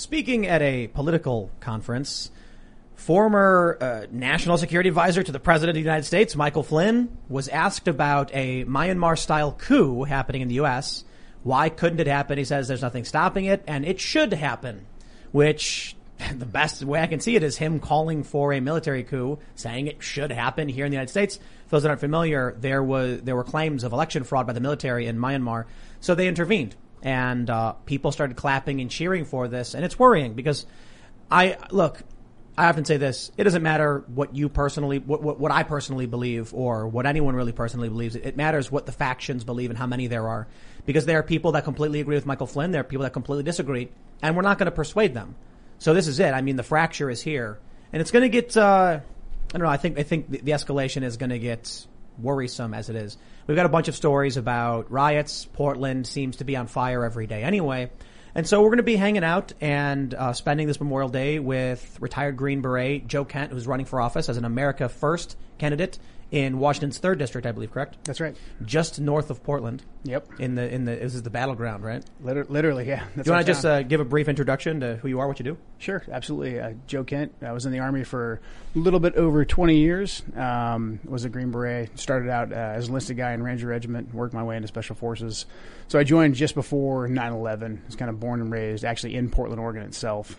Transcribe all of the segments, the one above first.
Speaking at a political conference, former national security advisor to the President of the United States, Michael Flynn, was asked about a Myanmar-style coup happening in the U.S. Why couldn't it happen? He says there's nothing stopping it, and it should happen, which the best way I can see it is him calling for a military coup, saying it should happen here in the United States. For those that aren't familiar, there were claims of election fraud by the military in Myanmar, so they intervened. And people started clapping and cheering for this, and it's worrying because I often say this: it doesn't matter what you personally, what I personally believe, or what anyone really personally believes. It matters what the factions believe and how many there are, because there are people that completely agree with Michael Flynn, there are people that completely disagree, and we're not going to persuade them. So this is it. I mean, the fracture is here, and it's going to get. I don't know. I think the escalation is going to get worrisome as it is. We've got a bunch of stories about riots. Portland seems to be on fire every day anyway. And so we're going to be hanging out and spending this Memorial Day with retired Green Beret Joe Kent, who's running for office as an America First candidate in Washington's 3rd District, I believe, correct? That's right. Just north of Portland. Yep. This is the battleground, right? Literally, yeah. Do you want to just give a brief introduction to who you are, what you do? Sure, absolutely. Joe Kent. I was in the Army for a little bit over 20 years. Was a Green Beret. Started out as an enlisted guy in Ranger Regiment, worked my way into Special Forces. So I joined just before 9/11. Was kind of born and raised actually in Portland, Oregon itself.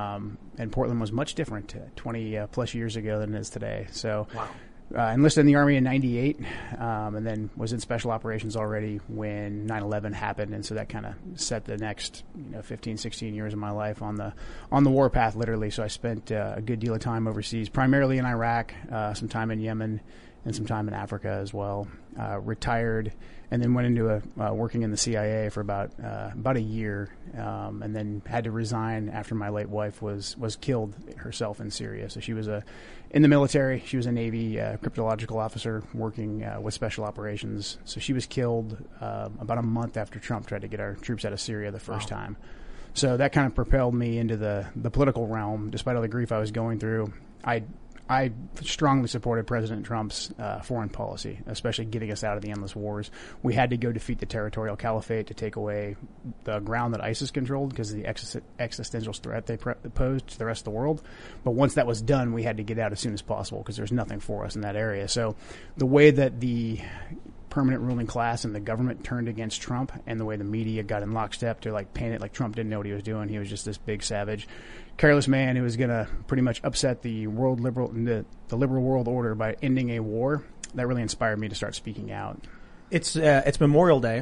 And Portland was much different 20 plus years ago than it is today. So. Wow. Enlisted in the Army in 98, and then was in Special Operations already when 9/11 happened, and so that kind of set the next 15, 16 years of my life on the warpath, literally. So I spent a good deal of time overseas, primarily in Iraq, some time in Yemen, and some time in Africa as well. Retired, and then went into working in the CIA for about a year, and then had to resign after my late wife was killed herself in Syria. So she was in the military. She was a Navy cryptological officer working with Special Operations. So she was killed about a month after Trump tried to get our troops out of Syria the first time. So that kind of propelled me into the political realm. Despite all the grief I was going through, I strongly supported President Trump's foreign policy, especially getting us out of the endless wars. We had to go defeat the territorial caliphate to take away the ground that ISIS controlled because of the existential threat they posed to the rest of the world. But once that was done, we had to get out as soon as possible because there's nothing for us in that area. So the way that the permanent ruling class and the government turned against Trump, and the way the media got in lockstep to paint it like Trump didn't know what he was doing. He was just this big savage, careless man who was going to pretty much upset the liberal world order by ending a war. That really inspired me to start speaking out. It's Memorial Day.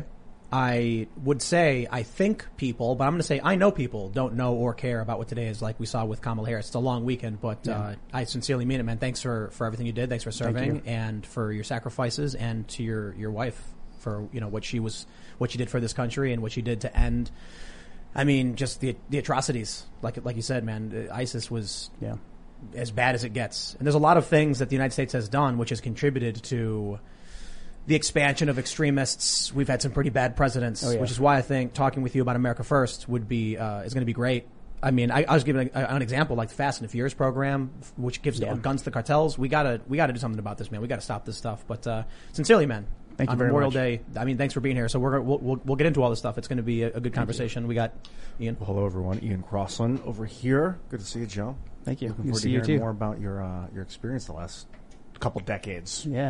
I would say I think people, but I'm going to say I know people don't know or care about what today is, like we saw with Kamala Harris. It's a long weekend, but I sincerely mean it, man. Thanks for everything you did. Thanks for serving and for your sacrifices, and to your wife for what she did for this country and what she did to end. I mean, just the atrocities, like you said, man. ISIS was as bad as it gets, and there's a lot of things that the United States has done which has contributed to the expansion of extremists. We've had some pretty bad presidents, which is why I think talking with you about America First would be is going to be great. I mean, I was giving an example, like the Fast and the Furious program, which gives guns to cartels. We gotta do something about this, man. We gotta stop this stuff. But sincerely, man, thank you very Memorial much. Day. I mean, thanks for being here. So we'll get into all this stuff. It's going to be a good conversation. We got Ian. Well, hello, everyone. Ian Crossland over here. Good to see you, Joe. Thank you. Looking forward to hearing more about your experience the last couple decades. Yeah.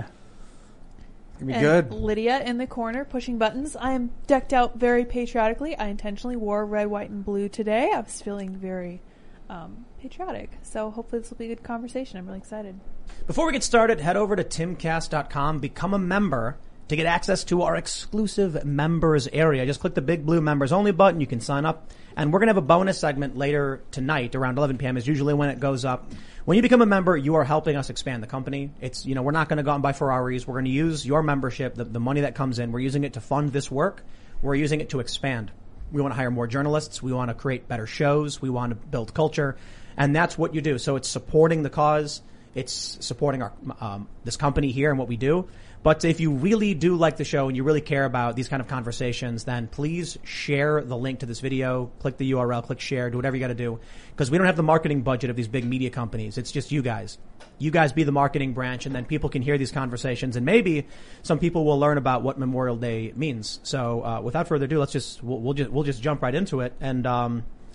Gonna be good. Lydia in the corner pushing buttons. I am decked out very patriotically. I intentionally wore red, white, and blue today. I was feeling very patriotic. So hopefully this will be a good conversation. I'm really excited. Before we get started, head over to timcast.com, become a member to get access to our exclusive members area. Just click the big blue members only button. You can sign up. And we're going to have a bonus segment later tonight around 11 p.m. is usually when it goes up. When you become a member, you are helping us expand the company. It's, we're not going to go out and buy Ferraris. We're going to use your membership, the money that comes in. We're using it to fund this work. We're using it to expand. We want to hire more journalists. We want to create better shows. We want to build culture. And that's what you do. So it's supporting the cause. It's supporting our this company here and what we do. But if you really do like the show and you really care about these kind of conversations, then please share the link to this video. Click the URL, click share, do whatever you got to do. Because we don't have the marketing budget of these big media companies. It's just you guys. You guys be the marketing branch, and then people can hear these conversations, and maybe some people will learn about what Memorial Day means. So without further ado, we'll just jump right into it. And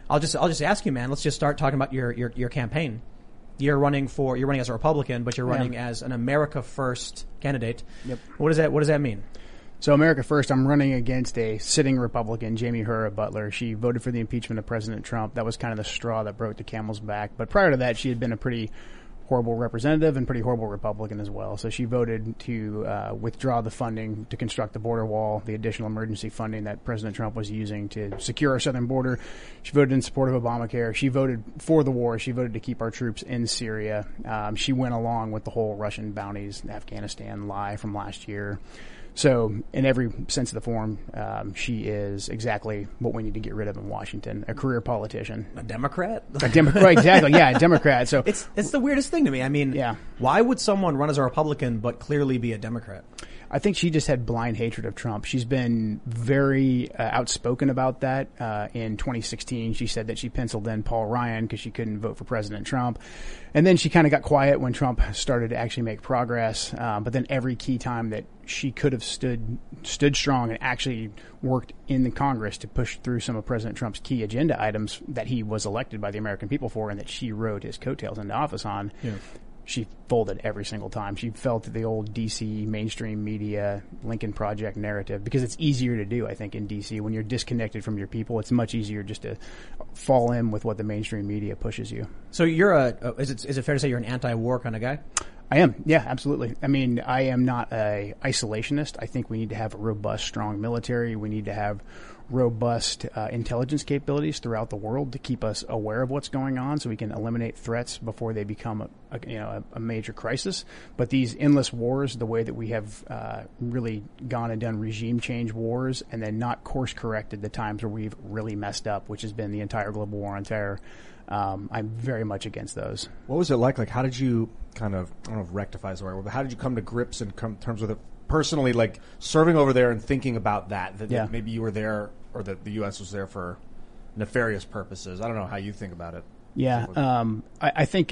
I'll just ask you, man. Let's just start talking about your campaign. You're running as a Republican, but you're running as an America First candidate. Yep. What does that mean? So America First, I'm running against a sitting Republican, Jamie Hura Butler. She voted for the impeachment of President Trump. That was kind of the straw that broke the camel's back. But prior to that, she had been a pretty horrible representative and pretty horrible Republican as well. So she voted to withdraw the funding to construct the border wall, the additional emergency funding that President Trump was using to secure our southern border. She voted in support of Obamacare. She voted for the war. She voted to keep our troops in Syria. She went along with the whole Russian bounties, Afghanistan lie from last year. So in every sense of the form, she is exactly what we need to get rid of in Washington, a career politician. A Democrat? A Democrat, exactly. Yeah, a Democrat. So it's the weirdest thing to me. I mean, why would someone run as a Republican but clearly be a Democrat? I think she just had blind hatred of Trump. She's been very outspoken about that. In 2016, she said that she penciled in Paul Ryan because she couldn't vote for President Trump. And then she kind of got quiet when Trump started to actually make progress. But then every key time that she could have stood strong and actually worked in the Congress to push through some of President Trump's key agenda items that he was elected by the American people for and that she rode his coattails into office on. Yeah. She folded every single time. She fell to the old D.C. mainstream media Lincoln Project narrative because it's easier to do, I think, in D.C. When you're disconnected from your people, it's much easier just to fall in with what the mainstream media pushes you. So you're is it fair to say you're an anti-war kind of guy? I am. Yeah, absolutely. I mean, I am not a isolationist. I think we need to have a robust, strong military. We need to have robust intelligence capabilities throughout the world to keep us aware of what's going on so we can eliminate threats before they become a major crisis. But these endless wars, the way that we have really gone and done regime change wars and then not course corrected the times where we've really messed up, which has been the entire global war on terror, I'm very much against those. What was it like? Like, how did you kind of, I don't know if rectify is the right word, but how did you come to grips in terms with it personally, like serving over there and thinking about that maybe you were there or that the U.S. was there for nefarious purposes? I don't know how you think about it. Yeah. I think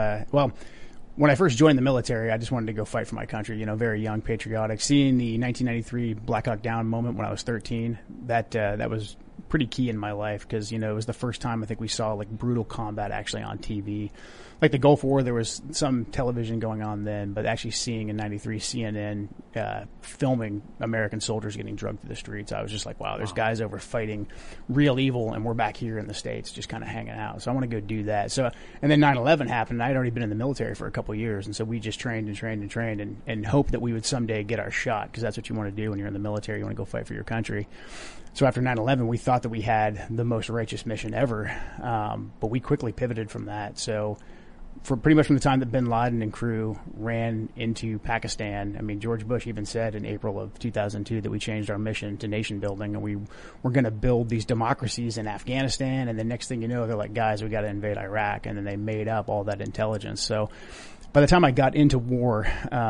when I first joined the military, I just wanted to go fight for my country, very young, patriotic. Seeing the 1993 Black Hawk Down moment when I was 13, that was pretty key in my life because, it was the first time I think we saw like brutal combat actually on TV. Like the Gulf War, there was some television going on then, but actually seeing in 93 CNN filming American soldiers getting drugged through the streets, I was just like, wow, there's guys over fighting real evil, and we're back here in the States just kind of hanging out. So I want to go do that. So, and then 9/11 happened, and I'd already been in the military for a couple of years, and so we just trained and hoped that we would someday get our shot because that's what you want to do when you're in the military. You want to go fight for your country. So after 9/11, we thought that we had the most righteous mission ever, but we quickly pivoted from that. So for pretty much from the time that bin Laden and crew ran into Pakistan, I mean, George Bush even said in April of 2002 that we changed our mission to nation building and we were going to build these democracies in Afghanistan. And the next thing you know, they're like, guys, we got to invade Iraq. And then they made up all that intelligence. So by the time I got into war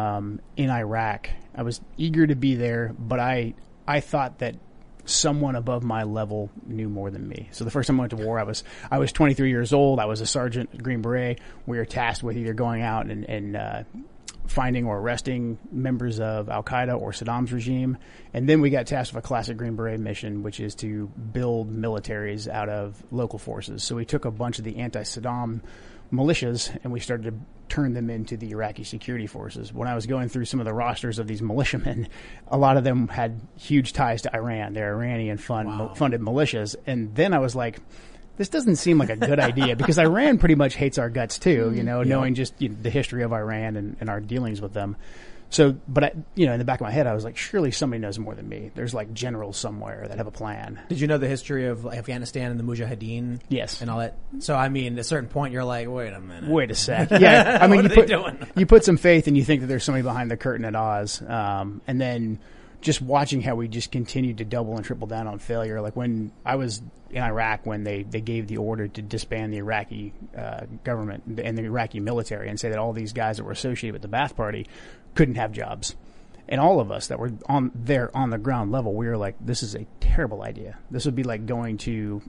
in Iraq, I was eager to be there, but I thought that someone above my level knew more than me. So the first time I went to war, I was 23 years old. I was a sergeant, Green Beret. We were tasked with either going out and finding or arresting members of Al-Qaeda or Saddam's regime. And then we got tasked with a classic Green Beret mission, which is to build militaries out of local forces. So we took a bunch of the anti-Saddam militias and we started to turn them into the Iraqi security forces. When I was going through some of the rosters of these militiamen, a lot of them had huge ties to Iran. They're Iranian funded militias. And then I was like, this doesn't seem like a good idea because Iran pretty much hates our guts too, knowing just the history of Iran and our dealings with them. So, but in the back of my head, I was like, surely somebody knows more than me. There's like generals somewhere that have a plan. Did you know the history of Afghanistan and the Mujahideen? Yes. And all that. So, I mean, at a certain point, you're like, wait a minute. Wait a sec. Yeah. I mean, what you put some faith and you think that there's somebody behind the curtain at Oz. And then just watching how we just continued to double and triple down on failure. Like when I was in Iraq, when they gave the order to disband the Iraqi government and the Iraqi military and say that all these guys that were associated with the Ba'ath Party couldn't have jobs. And all of us that were on the ground level, we were like, this is a terrible idea. This would be like going to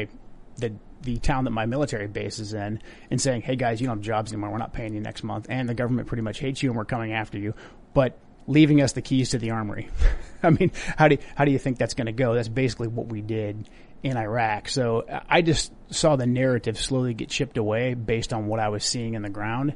the town that my military base is in and saying, hey guys, you don't have jobs anymore. We're not paying you next month. And the government pretty much hates you and we're coming after you. But leaving us the keys to the armory. I mean, how do you think that's going to go? That's basically what we did in Iraq. So I just saw the narrative slowly get chipped away based on what I was seeing in the ground.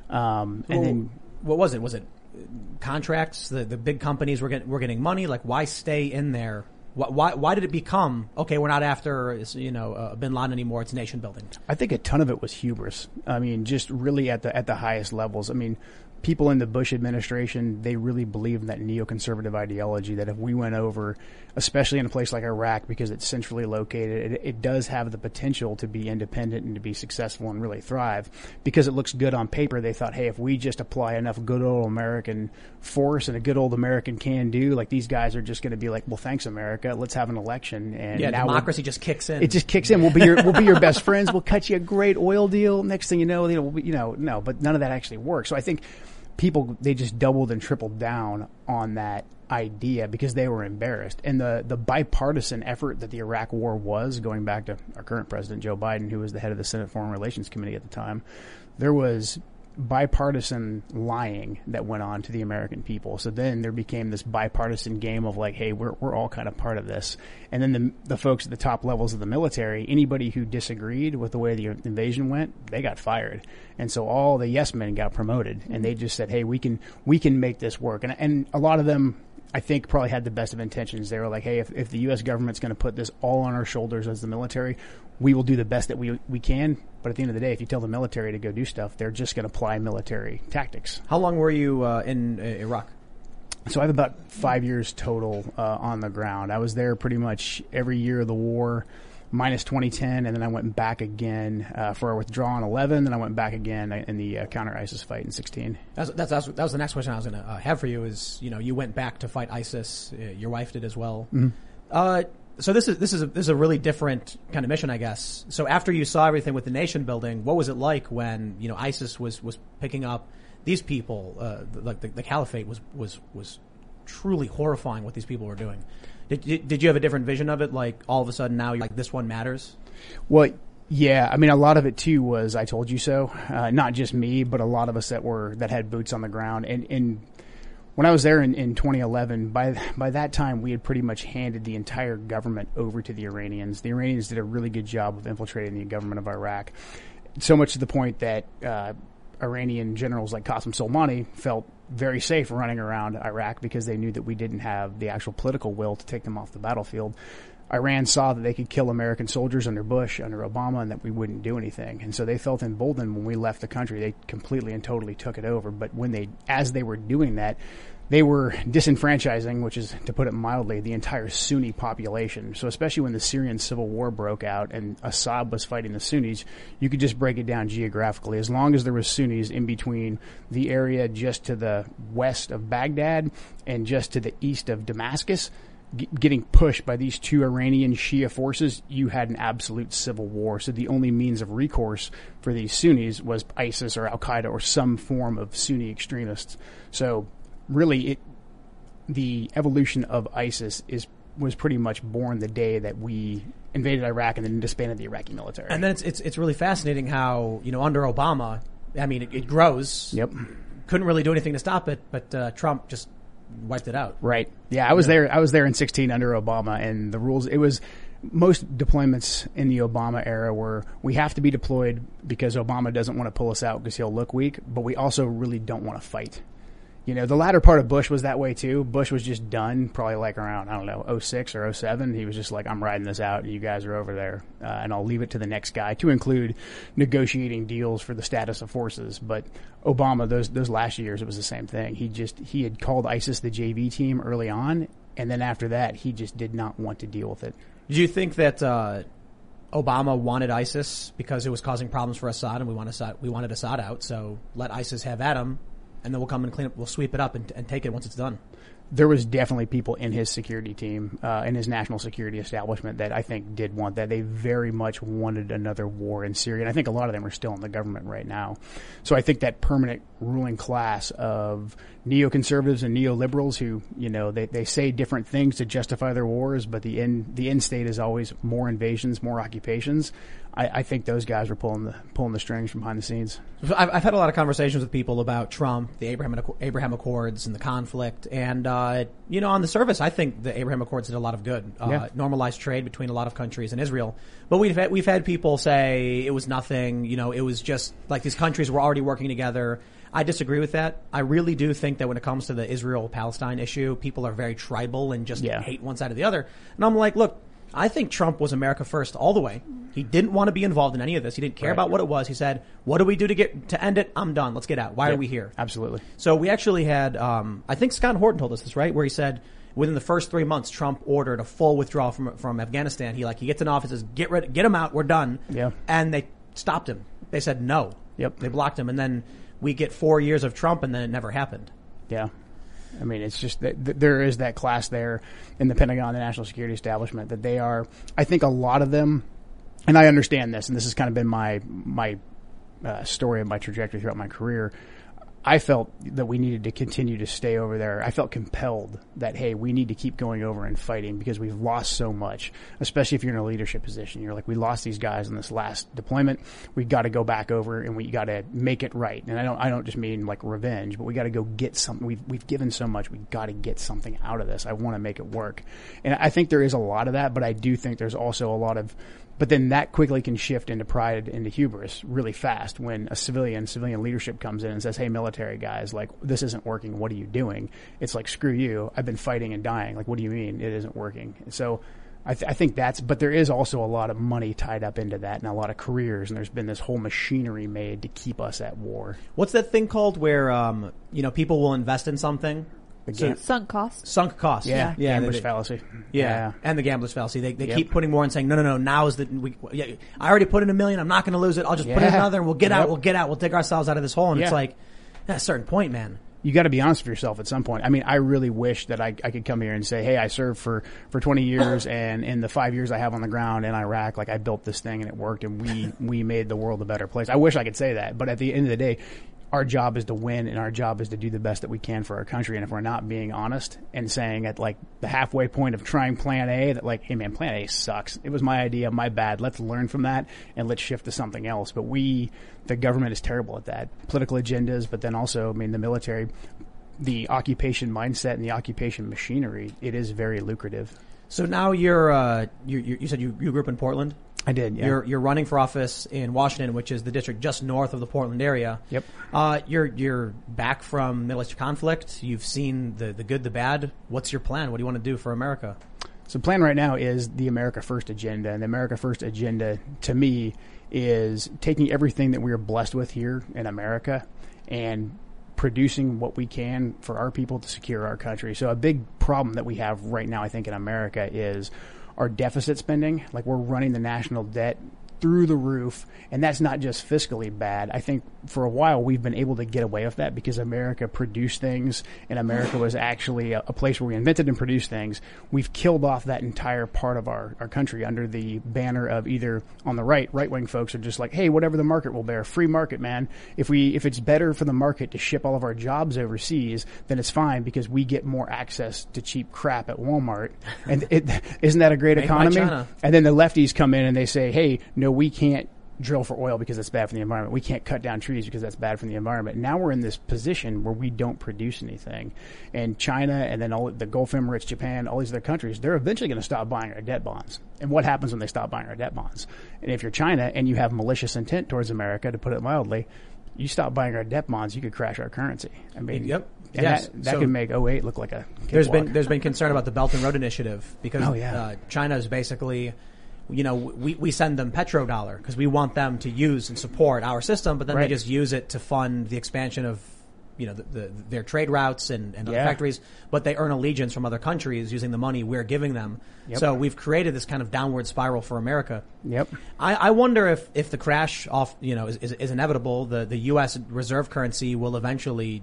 Then what was it? Was it contracts? The big companies were getting money. Like, why stay in there? Why did it become, okay, we're not after, bin Laden anymore, it's nation building? I think a ton of it was hubris. I mean, just really at the highest levels. I mean, people in the Bush administration, they really believe in that neoconservative ideology that if we went over, especially in a place like Iraq, because it's centrally located, it does have the potential to be independent and to be successful and really thrive. Because it looks good on paper, they thought, hey, if we just apply enough good old American force and a good old American can do, like these guys are just going to be like, well, thanks, America, let's have an election. And now democracy just kicks in. It just kicks in. We'll be your best friends. We'll cut you a great oil deal. Next thing you know, no, but none of that actually works. So I think people, they just doubled and tripled down on that idea because they were embarrassed. And the bipartisan effort that the Iraq War was, going back to our current president, Joe Biden, who was the head of the Senate Foreign Relations Committee at the time, there was bipartisan lying that went on to the American people. So then there became this bipartisan game of like, hey, we're all kind of part of this. And then the folks at the top levels of the military, anybody who disagreed with the way the invasion went, they got fired. And so all the yes men got promoted, and they just said, hey, we can make this work. And a lot of them, I think, probably had the best of intentions. They were like, hey, if the U.S. government's going to put this all on our shoulders as the military, we will do the best that we can. But at the end of the day, if you tell the military to go do stuff, they're just going to apply military tactics. How long were you in Iraq? So I have about 5 years total on the ground. I was there pretty much every year of the war, minus 2010, and then I went back again for our withdrawal in 11, then I went back again in the counter-ISIS fight in 16. That was the next question I was going to have for you is, you went back to fight ISIS. Your wife did as well. Mm-hmm. So this is a really different kind of mission, I guess. So after you saw everything with the nation building, what was it like when, ISIS was picking up these people, like the caliphate was truly horrifying what these people were doing. Did you have a different vision of it? Like all of a sudden now you're like, this one matters? Well, yeah. I mean, a lot of it too was I told you so. Not just me, but a lot of us that had boots on the ground. And when I was there in 2011, by that time we had pretty much handed the entire government over to the Iranians. The Iranians did a really good job of infiltrating the government of Iraq, so much to the point that Iranian generals like Qasem Soleimani felt very safe running around Iraq because they knew that we didn't have the actual political will to take them off the battlefield. Iran saw that they could kill American soldiers under Bush, under Obama, and that we wouldn't do anything. And so they felt emboldened when we left the country. They completely and totally took it over. But as they were doing that, they were disenfranchising, which is, to put it mildly, the entire Sunni population. So especially when the Syrian civil war broke out and Assad was fighting the Sunnis, you could just break it down geographically. As long as there was Sunnis in between the area just to the west of Baghdad and just to the east of Damascus, getting pushed by these two Iranian Shia forces, you had an absolute civil war. So the only means of recourse for these Sunnis was ISIS or Al-Qaeda or some form of Sunni extremists. So really, the evolution of ISIS was pretty much born the day that we invaded Iraq and then disbanded the Iraqi military. And then it's really fascinating how, under Obama, I mean, it grows. Yep. Couldn't really do anything to stop it, but Trump just wiped it out. Right. Yeah, I was there in 16 under Obama, and the rules, it was, most deployments in the Obama era were, we have to be deployed because Obama doesn't want to pull us out because he'll look weak, but we also really don't want to fight. The latter part of Bush was that way too. Bush was just done probably like around, 06 or 07. He was just like, I'm riding this out. You guys are over there. And I'll leave it to the next guy, to include negotiating deals for the status of forces. But Obama, those last years, it was the same thing. He had called ISIS the JV team early on. And then after that, he just did not want to deal with it. Did you think that, Obama wanted ISIS because it was causing problems for Assad and we wanted Assad out? So let ISIS have at him. And then we'll come and clean up. We'll sweep it up and take it once it's done. There was definitely people in his security team, in his national security establishment, that I think did want that. They very much wanted another war in Syria. And I think a lot of them are still in the government right now. So I think that permanent ruling class of neoconservatives and neoliberals who, they say different things to justify their wars, but the end state is always more invasions, more occupations. I think those guys were pulling the strings from behind the scenes. I've had a lot of conversations with people about Trump, the Abraham Accords, and the conflict. And on the surface, I think the Abraham Accords did a lot of good. Normalized trade between a lot of countries and Israel. But we've had people say it was nothing. It was just like these countries were already working together. I disagree with that. I really do think that when it comes to the Israel-Palestine issue, people are very tribal and just hate one side or the other. And I'm like, look, I think Trump was America first all the way. He didn't want to be involved in any of this. He didn't care about what it was. He said, what do we do to end it? I'm done. Let's get out. Why are we here? Absolutely. So we actually had, I think Scott Horton told us this, right? Where he said within the first 3 months, Trump ordered a full withdrawal from Afghanistan. He gets in office, says, get him out. We're done. Yeah. And they stopped him. They said no. Yep. They blocked him. And then we get 4 years of Trump and then it never happened. Yeah. I mean, it's just that there is that class there in the Pentagon, the national security establishment, that they are, I think a lot of them, and I understand this, and this has kind of been my story and my trajectory throughout my career. I felt that we needed to continue to stay over there. I felt compelled that, hey, we need to keep going over and fighting because we've lost so much, especially if you're in a leadership position. You're like, we lost these guys in this last deployment. We got to go back over and we got to make it right. And I don't just mean like revenge, but we got to go get something. We've given so much. We got to get something out of this. I want to make it work. And I think there is a lot of that, but I do think there's also a lot of, but then that quickly can shift into pride, into hubris really fast when a civilian leadership comes in and says, hey, military guys, like, this isn't working. What are you doing? It's like, screw you. I've been fighting and dying. Like, what do you mean it isn't working? So I think but there is also a lot of money tied up into that and a lot of careers. And there's been this whole machinery made to keep us at war. What's that thing called where, people will invest in something? Sunk cost. Sunk cost. Yeah. Gambler's fallacy. Yeah. And the gambler's fallacy. They keep putting more and saying, no, now is I already put in $1 million. I'm not going to lose it. I'll just put in another and we'll get out. We'll dig ourselves out of this hole. And it's like, at a certain point, man. You got to be honest with yourself at some point. I mean, I really wish that I could come here and say, hey, I served for 20 years and in the 5 years I have on the ground in Iraq, like I built this thing and it worked and we made the world a better place. I wish I could say that. But at the end of the day, our job is to win and our job is to do the best that we can for our country. And if we're not being honest and saying at like the halfway point of trying plan A that like, hey man, plan A sucks. It was my idea, my bad. Let's learn from that and let's shift to something else. But the government is terrible at that. Political agendas, but then also, I mean, the military, the occupation mindset and the occupation machinery, it is very lucrative. So now you said you grew up in Portland? I did, yeah. You're running for office in Washington, which is the district just north of the Portland area. Yep. You're back from Middle Eastern conflict. You've seen the good, the bad. What's your plan? What do you want to do for America? So the plan right now is the America First agenda. And the America First agenda, to me, is taking everything that we are blessed with here in America and producing what we can for our people to secure our country. So a big problem that we have right now, I think, in America is our deficit spending. Like, we're running the national debt through the roof, and that's not just fiscally bad. I think for a while we've been able to get away with that because America produced things, and America was actually a place where we invented and produced things. We've killed off that entire part of our country under the banner of either on the right-wing folks are just like, hey, whatever the market will bear, free market, man. If it's better for the market to ship all of our jobs overseas, then it's fine because we get more access to cheap crap at Walmart. And isn't that a great economy? And then the lefties come in and they say, hey, no, we can't drill for oil because it's bad for the environment. We can't cut down trees because that's bad for the environment. Now we're in this position where we don't produce anything. And China and then all the Gulf Emirates, Japan, all these other countries, they're eventually going to stop buying our debt bonds. And what happens when they stop buying our debt bonds? And if you're China and you have malicious intent towards America, to put it mildly, you stop buying our debt bonds, you could crash our currency. I mean, yep. And yes. that could make 2008 look like a cakewalk. There's been concern about the Belt and Road Initiative because China is basically, we send them petrodollar because we want them to use and support our system, but then they just use it to fund the expansion of, their trade routes and other factories, but they earn allegiance from other countries using the money we're giving them. Yep. So we've created this kind of downward spiral for America. Yep. I wonder if the crash is inevitable, the U.S. reserve currency will eventually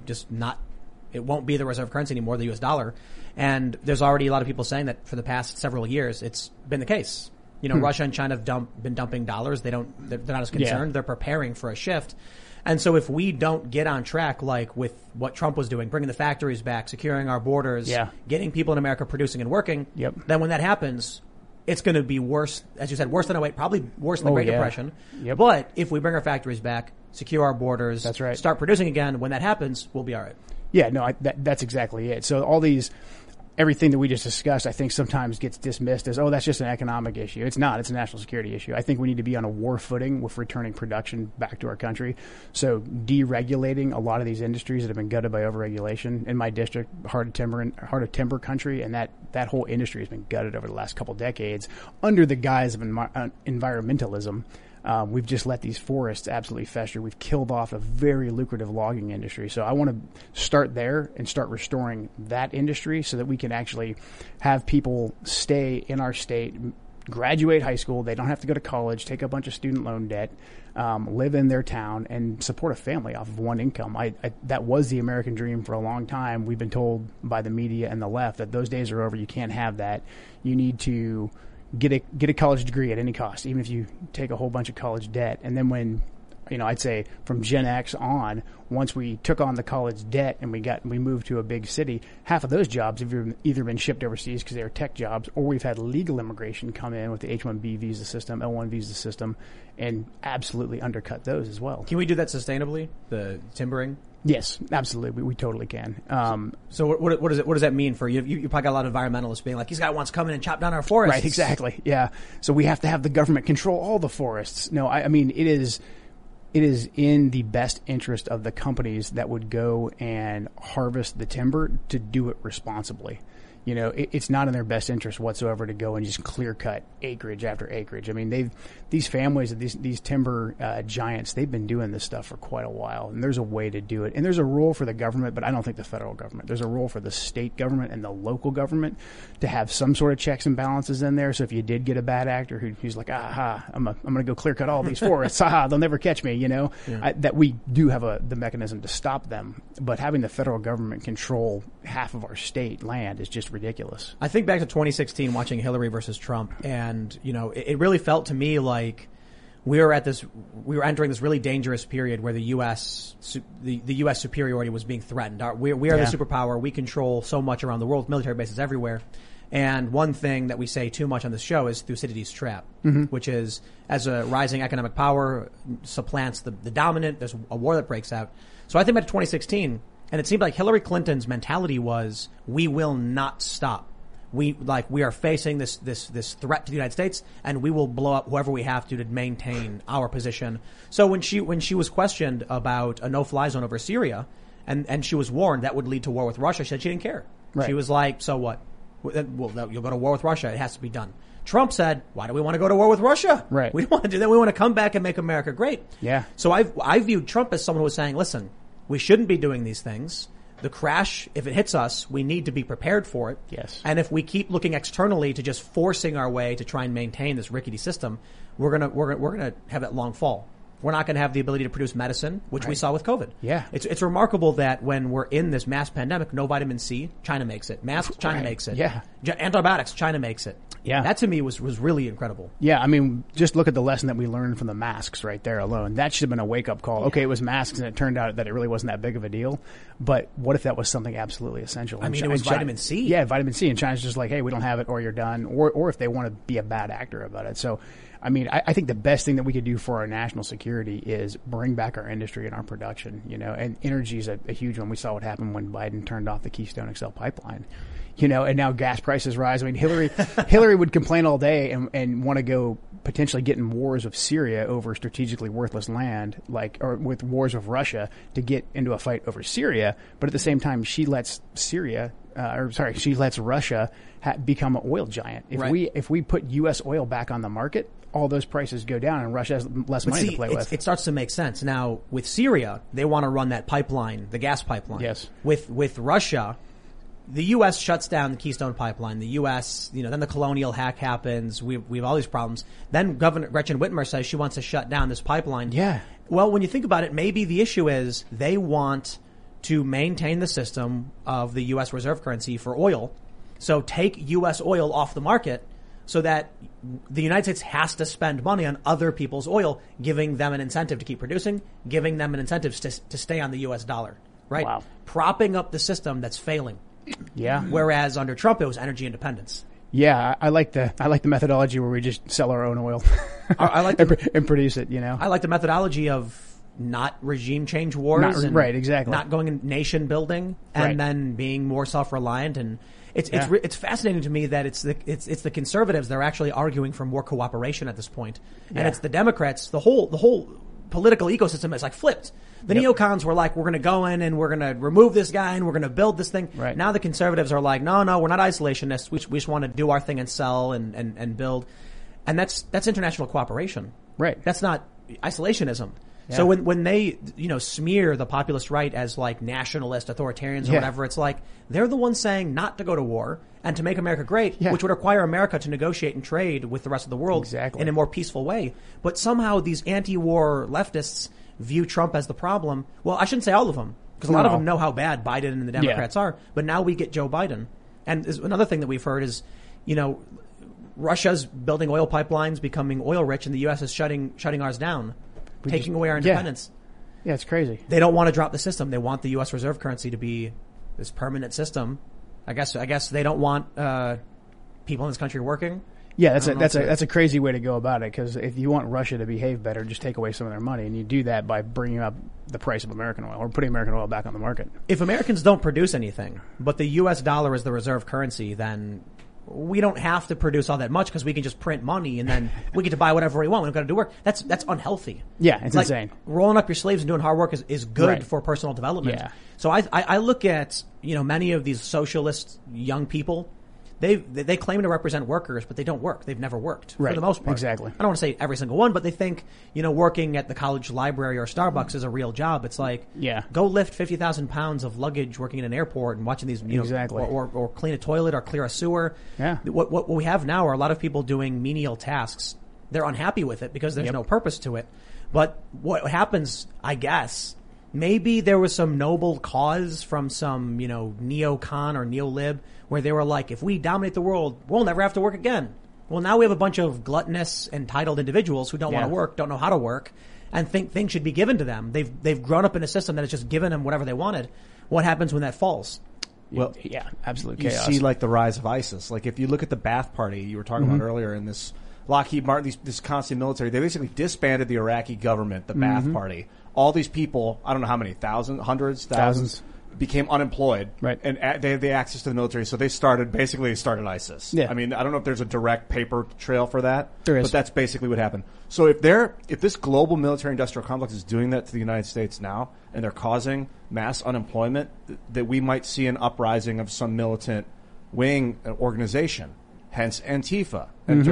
it won't be the reserve currency anymore, the U.S. dollar. And there's already a lot of people saying that for the past several years, it's been the case. Russia and China have been dumping dollars. They're not as concerned. Yeah. They're preparing for a shift. And so if we don't get on track, like with what Trump was doing, bringing the factories back, securing our borders, getting people in America producing and working, then when that happens, it's going to be worse, as you said, worse than 2008, probably worse than the Great Depression. Yep. But if we bring our factories back, secure our borders, that's right, start producing again, when that happens, we'll be all right. Yeah, no, that's exactly it. So everything that we just discussed, I think sometimes gets dismissed as, that's just an economic issue. It's not. It's a national security issue. I think we need to be on a war footing with returning production back to our country. So deregulating a lot of these industries that have been gutted by overregulation. In my district, Heart of Timber country, and that whole industry has been gutted over the last couple decades under the guise of environmentalism. We've just let these forests absolutely fester. We've killed off a very lucrative logging industry. So I want to start there and start restoring that industry so that we can actually have people stay in our state, graduate high school. They don't have to go to college, take a bunch of student loan debt, live in their town, and support a family off of one income. That was the American dream for a long time. We've been told by the media and the left that those days are over. You can't have that. You need to get a college degree at any cost, even if you take a whole bunch of college debt. And then when, I'd say from Gen X on, once we took on the college debt and we moved to a big city, half of those jobs have either been shipped overseas because they were tech jobs, or we've had legal immigration come in with the H-1B visa system, L-1 visa system, and absolutely undercut those as well. Can we do that sustainably, the timbering? Yes, absolutely. We totally can. So what does that mean for you? You probably got a lot of environmentalists being like, these guys wants to come in and chop down our forests. Right, exactly. Yeah. So we have to have the government control all the forests. No, I mean, it is in the best interest of the companies that would go and harvest the timber to do it responsibly. It's not in their best interest whatsoever to go and just clear cut acreage after acreage. I mean, these families, these timber giants, they've been doing this stuff for quite a while, and there's a way to do it. And there's a role for the government, but I don't think the federal government. There's a role for the state government and the local government to have some sort of checks and balances in there. So if you did get a bad actor who's like, I'm going to go clear cut all these forests, they'll never catch me, that we do have the mechanism to stop them. But having the federal government control half of our state land is just ridiculous. I think back to 2016 watching Hillary versus Trump, and it really felt to me like we were entering this really dangerous period where the U.S. superiority was being threatened. We are the superpower. We control so much around the world, military bases everywhere. And one thing that we say too much on this show is Thucydides' trap, which is as a rising economic power supplants the dominant, there's a war that breaks out. So I think back to 2016, and it seemed like Hillary Clinton's mentality was, we will not stop. We are facing this threat to the United States, and we will blow up whoever we have to maintain our position. So when she was questioned about a no-fly zone over Syria, and she was warned that would lead to war with Russia, she said she didn't care. Right. She was like, so what? Well, you'll go to war with Russia. It has to be done. Trump said, why do we want to go to war with Russia? Right. We don't want to do that. We want to come back and make America great. Yeah. So I viewed Trump as someone who was saying, listen, we shouldn't be doing these things. The crash, if it hits us, we need to be prepared for it. Yes. And if we keep looking externally to just forcing our way to try and maintain this rickety system, we're gonna have that long fall. We're not going to have the ability to produce medicine, which we saw with COVID. Yeah. It's remarkable that when we're in this mass pandemic, no vitamin C, China makes it. Masks, China makes it. Yeah. Antibiotics, China makes it. Yeah. That to me was really incredible. Yeah. I mean, just look at the lesson that we learned from the masks right there alone. That should have been a wake up call. Okay, it was masks and it turned out that it really wasn't that big of a deal. But what if that was something absolutely essential? I mean, it was vitamin C. Yeah, vitamin C. And China's just like, hey, we don't have it or you're done. Or if they want to be a bad actor about it. So, I mean, I think the best thing that we could do for our national security is bring back our industry and our production, and energy is a huge one. We saw what happened when Biden turned off the Keystone XL pipeline, and now gas prices rise. I mean, Hillary would complain all day and want to go potentially get in wars of Syria over strategically worthless land, or with wars of Russia to get into a fight over Syria. But at the same time, she lets Russia become an oil giant. If we put U.S. oil back on the market, all those prices go down and Russia has less money to play with. It starts to make sense. Now, with Syria, they want to run that pipeline, the gas pipeline. Yes. With Russia, the U.S. shuts down the Keystone pipeline. The U.S., then the colonial hack happens. We have all these problems. Then Governor Gretchen Whitmer says she wants to shut down this pipeline. Yeah. Well, when you think about it, maybe the issue is they want to maintain the system of the U.S. reserve currency for oil. So take U.S. oil off the market so that the United States has to spend money on other people's oil, giving them an incentive to keep producing, giving them an incentive to stay on the U.S. dollar, right? Wow. Propping up the system that's failing. Yeah. Whereas under Trump, it was energy independence. Yeah, I like the methodology where we just sell our own oil. I like and produce it. I like the methodology of not regime change wars, right? Exactly. Not going in nation building, and then being more self-reliant. And it's fascinating to me that it's the conservatives that are actually arguing for more cooperation at this point, and it's the Democrats. The whole political ecosystem is like flipped. The neocons were like, we're going to go in and we're going to remove this guy and we're going to build this thing. Right. Now the conservatives are like, no, we're not isolationists. We just want to do our thing and sell and build. And that's international cooperation. Right. That's not isolationism. Yeah. So when they, smear the populist right as like nationalist authoritarians or whatever, it's like they're the ones saying not to go to war and to make America great, which would require America to negotiate and trade with the rest of the world in a more peaceful way. But somehow these anti-war leftists view Trump as the problem. Well, I shouldn't say all of them, because a lot of them know how bad Biden and the Democrats are. But now we get Joe Biden. And another thing that we've heard is, Russia's building oil pipelines, becoming oil rich, and the U.S. is shutting ours down, taking away our independence. Yeah, it's crazy. They don't want to drop the system. They want the U.S. reserve currency to be this permanent system. I guess they don't want people in this country working. Yeah, that's a crazy way to go about it, because if you want Russia to behave better, just take away some of their money, and you do that by bringing up the price of American oil or putting American oil back on the market. If Americans don't produce anything, but the U.S. dollar is the reserve currency, then we don't have to produce all that much because we can just print money and then we get to buy whatever we want. We don't got to do work. That's unhealthy. Yeah, it's insane. Rolling up your sleeves and doing hard work is good for personal development. Yeah. So I look at, many of these socialist young people. They claim to represent workers, but they don't work. They've never worked for the most part. Exactly. I don't want to say every single one, but they think, working at the college library or Starbucks is a real job. It's like, go lift 50,000 pounds of luggage working in an airport and watching these, or clean a toilet or clear a sewer. Yeah. What we have now are a lot of people doing menial tasks. They're unhappy with it because there's no purpose to it. But what happens, I guess, maybe there was some noble cause from some, neocon or neolib where they were like, if we dominate the world, we'll never have to work again. Well, now we have a bunch of gluttonous, entitled individuals who don't want to work, don't know how to work, and think things should be given to them. They've grown up in a system that has just given them whatever they wanted. What happens when that falls? Well, absolute you chaos. see like the rise of ISIS. Like if you look at the Ba'ath Party you were talking about earlier in this Lockheed Martin, this constant military, they basically disbanded the Iraqi government, the Ba'ath Party. All these people, I don't know how many, thousands, became unemployed, and they had the access to the military, so they started ISIS. Yeah. I mean, I don't know if there's a direct paper trail for that, there is, but that's basically what happened. So if this global military-industrial complex is doing that to the United States now, and they're causing mass unemployment, that we might see an uprising of some militant wing organization, hence Antifa.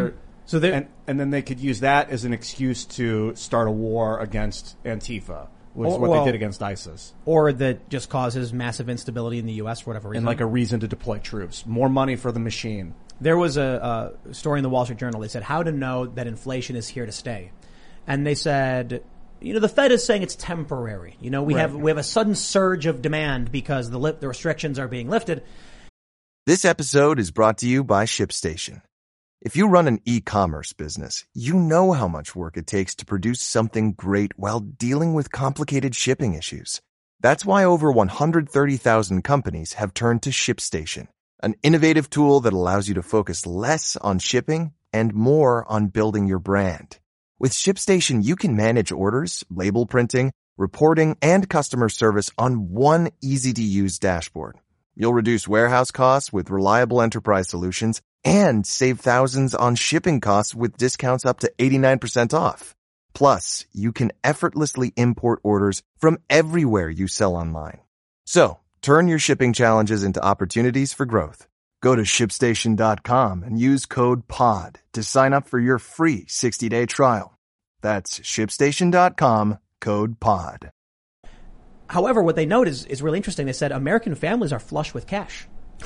So and then they could use that as an excuse to start a war against Antifa, which is what they did against ISIS. Or that just causes massive instability in the U.S. for whatever reason. And like a reason to deploy troops. More money for the machine. There was a story in the Wall Street Journal. They said, how to know that inflation is here to stay. And they said, the Fed is saying it's temporary. We have a sudden surge of demand because the restrictions are being lifted. This episode is brought to you by ShipStation. If you run an e-commerce business, you know how much work it takes to produce something great while dealing with complicated shipping issues. That's why over 130,000 companies have turned to ShipStation, an innovative tool that allows you to focus less on shipping and more on building your brand. With ShipStation, you can manage orders, label printing, reporting, and customer service on one easy-to-use dashboard. You'll reduce warehouse costs with reliable enterprise solutions and save thousands on shipping costs with discounts up to 89% off. Plus, you can effortlessly import orders from everywhere you sell online. So, turn your shipping challenges into opportunities for growth. Go to ShipStation.com and use code POD to sign up for your free 60-day trial. That's ShipStation.com, code POD. However, what they note is really interesting. They said American families are flush with cash.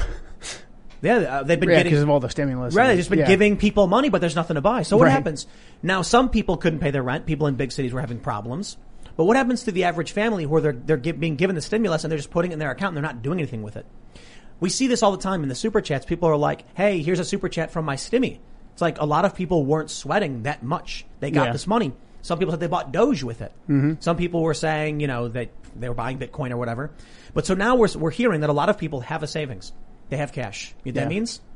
They've been getting because of all the stimulus. Right, they've just been giving people money, but there's nothing to buy. So what happens? Now, some people couldn't pay their rent. People in big cities were having problems. But what happens to the average family where they're being given the stimulus and they're just putting it in their account and they're not doing anything with it? We see this all the time in the super chats. People are like, "Hey, here's a super chat from my Stimmy." It's like a lot of people weren't sweating that much. They got this money. Some people said they bought Doge with it. Some people were saying, that they were buying Bitcoin or whatever. But so now we're hearing that a lot of people have a savings. They have cash. You know what that means?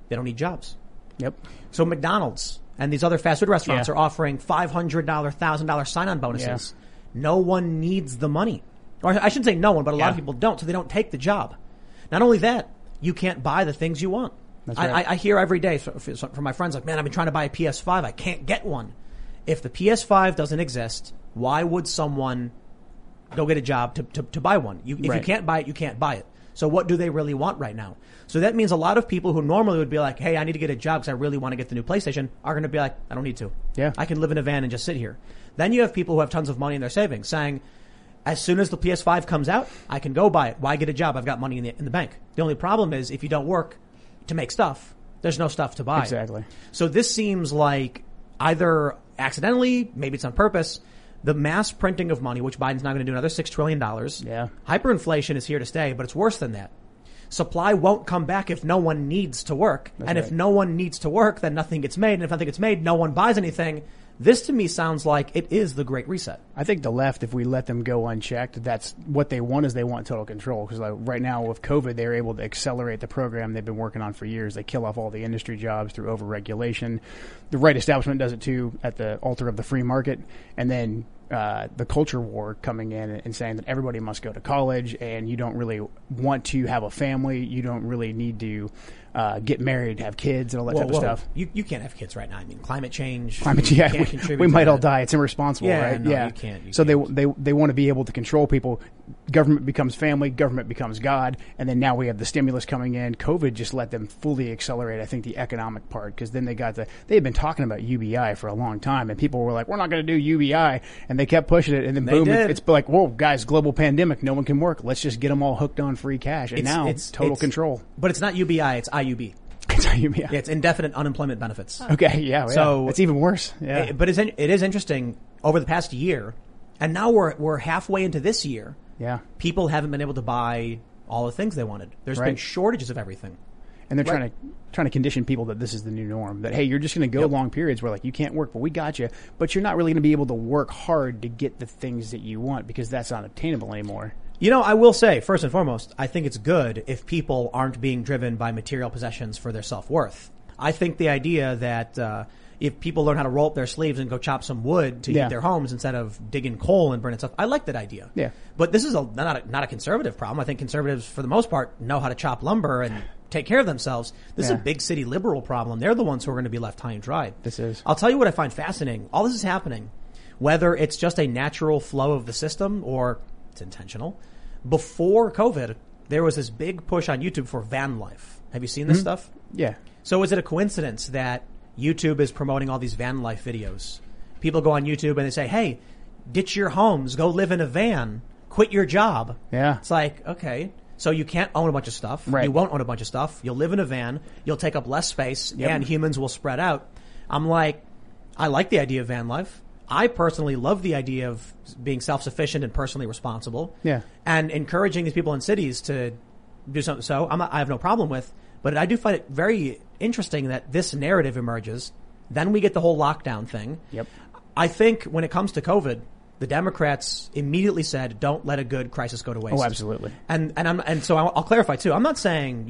They don't need jobs. Yep. So McDonald's and these other fast food restaurants Yeah. are offering $500, $1,000 sign-on bonuses. No one needs the money. Or I shouldn't say no one, but a lot of people don't, so they don't take the job. Not only that, you can't buy the things you want. That's right. I hear every day from my friends like, man, I've been trying to buy a PS5. I can't get one. If the PS5 doesn't exist, why would someone go get a job to buy one? If you can't buy it, you can't buy it. So what do they really want right now? So that means a lot of people who normally would be like, hey, I need to get a job because I really want to get the new PlayStation are going to be like, I don't need to. Yeah. I can live in a van and just sit here. Then you have people who have tons of money in their savings saying, as soon as the PS5 comes out, I can go buy it. Why get a job? I've got money in the bank. The only problem is if you don't work to make stuff, there's no stuff to buy. Exactly. So this seems like either accidentally, maybe it's on purpose, the mass printing of money, which Biden's now going to do another $6 trillion. Yeah. Hyperinflation is here to stay, but it's worse than that. Supply won't come back if no one needs to work. That's and right. if no one needs to work, then nothing gets made. And if nothing gets made, no one buys anything. This to me sounds like it is the Great Reset. I think the left, if we let them go unchecked, that's what they want is they want total control. Because like right now with COVID, they're able to accelerate the program they've been working on for years. They kill off all the industry jobs through overregulation. The right establishment does it too at the altar of the free market. And then the culture war coming in and saying that everybody must go to college and you don't really want to have a family. You don't really need to get married, have kids, and all that type of stuff. You can't have kids right now. I mean, climate change. Yeah, can't contribute we to might all that. die. It's irresponsible, Yeah, right? no, yeah, you can't. So they want to be able to control people. Government becomes family. Government becomes God. And then now we have the stimulus coming in. COVID just let them fully accelerate, I think, the economic part because then they had been talking about UBI for a long time, and people were like, "We're not going to do UBI," and they kept pushing it, and then boom, it's like, "Whoa, guys, global pandemic. No one can work. Let's just get them all hooked on free cash." And now it's total control. But it's not UBI. It's IUB. It's UBI. Yeah, it's indefinite unemployment benefits. Okay, yeah. So it's even worse. Yeah, but it is interesting over the past year, and now we're halfway into this year. Yeah, people haven't been able to buy all the things they wanted. There's been shortages of everything, and they're trying to condition people that this is the new norm. That hey, you're just going to go long periods where like you can't work, but we got you. But you're not really going to be able to work hard to get the things that you want because that's not obtainable anymore. You know, I will say, first and foremost, I think it's good if people aren't being driven by material possessions for their self-worth. I think the idea that if people learn how to roll up their sleeves and go chop some wood to heat their homes instead of digging coal and burning stuff, I like that idea. Yeah. But this is not a conservative problem. I think conservatives, for the most part, know how to chop lumber and take care of themselves. This is a big city liberal problem. They're the ones who are going to be left high and dry. This is. I'll tell you what I find fascinating. All this is happening, whether it's just a natural flow of the system or it's intentional. Before COVID, there was this big push on YouTube for van life. Have you seen this stuff? Yeah. So is it a coincidence that YouTube is promoting all these van life videos? People go on YouTube and they say, hey, ditch your homes, go live in a van, quit your job. Yeah. It's like, okay, so you can't own a bunch of stuff. Right. You won't own a bunch of stuff. You'll live in a van. You'll take up less space and humans will spread out. I'm like, I like the idea of van life. I personally love the idea of being self-sufficient and personally responsible. Yeah. And encouraging these people in cities to do something. So I have no problem with, but I do find it very interesting that this narrative emerges. Then we get the whole lockdown thing. Yep. I think when it comes to COVID, the Democrats immediately said, don't let a good crisis go to waste. Oh, absolutely. And so I'll clarify too. I'm not saying,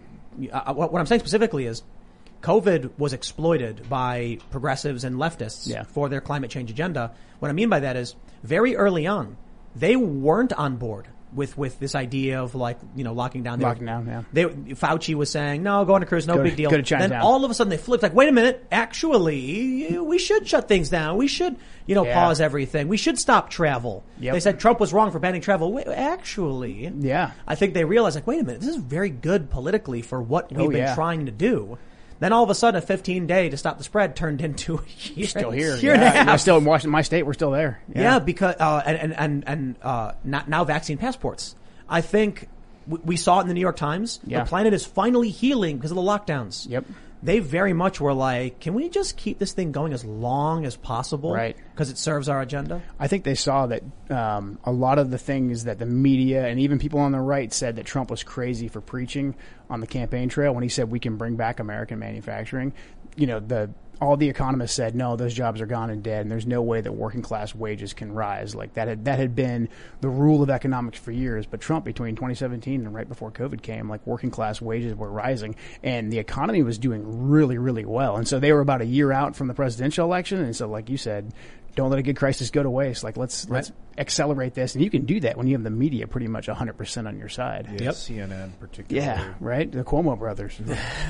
what I'm saying specifically is COVID was exploited by progressives and leftists for their climate change agenda. What I mean by that is very early on, they weren't on board with this idea of locking down. Fauci was saying, no, go on a cruise, no big deal. Then all of a sudden they flipped like, wait a minute, actually, we should shut things down. We should, pause everything. We should stop travel. Yep. They said Trump was wrong for banning travel. Wait, actually, I think they realized like, wait a minute, this is very good politically for what we've been trying to do. Then all of a sudden, a 15-day to stop the spread turned into a year. Still here. Year and a half. Still in Washington, my state, we're still there. Yeah, because now vaccine passports. I think we saw it in the New York Times. Yeah. The planet is finally healing because of the lockdowns. Yep. They very much were like, can we just keep this thing going as long as possible? Right. Because it serves our agenda. I think they saw that a lot of the things that the media and even people on the right said that Trump was crazy for preaching on the campaign trail when he said we can bring back American manufacturing. all the economists said, no, those jobs are gone and dead, and there's no way that working class wages can rise. Like that had been the rule of economics for years. But Trump, between 2017 and right before COVID came, like working class wages were rising, and the economy was doing really, really well. And so they were about a year out from the presidential election, and so like you said, don't let a good crisis go to waste. Like let's accelerate this, and you can do that when you have the media pretty much 100% on your side. Yeah, CNN particularly. Yeah, right. The Cuomo brothers.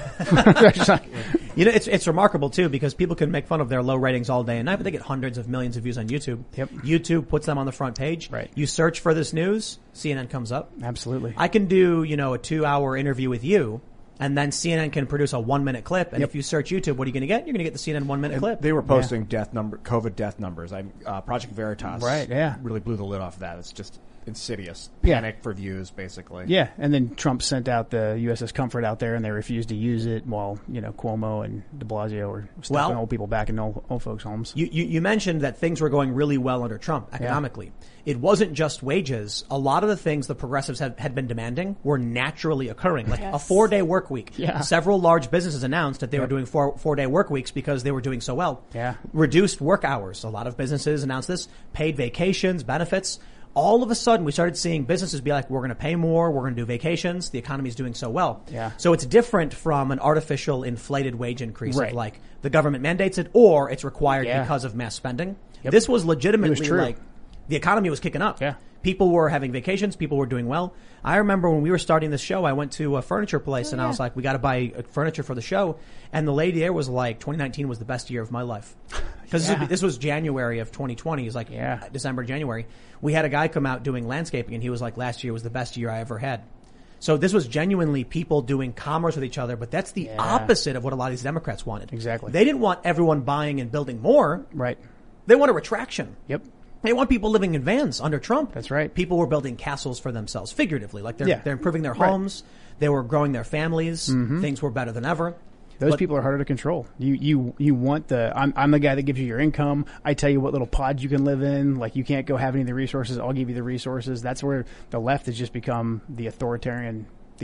You know, it's remarkable too because people can make fun of their low ratings all day and night, but they get hundreds of millions of views on YouTube. Yep. YouTube puts them on the front page. Right. You search for this news, CNN comes up. Absolutely. I can do, you know, a 2-hour interview with you. And then CNN can produce a 1-minute clip. And if you search YouTube, what are you going to get? You're going to get the CNN 1-minute clip. They were posting COVID death numbers. Project Veritas really blew the lid off of that. It's just insidious. Panic for views, basically. Yeah, and then Trump sent out the USS Comfort out there, and they refused to use it while, you know, Cuomo and de Blasio were stuffing old people back in old folks' homes. You mentioned that things were going really well under Trump economically. Yeah. It wasn't just wages. A lot of the things the progressives had been demanding were naturally occurring, like a 4-day work week. Yeah. Several large businesses announced that they were doing 4-day work weeks because they were doing so well. Yeah. Reduced work hours. A lot of businesses announced this. Paid vacations, benefits. All of a sudden, we started seeing businesses be like, we're going to pay more, we're going to do vacations, the economy's doing so well. Yeah. So it's different from an artificial inflated wage increase of like the government mandates it or it's required because of mass spending. Yep. This was legitimately like the economy was kicking up. Yeah. People were having vacations, people were doing well. I remember when we were starting this show, I went to a furniture place and I was like, we got to buy furniture for the show. And the lady there was like, 2019 was the best year of my life. Because this was January of 2020. It was like December, January. We had a guy come out doing landscaping and he was like, last year was the best year I ever had. So this was genuinely people doing commerce with each other, but that's the opposite of what a lot of these Democrats wanted. Exactly. They didn't want everyone buying and building more. Right. They want a retraction. Yep. They want people living in vans under Trump. That's right. People were building castles for themselves, figuratively. Like they're improving their homes. They were growing their families. Mm-hmm. Things were better than ever. Those people are harder to control. You want the, I'm the guy that gives you your income. I tell you what little pod you can live in. Like you can't go have any of the resources. I'll give you the resources. That's where the left has just become the authoritarians.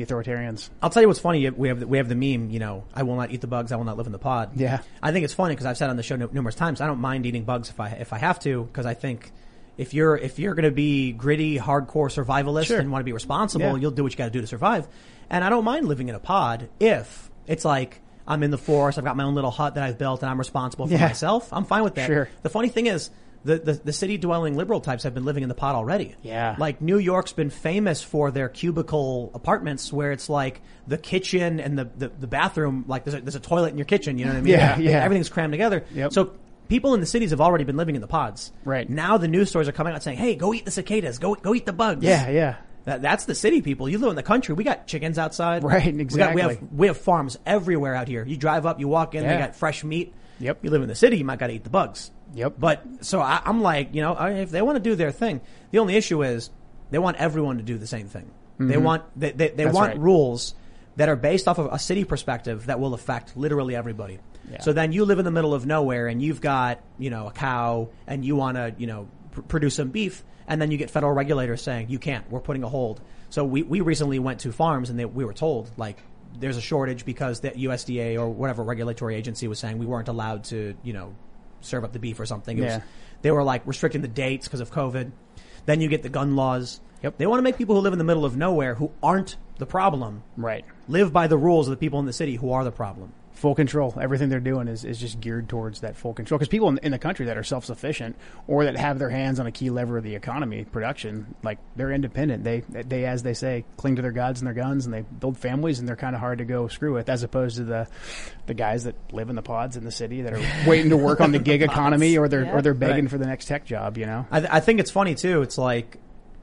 I'll tell you what's funny. We have the meme, you know, I will not eat the bugs. I will not live in the pod. Yeah. I think it's funny because I've said on the show numerous times, I don't mind eating bugs if I have to, because I think if you're going to be gritty, hardcore survivalist and want to be responsible, you'll do what you got to do to survive. And I don't mind living in a pod if it's like I'm in the forest, I've got my own little hut that I've built and I'm responsible for myself. I'm fine with that. Sure. The funny thing is, the city dwelling liberal types have been living in the pod already. Yeah. Like New York's been famous for their cubicle apartments where it's like the kitchen and the bathroom, like there's a toilet in your kitchen, you know what I mean? Yeah. Everything's crammed together. Yep. So people in the cities have already been living in the pods. Right. Now the news stories are coming out saying, hey, go eat the cicadas, go eat the bugs. Yeah. That's the city people. You live in the country. We got chickens outside. Right, exactly. We have farms everywhere out here. You drive up, you walk in, they got fresh meat. Yep. You live in the city, you might got to eat the bugs. Yep. But so I'm like, you know, if they want to do their thing, the only issue is they want everyone to do the same thing. Mm-hmm. They want rules that are based off of a city perspective that will affect literally everybody. Yeah. So then you live in the middle of nowhere and you've got, you know, a cow and you want to, you know, produce some beef, and then you get federal regulators saying you can't. We're putting a hold. So we recently went to farms and we were told like there's a shortage because the USDA or whatever regulatory agency was saying we weren't allowed to, you know, serve up the beef or something. They were like restricting the dates because of COVID. Then you get the gun laws. Yep. They want to make people who live in the middle of nowhere who aren't the problem live by the rules of the people in the city who are the problem. Full control. Everything they're doing is just geared towards that full control. Because people in the country that are self-sufficient or that have their hands on a key lever of the economy, production, like they're independent. They, as they say, cling to their gods and their guns, and they build families, and they're kind of hard to go screw with, as opposed to the guys that live in the pods in the city that are waiting to work on the gig economy, or they're begging for the next tech job. You know, I think it's funny too. It's like.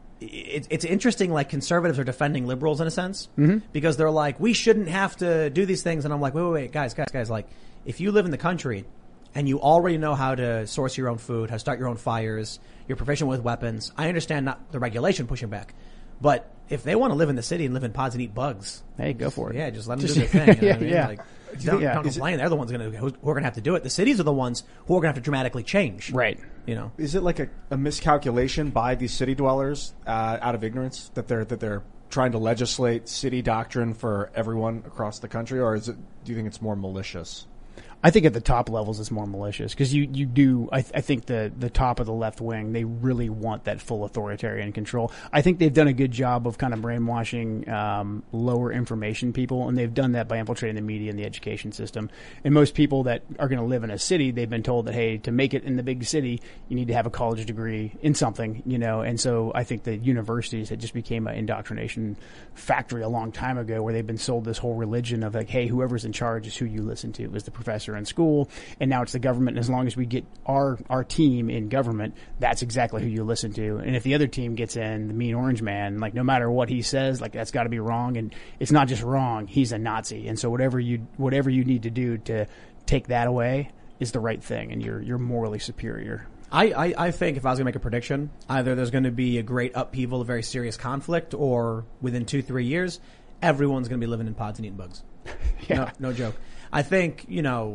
It's interesting, like conservatives are defending liberals in a sense, because they're like, we shouldn't have to do these things. And I'm like, wait, guys, like if you live in the country and you already know how to source your own food, how to start your own fires, you're proficient with weapons. I understand not the regulation pushing back, but if they want to live in the city and live in pods and eat bugs, hey, go for it. Yeah, just let them do their thing. You know what I mean? Yeah. Like, don't complain. They're the ones who are going to have to do it. The cities are the ones who are going to have to dramatically change. Right. You know, is it like a miscalculation by these city dwellers out of ignorance that they're trying to legislate city doctrine for everyone across the country, or do you think it's more malicious? I think at the top levels it's more malicious because you do. I think the top of the left wing, they really want that full authoritarian control. I think they've done a good job of kind of brainwashing lower information people, and they've done that by infiltrating the media and the education system. And most people that are going to live in a city, they've been told that, hey, to make it in the big city, you need to have a college degree in something, And so I think the universities had just became an indoctrination factory a long time ago, where they've been sold this whole religion of like, hey, whoever's in charge is who you listen to. It was the professor in school, and now it's the government. And as long as we get our team in government, that's exactly who you listen to. And if the other team gets in, the mean orange man, like no matter what he says, like that's got to be wrong. And it's not just wrong; he's a Nazi. And so whatever you need to do to take that away is the right thing, and you're morally superior. I think if I was going to make a prediction, either there's going to be a great upheaval, a very serious conflict, or within 2-3 years, everyone's going to be living in pods and eating bugs. Yeah. No joke. I think,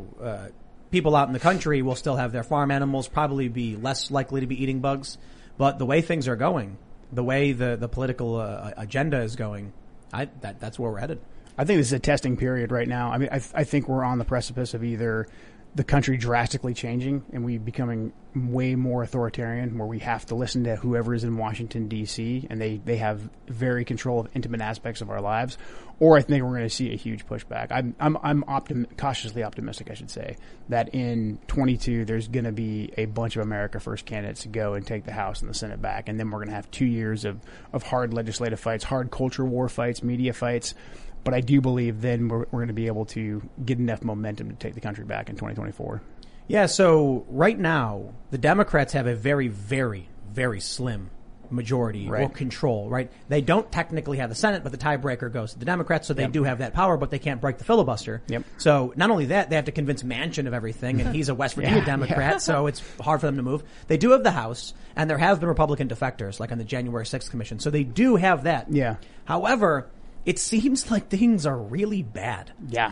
people out in the country will still have their farm animals, probably be less likely to be eating bugs. But the way things are going, the way the political agenda is going, that's where we're headed. I think this is a testing period right now. I mean, I think we're on the precipice of either the country drastically changing and we becoming way more authoritarian, where we have to listen to whoever is in Washington, D.C., and they have very control of intimate aspects of our lives, or I think we're going to see a huge pushback. I'm cautiously optimistic, I should say, that in 22 there's going to be a bunch of America First candidates to go and take the House and the Senate back, and then we're going to have 2 years of hard legislative fights, hard culture war fights, media fights. But I do believe then we're going to be able to get enough momentum to take the country back in 2024. Yeah, so right now, the Democrats have a very, very, very slim majority or control, right? They don't technically have the Senate, but the tiebreaker goes to the Democrats, so they do have that power, but they can't break the filibuster. Yep. So not only that, they have to convince Manchin of everything, and he's a West Virginia Democrat, so it's hard for them to move. They do have the House, and there have been Republican defectors, like on the January 6th Commission, so they do have that. Yeah. However, it seems like things are really bad. Yeah.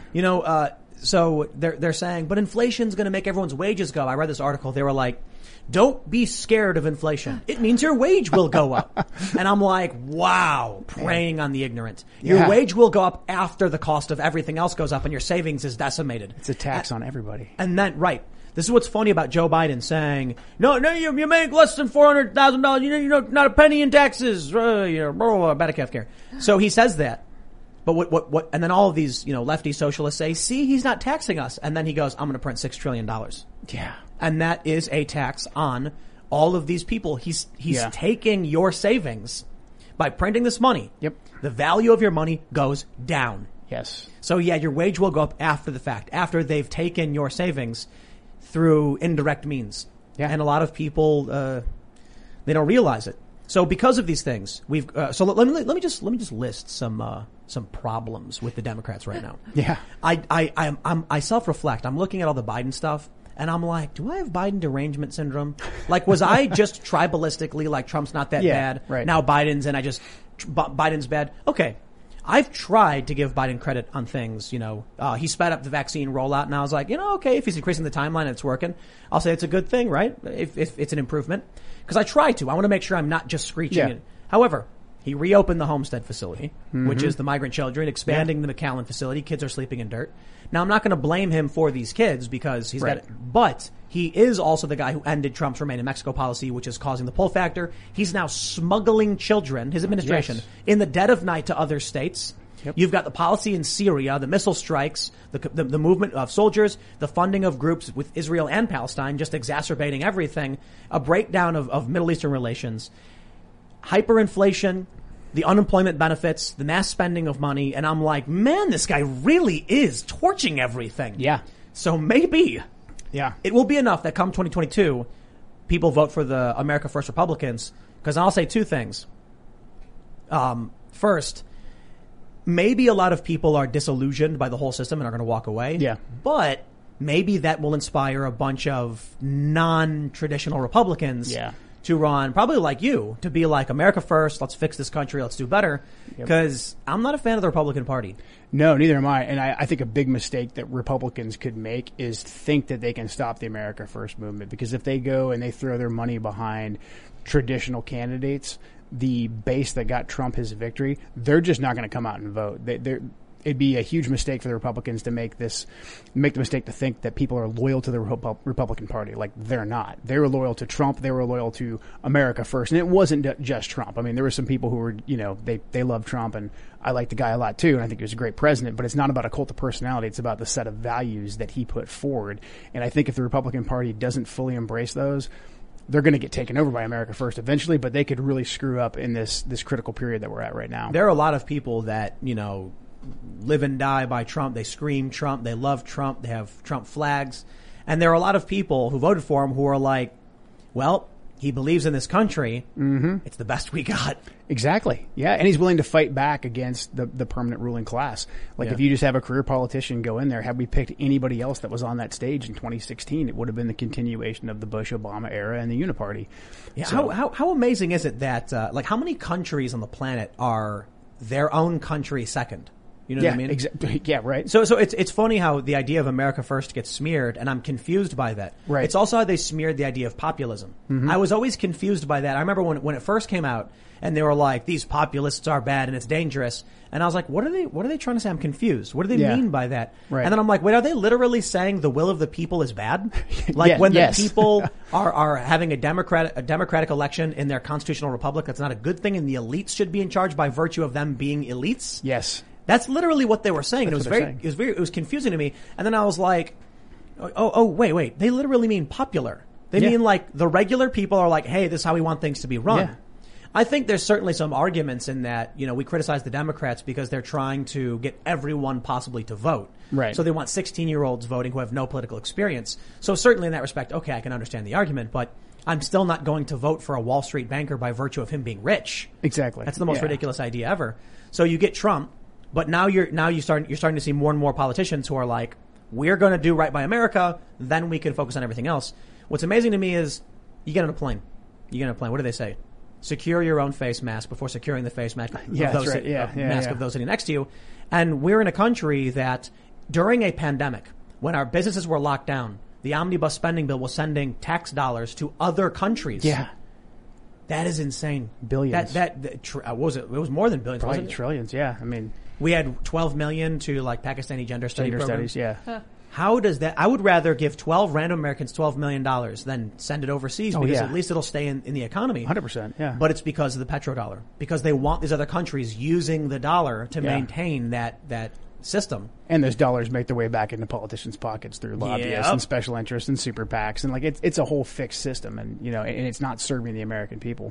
So they're saying, but inflation's going to make everyone's wages go. I read this article. They were like, don't be scared of inflation. It means your wage will go up. And I'm like, wow, preying on the ignorant. Your wage will go up after the cost of everything else goes up and your savings is decimated. It's a tax on everybody. And then, right. This is what's funny about Joe Biden saying, no, you make less than $400,000, not a penny in taxes, Medicare care. So he says that. But what, and then all of these, lefty socialists say, see, he's not taxing us. And then he goes, I'm going to print $6 trillion. Yeah. And that is a tax on all of these people. He's taking your savings by printing this money. Yep. The value of your money goes down. Yes. So your wage will go up after the fact, after they've taken your savings through indirect means. Yeah. And a lot of people, they don't realize it. So because of these things, we've, so let me just list some problems with the Democrats right now. Yeah. I self-reflect. I'm looking at all the Biden stuff and I'm like, do I have Biden derangement syndrome? Like, was I just tribalistically like Trump's not that bad? Right. Now Biden's and Biden's bad. Okay. I've tried to give Biden credit on things, he sped up the vaccine rollout and I was like, okay, if he's increasing the timeline and it's working, I'll say it's a good thing, right? If it's an improvement. Because I try to. I want to make sure I'm not just screeching it. However, he reopened the Homestead facility, which is the migrant children, expanding the McAllen facility. Kids are sleeping in dirt. Now, I'm not going to blame him for these kids because he's got it. But he is also the guy who ended Trump's Remain in Mexico policy, which is causing the pull factor. He's now smuggling children, his administration, in the dead of night to other states. Yep. You've got the policy in Syria, the missile strikes, the movement of soldiers, the funding of groups with Israel and Palestine, just exacerbating everything, a breakdown of Middle Eastern relations, hyperinflation, the unemployment benefits, the mass spending of money. And I'm like, man, this guy really is torching everything. Yeah. So maybe it will be enough that come 2022, people vote for the America First Republicans. Because I'll say two things. First, maybe a lot of people are disillusioned by the whole system and are going to walk away. Yeah. But maybe that will inspire a bunch of non-traditional Republicans to run, probably like you, to be like, America first, let's fix this country, let's do better. Because I'm not a fan of the Republican Party. No, neither am I. And I think a big mistake that Republicans could make is think that they can stop the America First movement. Because if they go and they throw their money behind traditional candidates, the base that got Trump his victory, they're just not going to come out and vote. it'd be a huge mistake for the Republicans to make the mistake to think that people are loyal to the Republican Party. Like, they're not. They were loyal to Trump. They were loyal to America first. And it wasn't just Trump. I mean, there were some people who were, they love Trump, and I like the guy a lot too, and I think he was a great president, but it's not about a cult of personality. It's about the set of values that he put forward. And I think if the Republican Party doesn't fully embrace those, they're going to get taken over by America first eventually, but they could really screw up in this critical period that we're at right now. There are a lot of people that, live and die by Trump. They scream Trump. They love Trump. They have Trump flags. And there are a lot of people who voted for him who are like, well, he believes in this country. Mm-hmm. It's the best we got. Exactly. Yeah. And he's willing to fight back against the permanent ruling class. Like, if you just have a career politician go in there, had we picked anybody else that was on that stage in 2016, it would have been the continuation of the Bush-Obama era and the Uniparty. Yeah. So, how amazing is it that, how many countries on the planet are their own country second? You know what I mean? Exactly. Yeah, right. So it's funny how the idea of America first gets smeared, and I'm confused by that. Right. It's also how they smeared the idea of populism. Mm-hmm. I was always confused by that. I remember when it first came out, and they were like, these populists are bad and it's dangerous. And I was like, what are they trying to say? I'm confused. What do they mean by that? Right. And then I'm like, wait, are they literally saying the will of the people is bad? Like, when the people are having a democratic election in their constitutional republic, that's not a good thing, and the elites should be in charge by virtue of them being elites? Yes. That's literally what they were saying. That's it was confusing to me. And then I was like, wait. They literally mean popular. They mean like the regular people are like, hey, this is how we want things to be run. Yeah. I think there's certainly some arguments in that, we criticize the Democrats because they're trying to get everyone possibly to vote. Right. So they want 16-year-olds voting who have no political experience. So certainly in that respect, okay, I can understand the argument, but I'm still not going to vote for a Wall Street banker by virtue of him being rich. Exactly. That's the most ridiculous idea ever. So you get Trump. But now you're starting to see more and more politicians who are like, we're going to do right by America, then we can focus on everything else. What's amazing to me is you get on a plane. What do they say? Secure your own face mask before securing the face mask of those sitting next to you. And we're in a country that during a pandemic, when our businesses were locked down, the omnibus spending bill was sending tax dollars to other countries. Yeah. That is insane. Billions. What was it? It was more than billions. Probably wasn't it? Trillions. Yeah. I mean, we had 12 million to like Pakistani gender studies. Yeah. Huh. How does that? I would rather give 12 random Americans $12 million than send it overseas because at least it'll stay in the economy. 100%. Yeah. But it's because of the petrodollar, because they want these other countries using the dollar to maintain that system. And those dollars make their way back into politicians' pockets through lobbyists and special interests and super PACs, and like it's a whole fixed system, and and it's not serving the American people.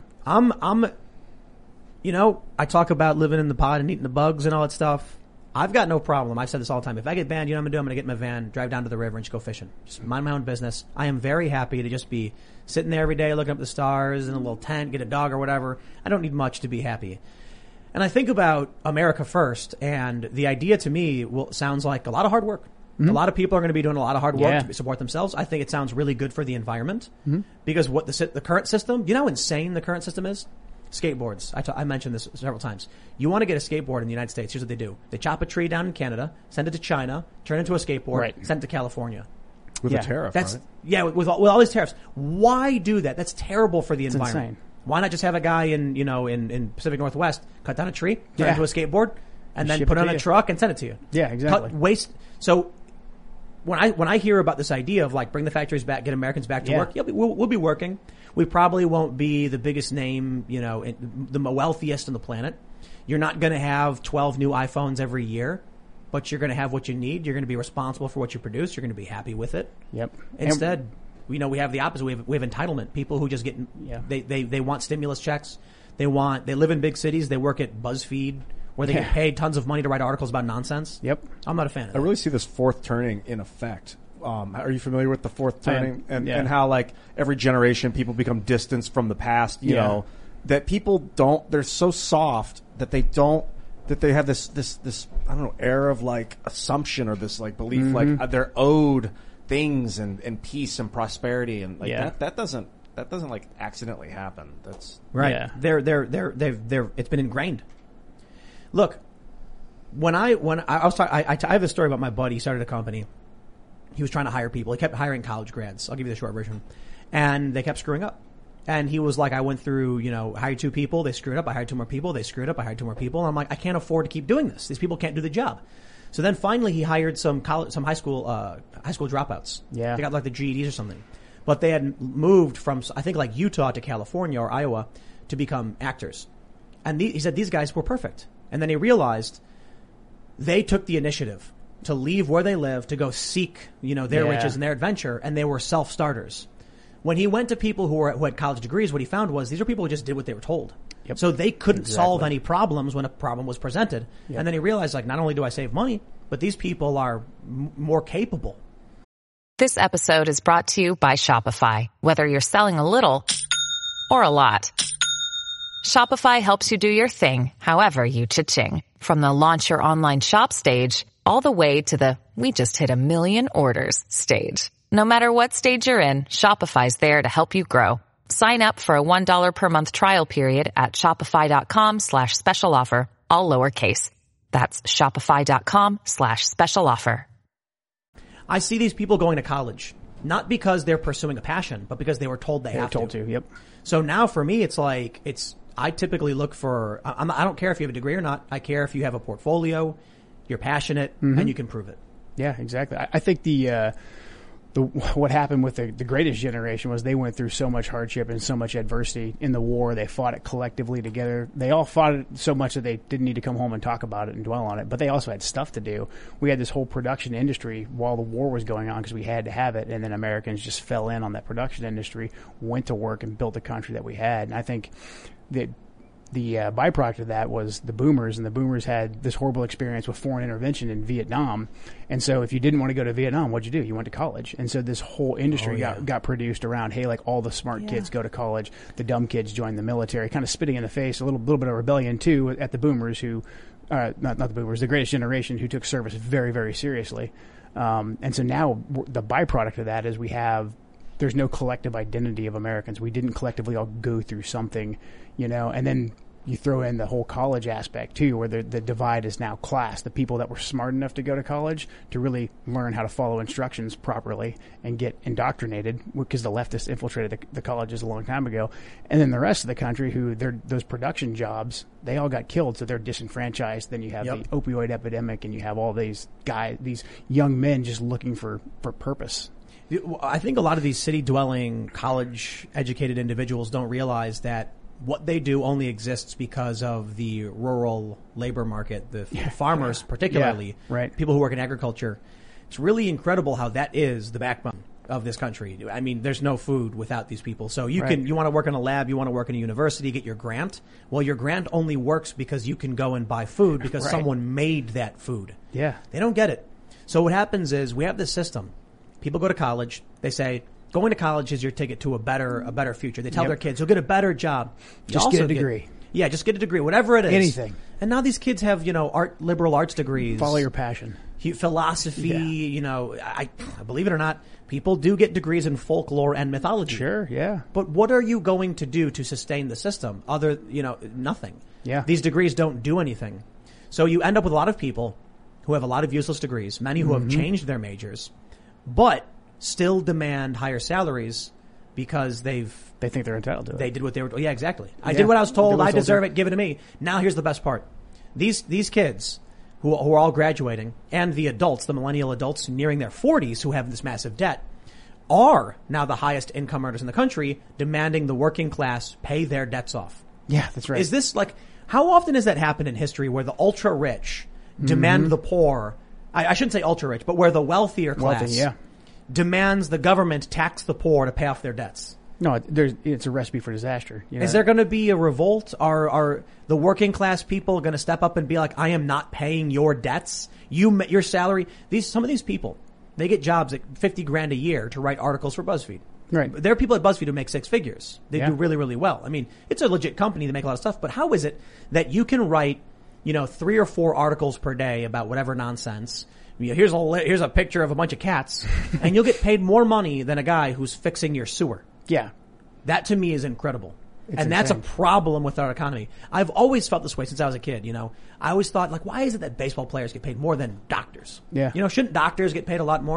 I talk about living in the pod and eating the bugs and all that stuff. I've got no problem. I've said this all the time. If I get banned, you know what I'm going to do? I'm going to get in my van, drive down to the river, and just go fishing. Just mind my own business. I am very happy to just be sitting there every day looking up at the stars in a little tent, get a dog or whatever. I don't need much to be happy. And I think about America first, and the idea to me sounds like a lot of hard work. Mm-hmm. A lot of people are going to be doing a lot of hard work to support themselves. I think it sounds really good for the environment because what the current system, you know how insane the current system is? Skateboards. I mentioned this several times. You want to get a skateboard in the United States, here's what they do. They chop a tree down in Canada, send it to China, turn it into a skateboard, send it to California. With a tariff, right? Yeah, with all these tariffs. Why do that? That's terrible for the environment. Insane. Why not just have a guy in Pacific Northwest cut down a tree, turn it into a skateboard, and then put it on a truck and send it to you? Yeah, exactly. Cut waste. So when I hear about this idea of like bring the factories back, get Americans back to work, we'll be working. We probably won't be the biggest name, the wealthiest on the planet. You're not going to have 12 new iPhones every year, but you're going to have what you need. You're going to be responsible for what you produce. You're going to be happy with it. Yep. Instead, we have the opposite. We have entitlement. People who just get they want stimulus checks. They live in big cities. They work at BuzzFeed where they get paid tons of money to write articles about nonsense. Yep. I'm not a fan of that. I really see this fourth turning in effect. Are you familiar with the fourth turning and how like every generation people become distanced from the past? You know that people they're so soft that they have this I don't know air of like assumption or this like belief like they're owed things and peace and prosperity and like that doesn't like accidentally happen. That's right. Yeah. They're it's been ingrained. Look, when I was talking, I have this story about my buddy. He started a company. He was trying to hire people. He kept hiring college grads. I'll give you the short version. And they kept screwing up. And he was like, I went through, hired 2 people, they screwed up. I hired 2 more people, they screwed up. I hired 2 more people. And I'm like, I can't afford to keep doing this. These people can't do the job. So then finally he hired some high school dropouts. Yeah. They got like the GEDs or something. But they had moved from, I think, like Utah to California or Iowa to become actors. And he said these guys were perfect. And then he realized they took the initiative to leave where they live to go seek, their riches and their adventure, and they were self-starters. When he went to people who had college degrees, what he found was these are people who just did what they were told. Yep. So they couldn't solve any problems when a problem was presented. Yep. And then he realized, like, not only do I save money, but these people are more capable. This episode is brought to you by Shopify. Whether you're selling a little or a lot, Shopify helps you do your thing, however you cha-ching. From the launch your online shop stage, all the way to the we just hit 1 million orders stage. No matter what stage you're in, Shopify's there to help you grow. Sign up for a $1 per month trial period at shopify.com/special offer, all lowercase. That's shopify.com/special offer. I see these people going to college, not because they're pursuing a passion, but because they were told they have to. Told to, yep. So now for me, it's like, I typically look for, I don't care if you have a degree or not. I care if you have a portfolio, you're passionate, and you can prove it. Yeah, exactly. I think what happened with the greatest generation was they went through so much hardship and so much adversity in the war. They fought it collectively together. They all fought it so much that they didn't need to come home and talk about it and dwell on it. But they also had stuff to do. We had this whole production industry while the war was going on because we had to have it. And then Americans just fell in on that production industry, went to work and built the country that we had. And I think that the byproduct of that was the boomers, and the boomers had this horrible experience with foreign intervention in Vietnam. And so if you didn't want to go to Vietnam, what'd you do? You went to college. And so this whole industry got produced around, hey, like all the smart kids go to college, the dumb kids join the military, kind of spitting in the face, a little bit of rebellion too at the boomers who, not the boomers, the greatest generation who took service very, very seriously. And so now the byproduct of that is there's no collective identity of Americans. We didn't collectively all go through something, and then you throw in the whole college aspect too, where the divide is now class. The people that were smart enough to go to college to really learn how to follow instructions properly and get indoctrinated, because the leftists infiltrated the colleges a long time ago. And then the rest of the country, those production jobs, they all got killed, so they're disenfranchised. Then you have the opioid epidemic, and you have all these young men just looking for purpose. I think a lot of these city-dwelling, college-educated individuals don't realize that what they do only exists because of the rural labor market, the farmers particularly, people who work in agriculture. It's really incredible how that is the backbone of this country. I mean, there's no food without these people. So you want to work in a lab, you want to work in a university, get your grant. Well, your grant only works because you can go and buy food because someone made that food. Yeah. They don't get it. So what happens is we have this system. People go to college. They say, going to college is your ticket to a better future. They tell their kids, you'll get a better job. Just get a degree. Just get a degree, whatever it is. Anything. And now these kids have, liberal arts degrees. Follow your passion. Philosophy, I believe it or not, people do get degrees in folklore and mythology. Sure, yeah. But what are you going to do to sustain the system? Nothing. Yeah. These degrees don't do anything. So you end up with a lot of people who have a lot of useless degrees, many who have changed their majors, but still demand higher salaries because they think they're entitled to it. They did what they were told. Yeah, exactly. I did what I was told. I deserve it. Give it to me. Now here's the best part. These kids who are all graduating, and the adults, the millennial adults nearing their 40s who have this massive debt, are now the highest income earners in the country, demanding the working class pay their debts off. Yeah, that's right. Is this how often has that happened in history where the ultra rich demand the poor? I shouldn't say ultra rich, but where the wealthier class demands the government tax the poor to pay off their dets. No, it's a recipe for disaster. Is there going to be a revolt? Are the working class people going to step up and be like, I am not paying your debts? Your salary. Some of these people, they get jobs at $50,000 a year to write articles for BuzzFeed. Right. There are people at BuzzFeed who make 6 figures. They do really, really well. I mean, it's a legit company. They make a lot of stuff. But how is it that you can write, 3 or 4 articles per day about whatever nonsense? Here's a picture of a bunch of cats, and you'll get paid more money than a guy who's fixing your sewer. Yeah. That to me is incredible. It's and that's a problem with our economy. I've always felt this way since I was a kid, I always thought, why is it that baseball players get paid more than doctors? Yeah. Shouldn't doctors get paid a lot more?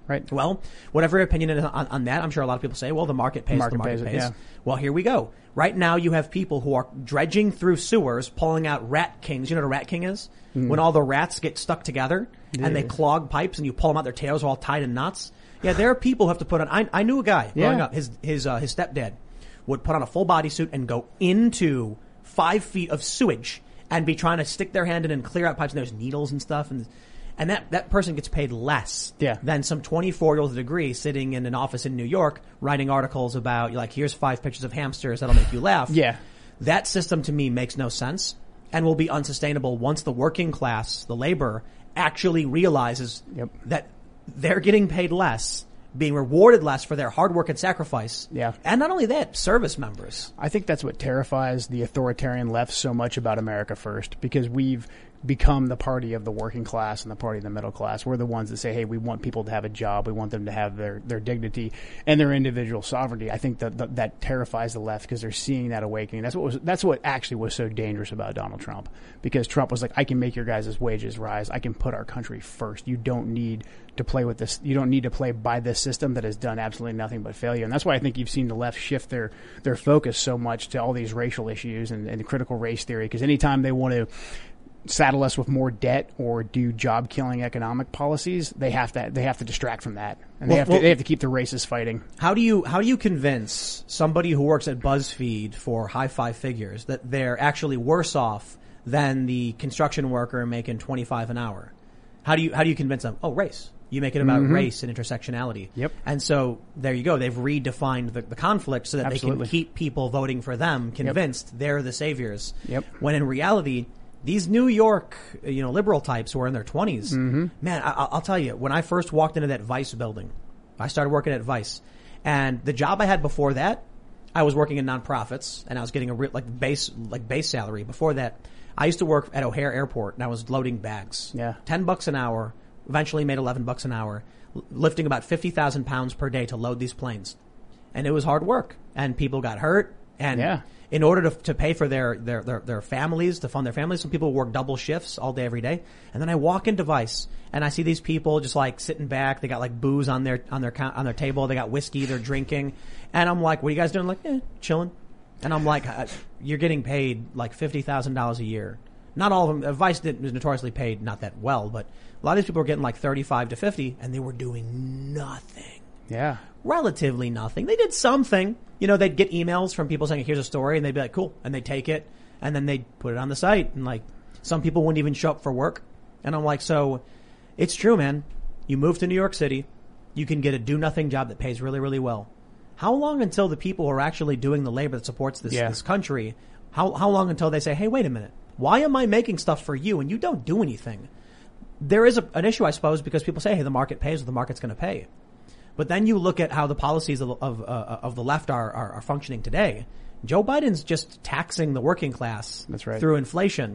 Right. Well, whatever your opinion is on that, I'm sure a lot of people say, well, the market pays, the market pays. Yeah. Well, here we go. Right now you have people who are dredging through sewers, pulling out rat kings. You know what a rat king is? When all the rats get stuck together and they clog pipes and you pull them out, their tails are all tied in knots. Yeah, there are people who have to put on, I knew a guy growing up, his stepdad would put on a full bodysuit and go into 5 feet of sewage and be trying to stick their hand in and clear out pipes, and there's needles and stuff, and that person gets paid less than some 24-year-old with a degree sitting in an office in New York writing articles about, like, here's 5 pictures of hamsters that'll make you laugh. Yeah. That system to me makes no sense and will be unsustainable once the working class, the labor, actually realizes that they're getting paid less, being rewarded less for their hard work and sacrifice. Yeah. And not only that, service members. I think that's what terrifies the authoritarian left so much about America First, because we've become the party of the working class and the party of the middle class. We're the ones that say, hey, we want people to have a job. We want them to have their dignity and their individual sovereignty. I think that terrifies the left because they're seeing that awakening. That's what actually was so dangerous about Donald Trump, because Trump was like, I can make your guys' wages rise. I can put our country first. You don't need to play with this. You don't need to play by this system that has done absolutely nothing but failure. And that's why I think you've seen the left shift their focus so much to all these racial issues and critical race theory, because anytime they want to saddle us with more debt or do job killing economic policies, they have to distract from that, and they have to keep the racists fighting. How do you convince somebody who works at BuzzFeed for high 5 figures that they're actually worse off than the construction worker making $25 an hour? How do you convince them? Oh, race. You make it about race and intersectionality. Yep. And so there you go. They've redefined the conflict so that they can keep people voting for them, convinced they're the saviors. Yep. When in reality, these New York, liberal types who are in their 20s, man, I'll tell you, when I first walked into that Vice building, I started working at Vice, and the job I had before that, I was working in nonprofits, and I was getting a base salary. Before that, I used to work at O'Hare Airport, and I was loading bags. Yeah. $10 an hour, eventually made $11 an hour, lifting about 50,000 pounds per day to load these planes. And it was hard work, and people got hurt, and in order to pay for their families, to fund their families, some people work double shifts all day, every day. And then I walk into Vice and I see these people just like sitting back. They got like booze on their table. They got whiskey. They're drinking. And I'm like, what are you guys doing? Like, chilling. And I'm like, you're getting paid like $50,000 a year. Not all of them. Vice was notoriously paid not that well, but a lot of these people were getting like 35 to 50 and they were doing nothing. Yeah. Relatively nothing. They did something. They'd get emails from people saying, here's a story, and they'd be like, cool. And they'd take it, and then they'd put it on the site. And like, some people wouldn't even show up for work. And I'm like, so it's true, man. You move to New York City, you can get a do-nothing job that pays really, really well. How long until the people who are actually doing the labor that supports this country, how long until they say, hey, wait a minute, why am I making stuff for you and you don't do anything? There is an issue, I suppose, because people say, hey, the market pays what the market's going to pay. But then you look at how the policies of the left are functioning today. Joe Biden's just taxing the working class through inflation,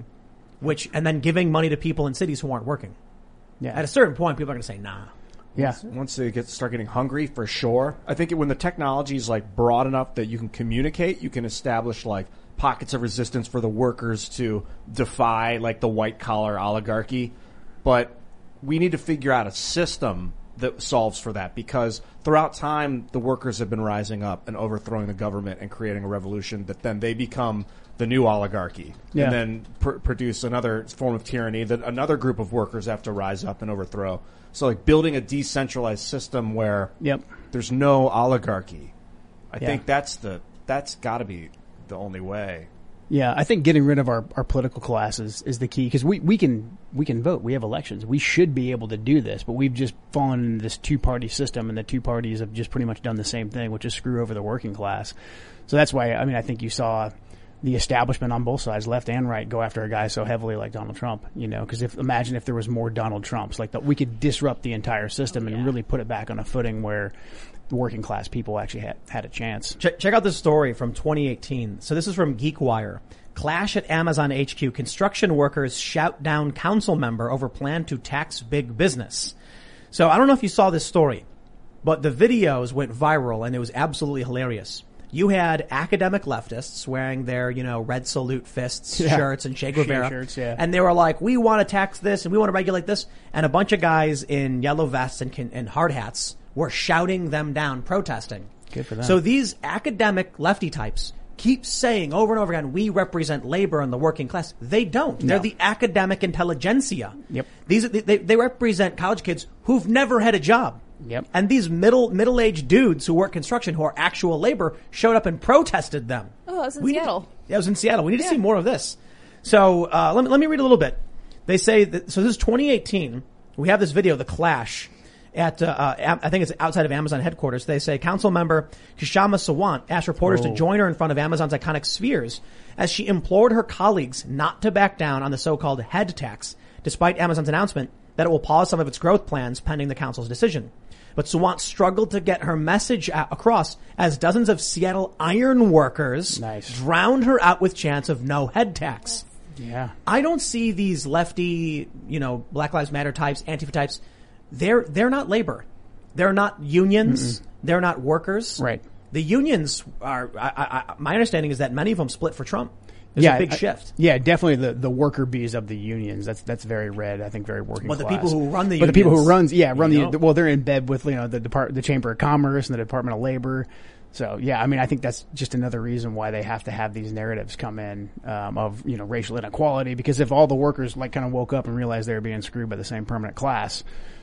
and then giving money to people in cities who aren't working. Yeah. At a certain point, people are going to say, nah. Yeah. Once they start getting hungry, for sure. I think when the technology is like broad enough that you can communicate, you can establish like pockets of resistance for the workers to defy like the white collar oligarchy. But we need to figure out a system that solves for that, because throughout time, the workers have been rising up and overthrowing the government and creating a revolution that then they become the new oligarchy and then produce another form of tyranny that another group of workers have to rise up and overthrow. So like building a decentralized system where there's no oligarchy. I think that's got to be the only way. Yeah, I think getting rid of our political classes is the key, because we can vote. We have elections. We should be able to do this, but we've just fallen into this two-party system, and the two parties have just pretty much done the same thing, which is screw over the working class. So that's why, I think you saw the establishment on both sides, left and right, go after a guy so heavily like Donald Trump, because imagine if there was more Donald Trumps, we could disrupt the entire system and really put it back on a footing where the working class people actually had a chance. Check out this story from 2018. So this is from GeekWire. Clash at Amazon HQ. Construction workers shout down council member over plan to tax big business. So I don't know if you saw this story, but the videos went viral and it was absolutely hilarious. You had academic leftists wearing their, red salute fists shirts and Che Guevara. Shirts, And they were like, we want to tax this and we want to regulate this. And a bunch of guys in yellow vests and hard hats were shouting them down, protesting. Good for them. So these academic lefty types keep saying over and over again, we represent labor and the working class. They don't. No. They're the academic intelligentsia. Yep. They represent college kids who've never had a job. Yep. And these middle-aged dudes who work construction, who are actual labor, showed up and protested them. Oh, that was in Seattle. Yeah, it was in Seattle. We need to see more of this. So let me read a little bit. They say that, so this is 2018. We have this video, The Clash, at I think it's outside of Amazon headquarters. They say Council member Kshama Sawant asked reporters to join her in front of Amazon's iconic spheres as she implored her colleagues not to back down on the so-called head tax, despite Amazon's announcement that it will pause some of its growth plans pending the council's decision. But Sawant struggled to get her message across as dozens of Seattle iron workers drowned her out with chants of no head tax. Yeah. I don't see these lefty, Black Lives Matter types, Antifa types. They're not labor. They're not unions. They're not workers. Right. The unions are, my understanding is that many of them split for Trump. There's a big shift. Yeah, definitely the worker bees of the unions. That's very red. I think very working class. But the people who run the unions. But the people who run they're in bed with, the Chamber of Commerce and the Department of Labor. So yeah, I mean, I think that's just another reason why they have to have these narratives come in, of, racial inequality, because if all the workers kind of woke up and realized they were being screwed by the same permanent class,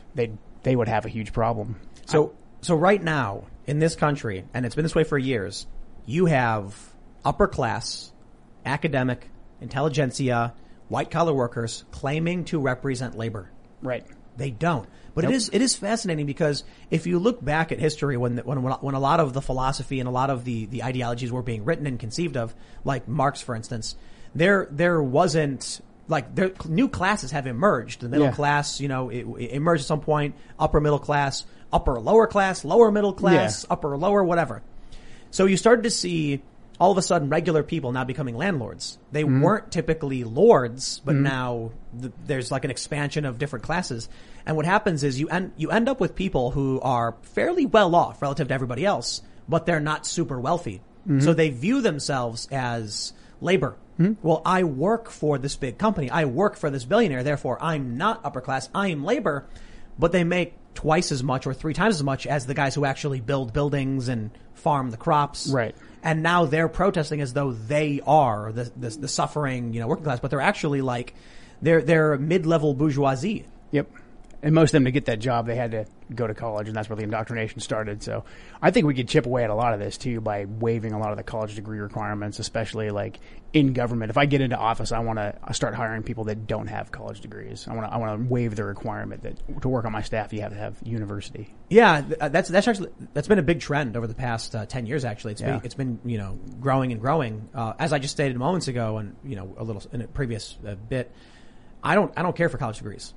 they would have a huge problem. So right now in this country, and it's been this way for years, you have upper class, academic, intelligentsia, white collar workers claiming to represent labor. Right. They don't. But it is fascinating because if you look back at history when a lot of the philosophy and a lot of the ideologies were being written and conceived of, like Marx, for instance, there wasn't, new classes have emerged. The middle class, it emerged at some point, upper middle class, upper lower class, lower middle class, upper lower, whatever. So you started to see all of a sudden regular people now becoming landlords. They weren't typically lords, but now there's an expansion of different classes. And what happens is you end up with people who are fairly well off relative to everybody else, but they're not super wealthy. So they view themselves as labor. Well, I work for this big company. I work for this billionaire. Therefore, I'm not upper class. I am labor. But they make twice as much or three times as much as the guys who actually build buildings and farm the crops. Right. And now they're protesting as though they are the suffering, working class, but they're actually they're mid-level bourgeoisie. Yep. And most of them, to get that job, they had to go to college, and that's where the indoctrination started. So I think we could chip away at a lot of this, too, by waiving a lot of the college degree requirements, especially in government. If I get into office, I want to start hiring people that don't have college degrees. I want to waive the requirement that to work on my staff, you have to have university. Yeah, that's been a big trend over the past 10 years, actually. It's been growing and growing. As I just stated moments ago, and a little in a previous bit, I don't care for college degrees.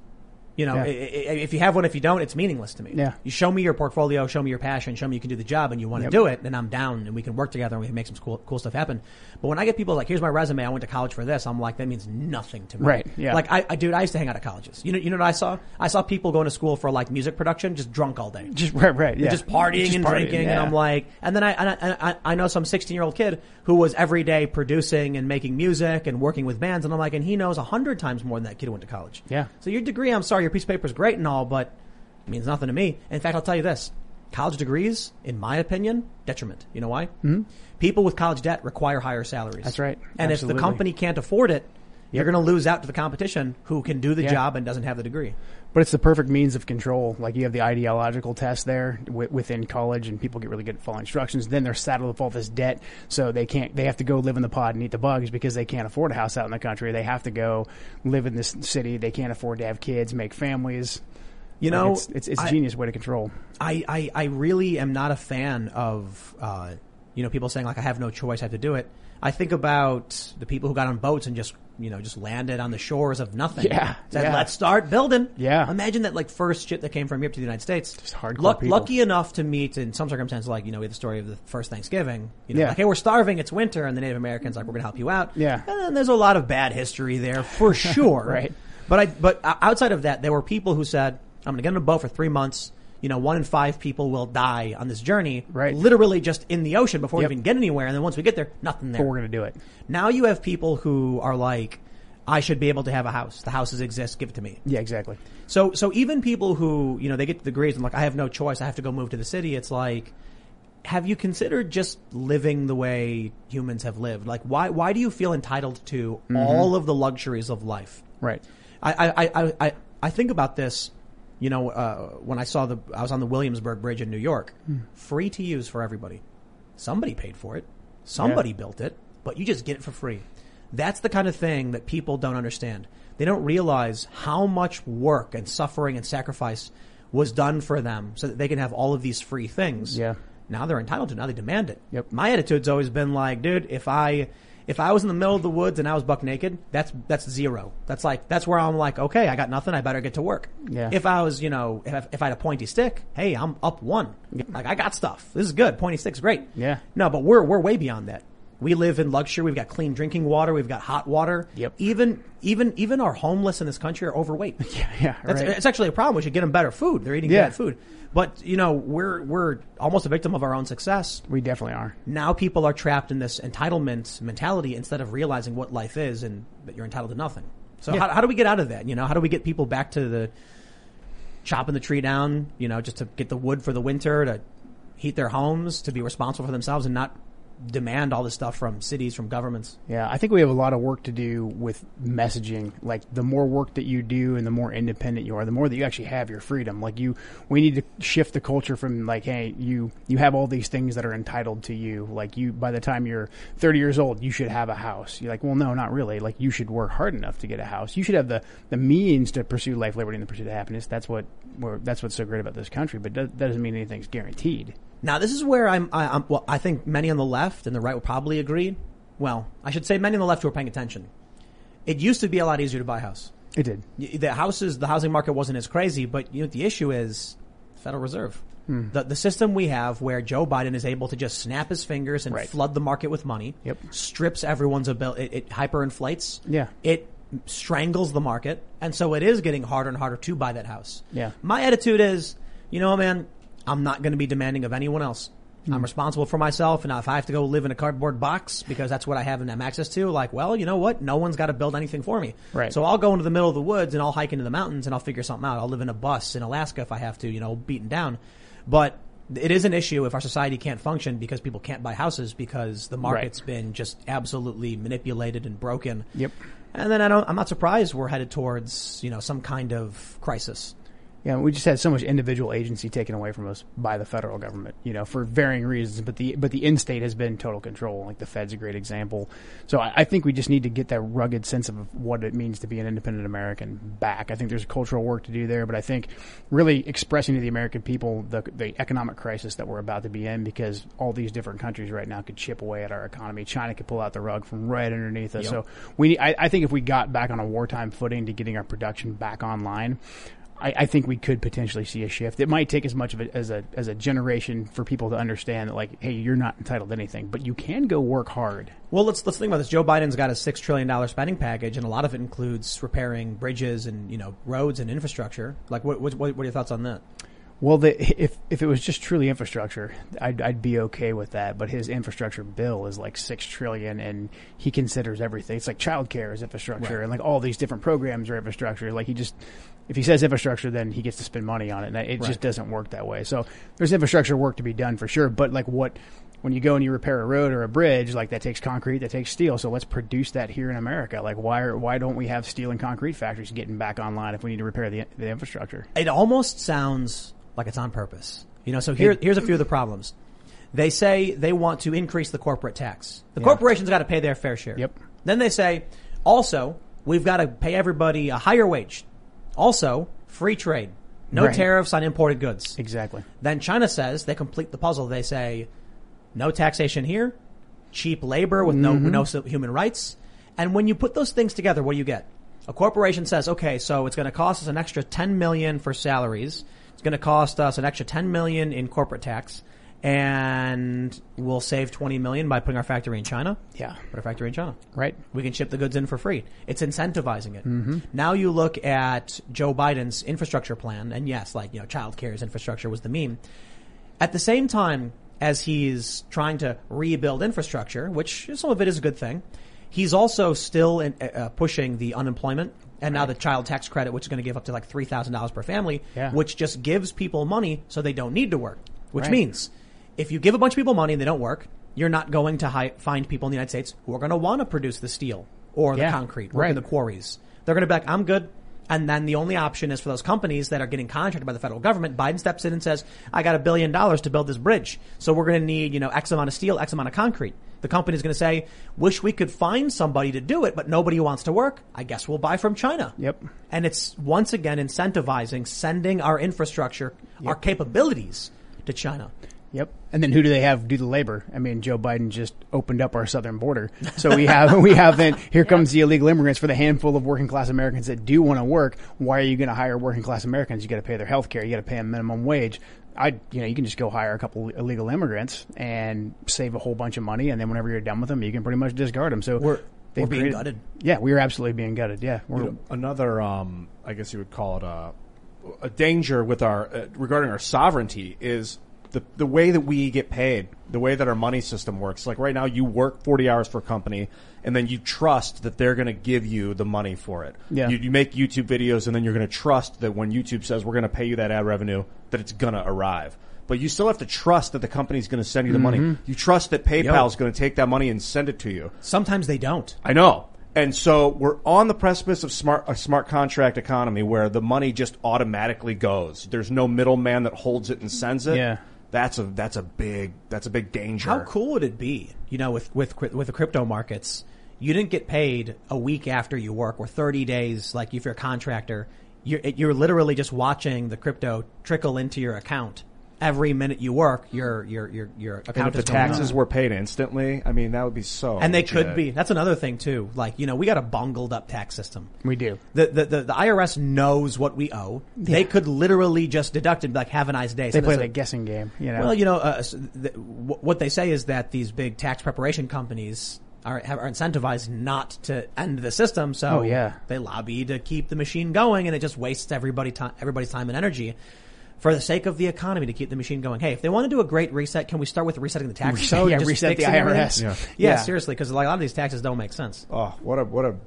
If you have one, if you don't, it's meaningless to me. Yeah. You show me your portfolio, show me your passion, show me you can do the job and you want to do it, then I'm down and we can work together and we can make some cool stuff happen. But when I get people here's my resume, I went to college for this, I'm like, that means nothing to me. Right. Yeah. I used to hang out at colleges. You know what I saw? I saw people going to school for music production, just drunk all day. Right. Yeah. Just partying and drinking. Yeah. And I'm like, and then I know some 16-year-old kid who was every day producing and making music and working with bands. And I'm like, and he knows 100 times more than that kid who went to college. Yeah. So your degree, I'm sorry, your piece of paper is great and all, but it means nothing to me. In fact, I'll tell you this. College degrees, in my opinion, detriment. You know why? Mm-hmm. People with college debt require higher salaries. That's right. And Absolutely. if the company can't afford it, you're going to lose out to the competition who can do the job and doesn't have the degree. But it's the perfect means of control. You have the ideological test there within college, and people get really good at following instructions. Then they're saddled with all this debt, so they have to go live in the pod and eat the bugs because they can't afford a house out in the country. They have to go live in this city. They can't afford to have kids, make families. It's a genius way to control. I really am not a fan of, people saying I have no choice, I have to do it. I think about the people who got on boats and just landed on the shores of nothing. Said, let's start building. Yeah. Imagine that first ship that came from Europe to the United States. Just hardcore people. Lucky enough to meet in some circumstances, we have the story of the first Thanksgiving. Hey, we're starving, it's winter, and the Native Americans we're going to help you out. Yeah. And then there's a lot of bad history there for sure. Right. But outside of that, there were people who said, I'm going to get on a boat for 3 months, 1 in 5 people will die on this journey, Right. literally just in the ocean before Yep. we even get anywhere. And then once we get there, nothing there. But we're going to do it. Now you have people who are like, I should be able to have a house. The houses exist. Give it to me. Yeah, exactly. So even people who, they get degrees and like, I have no choice. I have to go move to the city. It's like, have you considered just living the way humans have lived? Like, why do you feel entitled to all of the luxuries of life? Right. I think about this, when I was on the Williamsburg Bridge in New York, free to use for everybody. Somebody paid for it. Somebody built it, but you just get it for free. That's the kind of thing that people don't understand. They don't realize how much work and suffering and sacrifice was done for them so that they can have all of these free things. Yeah. Now they're entitled to it. Now they demand it. Yep. My attitude's always been like, dude, if I was in the middle of the woods and I was buck naked, that's zero. That's where I'm like, okay, I got nothing. I better get to work. Yeah. If I was, if I had a pointy stick, hey, I'm up one. Like I got stuff. This is good. Pointy stick's great. Yeah. No, but we're way beyond that. We live in luxury. We've got clean drinking water. We've got hot water. Yep. Even our homeless in this country are overweight. Yeah. Right. It's actually a problem. We should get them better food. They're eating bad food. But, we're almost a victim of our own success. We definitely are. Now people are trapped in this entitlement mentality instead of realizing what life is and that you're entitled to nothing. So how do we get out of that? How do we get people back to the chopping the tree down, just to get the wood for the winter, to heat their homes, to be responsible for themselves and not demand all this stuff from cities, from governments? Yeah, I think we have a lot of work to do with messaging. Like, the more work that you do and the more independent you are, the more that you actually have your freedom. Like, we need to shift the culture from like, hey, you have all these things that are entitled to you. Like, by the time you're 30 years old, you should have a house. You're like, well, no, not really. Like, you should work hard enough to get a house. You should have the means to pursue life, liberty, and the pursuit of happiness. That's what's so great about this country. But that doesn't mean anything's guaranteed. Now, this is where I think many on the left and the right will probably agree. Well, I should say many on the left who are paying attention. It used to be a lot easier to buy a house. It did. The housing market wasn't as crazy, but the issue is Federal Reserve. The system we have where Joe Biden is able to just snap his fingers and flood the market with money, strips everyone's ability, it hyperinflates. Yeah. It strangles the market, and so it is getting harder and harder to buy that house. Yeah. My attitude is, man, I'm not going to be demanding of anyone else. I'm responsible for myself, and if I have to go live in a cardboard box because that's what I have and have access to, like, well, you know what? No one's got to build anything for me. Right. So I'll go into the middle of the woods and I'll hike into the mountains and I'll figure something out. I'll live in a bus in Alaska if I have to, beaten down. But it is an issue if our society can't function because people can't buy houses because the market's been just absolutely manipulated and broken. Yep. And then I'm not surprised we're headed towards, some kind of crisis. Yeah, we just had so much individual agency taken away from us by the federal government, for varying reasons. But the in-state has been total control. Like, the Fed's a great example. So I think we just need to get that rugged sense of what it means to be an independent American back. I think there's cultural work to do there, but I think really expressing to the American people the economic crisis that we're about to be in, because all these different countries right now could chip away at our economy. China could pull out the rug from right underneath us. Yep. So I think if we got back on a wartime footing to getting our production back online, I think we could potentially see a shift. It might take as much of it as a generation for people to understand that, like, hey, you're not entitled to anything, but you can go work hard. Well, let's think about this. Joe Biden's got a $6 trillion spending package, and a lot of it includes repairing bridges and roads and infrastructure. Like, what are your thoughts on that? Well, if it was just truly infrastructure, I'd be okay with that. But his infrastructure bill is like $6 trillion, and he considers everything. It's like childcare is infrastructure, and like all these different programs are infrastructure. Like, if he says infrastructure, then he gets to spend money on it, and it just doesn't work that way. So there's infrastructure work to be done for sure. But like, when you go and you repair a road or a bridge, like, that takes concrete, that takes steel. So let's produce that here in America. Like, why don't we have steel and concrete factories getting back online if we need to repair the infrastructure? It almost sounds like it's on purpose. So here's a few of the problems. They say they want to increase the corporate tax. The corporations got to pay their fair share. Yep. Then they say, also, we've got to pay everybody a higher wage. Also, free trade. No tariffs on imported goods. Exactly. Then China says, they complete the puzzle. They say, no taxation here, cheap labor with no human rights. And when you put those things together, what do you get? A corporation says, okay, so it's going to cost us an extra $10 million for salaries. It's going to cost us an extra $10 million in corporate tax. and we'll save $20 million by putting our factory in China. Yeah. Put our factory in China. Right. We can ship the goods in for free. It's incentivizing it. Mm-hmm. Now you look at Joe Biden's infrastructure plan, and yes, like, child care's infrastructure was the meme. At the same time as he's trying to rebuild infrastructure, which some of it is a good thing, he's also still pushing the unemployment and now the child tax credit, which is going to give up to like $3,000 per family, which just gives people money so they don't need to work, which means if you give a bunch of people money and they don't work, you're not going to find people in the United States who are going to want to produce the steel or the concrete, work in the quarries. They're going to be like, I'm good. And then the only option is for those companies that are getting contracted by the federal government. Biden steps in and says, I got $1 billion to build this bridge. So we're going to need, X amount of steel, X amount of concrete. The company's going to say, wish we could find somebody to do it, but nobody wants to work. I guess we'll buy from China. Yep. And it's once again incentivizing sending our infrastructure, our capabilities to China. Yep. And then who do they have do the labor? I mean, Joe Biden just opened up our southern border. So here comes the illegal immigrants for the handful of working class Americans that do want to work. Why are you going to hire working class Americans? You got to pay their health care. You got to pay them minimum wage. You can just go hire a couple illegal immigrants and save a whole bunch of money. And then whenever you're done with them, you can pretty much discard them. So we're being gutted. Yeah, we're absolutely being gutted. Yeah. Another, I guess you would call it a danger with regarding our sovereignty is the way that we get paid, the way that our money system works. Like right now, you work 40 hours for a company, and then you trust that they're going to give you the money for it. Yeah. You make YouTube videos, and then you're going to trust that when YouTube says we're going to pay you that ad revenue, that it's going to arrive. But you still have to trust that the company's going to send you the money. You trust that PayPal is going to take that money and send it to you. Sometimes they don't. I know. And so we're on the precipice of a smart contract economy where the money just automatically goes. There's no middleman that holds it and sends it. Yeah. That's a big danger. How cool would it be, with the crypto markets? You didn't get paid a week after you work or 30 days. Like if you're a contractor, you're literally just watching the crypto trickle into your account. Every minute you work, your account and if is the going taxes on. were paid instantly, I mean, that would be so. And they legit. could be. That's another thing too. Like, we got a bungled up tax system. We do. The IRS knows what we owe. Yeah. They could literally just deduct it, like, have a nice day. They play the guessing game, Well, what they say is that these big tax preparation companies are incentivized not to end the system. So they lobby to keep the machine going, and it just wastes everybody's time and energy. For the sake of the economy, to keep the machine going. Hey, if they want to do a great reset, can we start with resetting the tax code? Yeah, reset the IRS. Yeah, seriously, because a lot of these taxes don't make sense. Oh, what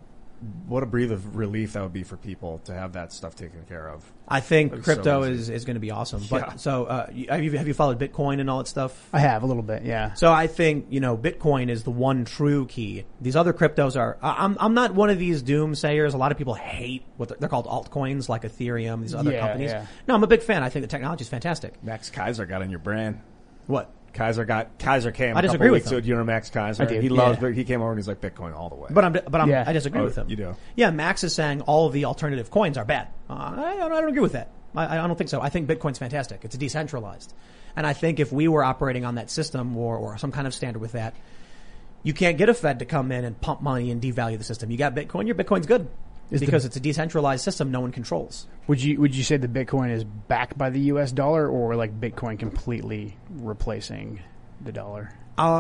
a breath of relief that would be for people to have that stuff taken care of. I think crypto is going to be awesome. But so, have you followed Bitcoin and all that stuff? I have a little bit, yeah. So I think Bitcoin is the one true key. These other cryptos are. I'm not one of these doomsayers. A lot of people hate what they're called altcoins, like Ethereum. These other companies. Yeah. No, I'm a big fan. I think the technology is fantastic. Max Kaiser got on your brand. What? Kaiser came. I disagree with him. You know Max Kaiser. He came over and he's like Bitcoin all the way. I disagree with him. You do? Yeah, Max is saying all of the alternative coins are bad. I don't agree with that. I don't think so. I think Bitcoin's fantastic. It's decentralized, and I think if we were operating on that system or some kind of standard with that, you can't get a Fed to come in and pump money and devalue the system. You got Bitcoin, your Bitcoin's good. Because it's a decentralized system no one controls. Would you say that Bitcoin is backed by the U.S. dollar, or like Bitcoin completely replacing the dollar?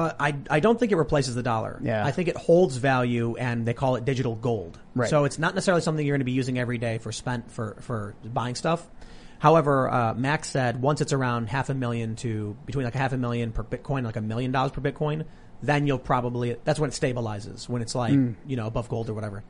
I don't think it replaces the dollar. Yeah. I think it holds value, and they call it digital gold. Right. So it's not necessarily something you're going to be using every day for buying stuff. However, Max said once it's around between like $500,000 per Bitcoin and like $1 million per Bitcoin, then that's when it stabilizes, when it's like, above gold or whatever.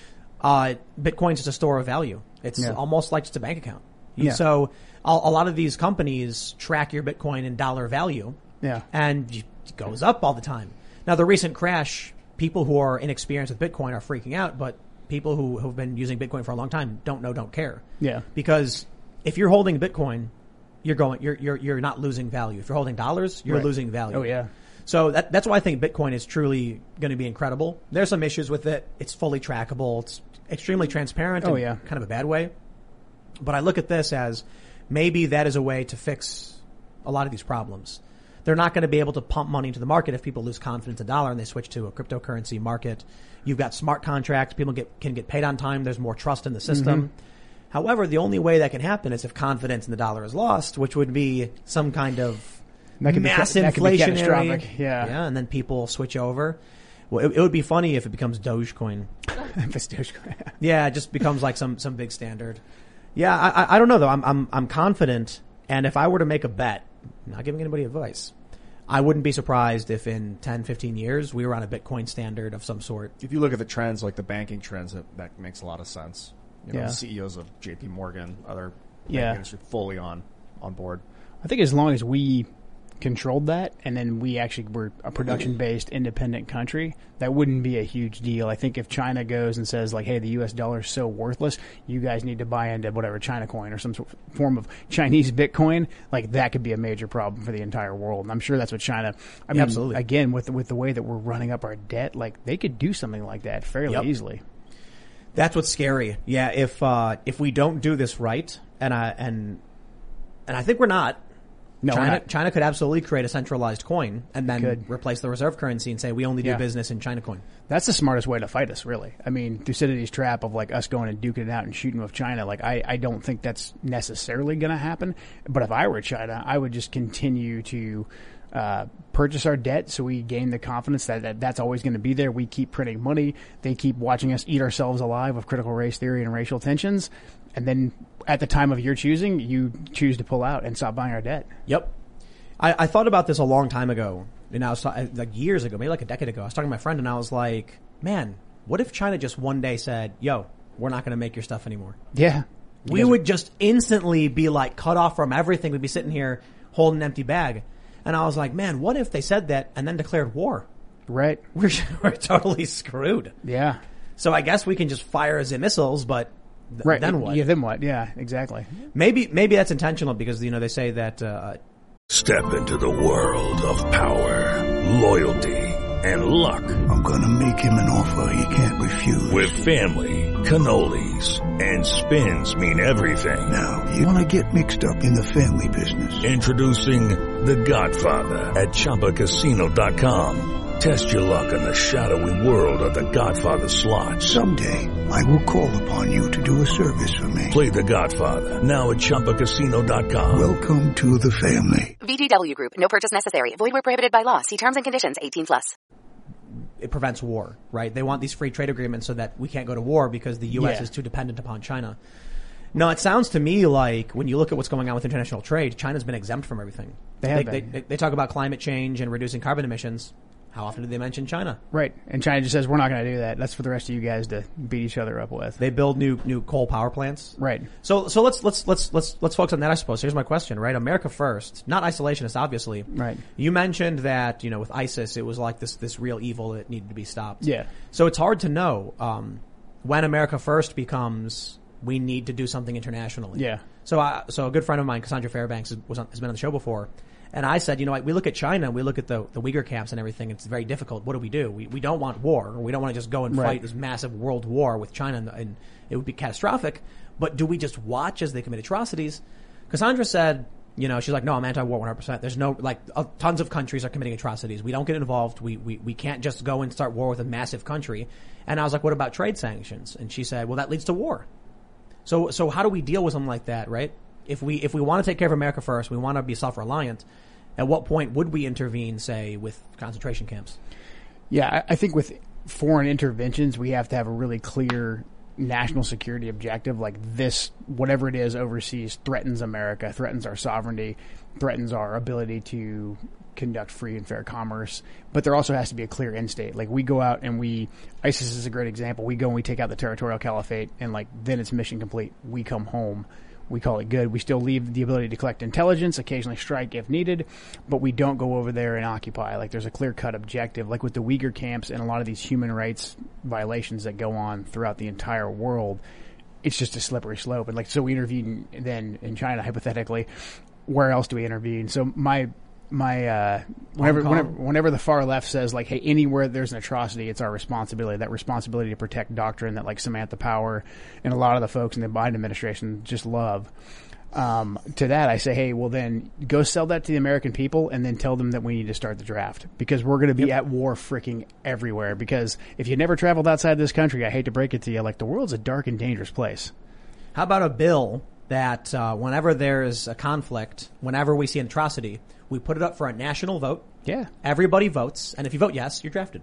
Bitcoin's just a store of value. It's almost like just a bank account. Yeah. So a lot of these companies track your Bitcoin in dollar value. Yeah. And it goes up all the time. Now, the recent crash, people who are inexperienced with Bitcoin are freaking out, but people who have been using Bitcoin for a long time don't care. Yeah. Because if you're holding Bitcoin, you're not losing value. If you're holding dollars, you're losing value. Oh, yeah. So that's why I think Bitcoin is truly going to be incredible. There's some issues with it. It's fully trackable. It's extremely transparent in kind of a bad way. But I look at this as maybe that is a way to fix a lot of these problems. They're not going to be able to pump money into the market if people lose confidence in the dollar and they switch to a cryptocurrency market. You've got smart contracts. People can get paid on time. There's more trust in the system. However, the only way that can happen is if confidence in the dollar is lost, which would be some kind of mass inflationary. Yeah, and then people switch over. Well, it would be funny if it becomes Dogecoin. If it's Dogecoin. Yeah, it just becomes like some big standard. Yeah, I don't know though. I'm confident, and if I were to make a bet, I'm not giving anybody advice, I wouldn't be surprised if in 10, 15 years we were on a Bitcoin standard of some sort. If you look at the trends, like the banking trends, that makes a lot of sense. You know, Yeah. the CEOs of JP Morgan, other Yeah. banking industry fully on board. I think as long as we controlled that and then we actually were a production-based independent country, that wouldn't be a huge deal. I think if China goes and says like, hey, the US dollar is so worthless, you guys need to buy into whatever China coin or some form of Chinese Bitcoin, like that could be a major problem for the entire world. And I'm sure that's what China, I mean, Absolutely. Again, with the way that we're running up our debt, like they could do something like that fairly easily. That's what's scary. Yeah, if we don't do this right, and I think we're not. No, China could absolutely create a centralized coin and then could. replace the reserve currency and say we only do Yeah. business in China coin. That's the smartest way to fight us, really. I mean, Thucydides' trap of like us going and duking it out and shooting with China, like I don't think that's necessarily going to happen. But if I were China, I would just continue to purchase our debt so we gain the confidence that that's always going to be there. We keep printing money. They keep watching us eat ourselves alive with critical race theory and racial tensions. And then at the time of your choosing, you choose to pull out and stop buying our debt. Yep. I thought about this a long time ago, and I was like years ago, maybe like a decade ago. I was talking to my friend, and I was like, "Man, what if China just one day said, yo, we're not going to make your stuff anymore?" Yeah. We would just instantly be like cut off from everything. We'd be sitting here holding an empty bag. And I was like, man, what if they said that and then declared war? Right. We're totally screwed. Yeah. So I guess we can just fire the missiles, but Right. then what? Yeah, then what? Yeah, exactly. Maybe that's intentional because, you know, they say that, Step into the world of power, loyalty, and luck. I'm gonna make him an offer he can't refuse. With family, cannolis, and spins mean everything. Now, you wanna get mixed up in the family business. Introducing The Godfather at ChumbaCasino.com. Test your luck in the shadowy world of The Godfather slot. Someday, I will call upon you to do a service for me. Play The Godfather now at ChumbaCasino.com. Welcome to the family. VGW Group. No purchase necessary. Void where prohibited by law. See terms and conditions. 18+. it prevents war, right? They want these free trade agreements so that we can't go to war because the U.S. Yeah. is too dependent upon China. No, it sounds to me like when you look at what's going on with international trade, China's been exempt from everything. They talk about climate change and reducing carbon emissions. How often do they mention China? Right. And China just says, we're not going to do that. That's for the rest of you guys to beat each other up with. They build new coal power plants. Right. So let's focus on that, I suppose. Here's my question, right? America first, not isolationist, obviously. Right. You mentioned that, with ISIS, it was like this real evil that needed to be stopped. Yeah. So it's hard to know, when America first becomes, we need to do something internationally. Yeah. So a good friend of mine, Cassandra Fairbanks, has been on the show before. And I said, we look at China, we look at the Uyghur camps and everything. It's very difficult. What do? We don't want war. We don't want to just go and fight this massive world war with China, and it would be catastrophic. But do we just watch as they commit atrocities? Cassandra said, she's like, no, I'm anti-war 100%. There's no, tons of countries are committing atrocities. We don't get involved. We can't just go and start war with a massive country. And I was like, what about trade sanctions? And she said, well, that leads to war. So how do we deal with something like that, right? If we want to take care of America first, we want to be self-reliant. At what point would we intervene, say, with concentration camps? Yeah, I think with foreign interventions, we have to have a really clear national security objective. Like this, whatever it is overseas, threatens America, threatens our sovereignty, threatens our ability to conduct free and fair commerce. But there also has to be a clear end state. Like we go out and ISIS is a great example. We go and we take out the territorial caliphate, and then it's mission complete. We come home. We call it good. We still leave the ability to collect intelligence, occasionally strike if needed, but we don't go over there and occupy. Like there's a clear-cut objective, like with the Uyghur camps and a lot of these human rights violations that go on throughout the entire world. It's just a slippery slope. And so we intervene then in China, hypothetically. Where else do we intervene? So whenever the far left says like, hey, anywhere there's an atrocity, it's our responsibility. That responsibility to protect doctrine that like Samantha Power and a lot of the folks in the Biden administration just love. To that, I say, hey, well then go sell that to the American people and then tell them that we need to start the draft because we're going to be at war freaking everywhere. Because if you never traveled outside this country, I hate to break it to you, like the world's a dark and dangerous place. How about a bill that whenever there's a conflict, whenever we see an atrocity, we put it up for a national vote. Yeah. Everybody votes, and if you vote yes, you're drafted.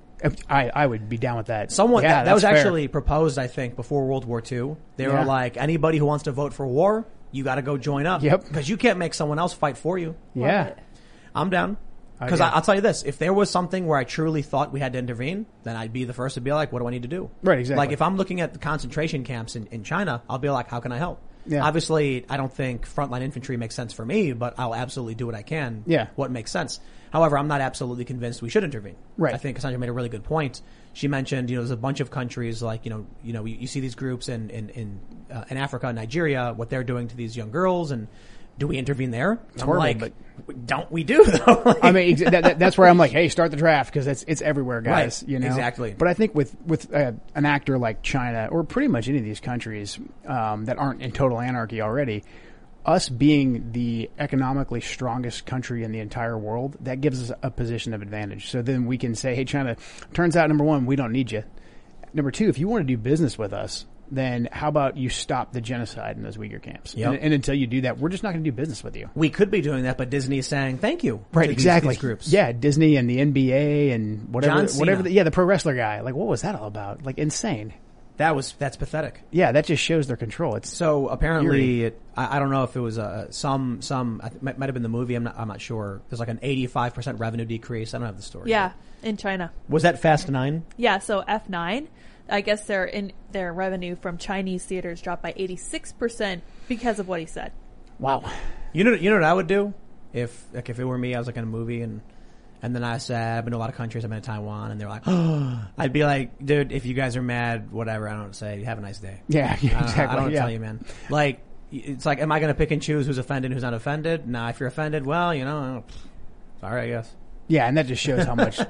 I would be down with that. That was fair. actually proposed, I think, before World War II. They were like, anybody who wants to vote for war, you got to go join up. Yep. Because you can't make someone else fight for you. Yeah. I'm down. Because I'll tell you this, if there was something where I truly thought we had to intervene, then I'd be the first to be like, what do I need to do? Right, exactly. Like, if I'm looking at the concentration camps in China, I'll be like, how can I help? Yeah. Obviously, I don't think frontline infantry makes sense for me, but I'll absolutely do what I can. Yeah. What makes sense. However, I'm not absolutely convinced we should intervene. Right. I think Cassandra made a really good point. She mentioned, there's a bunch of countries like, you see these groups in Africa, Nigeria, what they're doing to these young girls, and do we intervene there? It's horrible, like, but don't we do though? Like, I mean, that's where I'm like, hey, start the draft because it's everywhere, guys. Right, exactly. But I think with an actor like China or pretty much any of these countries that aren't in total anarchy already, us being the economically strongest country in the entire world, that gives us a position of advantage. So then we can say, hey, China, turns out, number one, we don't need you. Number two, if you want to do business with us, then how about you stop the genocide in those Uyghur camps? Yep. And until you do that, we're just not going to do business with you. we could be doing that, but Disney is saying thank you. Right, to exactly. These groups. Yeah, Disney and the NBA and John Cena. the pro wrestler guy. Like, what was that all about? Like, insane. That's pathetic. Yeah, that just shows their control. It's So apparently, I don't know if it was some might have been the movie. I'm not sure. There's like an 85% revenue decrease. I don't have the story. Yeah, in China. Was that Fast 9? Yeah, so F9, I guess their revenue from Chinese theaters dropped by 86% because of what he said. wow. You know what I would do if it were me. I was like in a movie and then I said I've been to a lot of countries. I've been to Taiwan, and they're like, oh, I'd be like, dude, if you guys are mad, whatever. I don't say. Have a nice day. Yeah, exactly. I don't tell you, man. Like, it's like, am I going to pick and choose who's offended and who's not offended? Nah, if you're offended, well, sorry, I guess. Yeah, and that just shows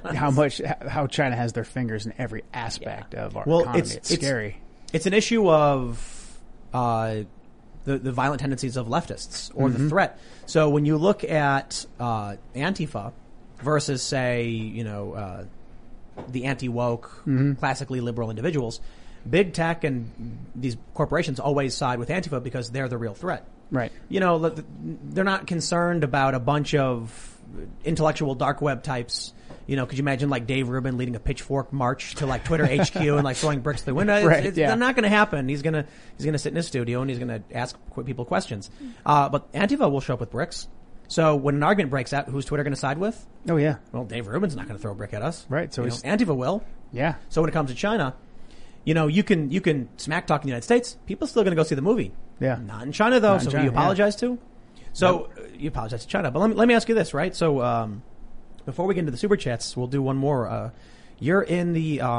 how China has their fingers in every aspect of our economy. It's scary. It's an issue of the violent tendencies of leftists or the threat. So when you look at Antifa versus, say, the anti-woke, classically liberal individuals, big tech and these corporations always side with Antifa because they're the real threat. Right. They're not concerned about a bunch of intellectual dark web types. Could you imagine like Dave Rubin leading a pitchfork march to like Twitter HQ and like throwing bricks through the window? It's not going to happen. He's going to sit in his studio and he's going to ask people questions. But Antifa will show up with bricks. So when an argument breaks out, who's Twitter going to side with? Oh yeah. Well, Dave Rubin's not going to throw a brick at us. Right. So Antifa will. Yeah. So when it comes to China, you can smack talk in the United States. People are still going to go see the movie. Yeah. Not in China though. Not in so China, you apologize to? So you apologize to China. But let me ask you this, right? So before we get into the super chats, we'll do one more. You're in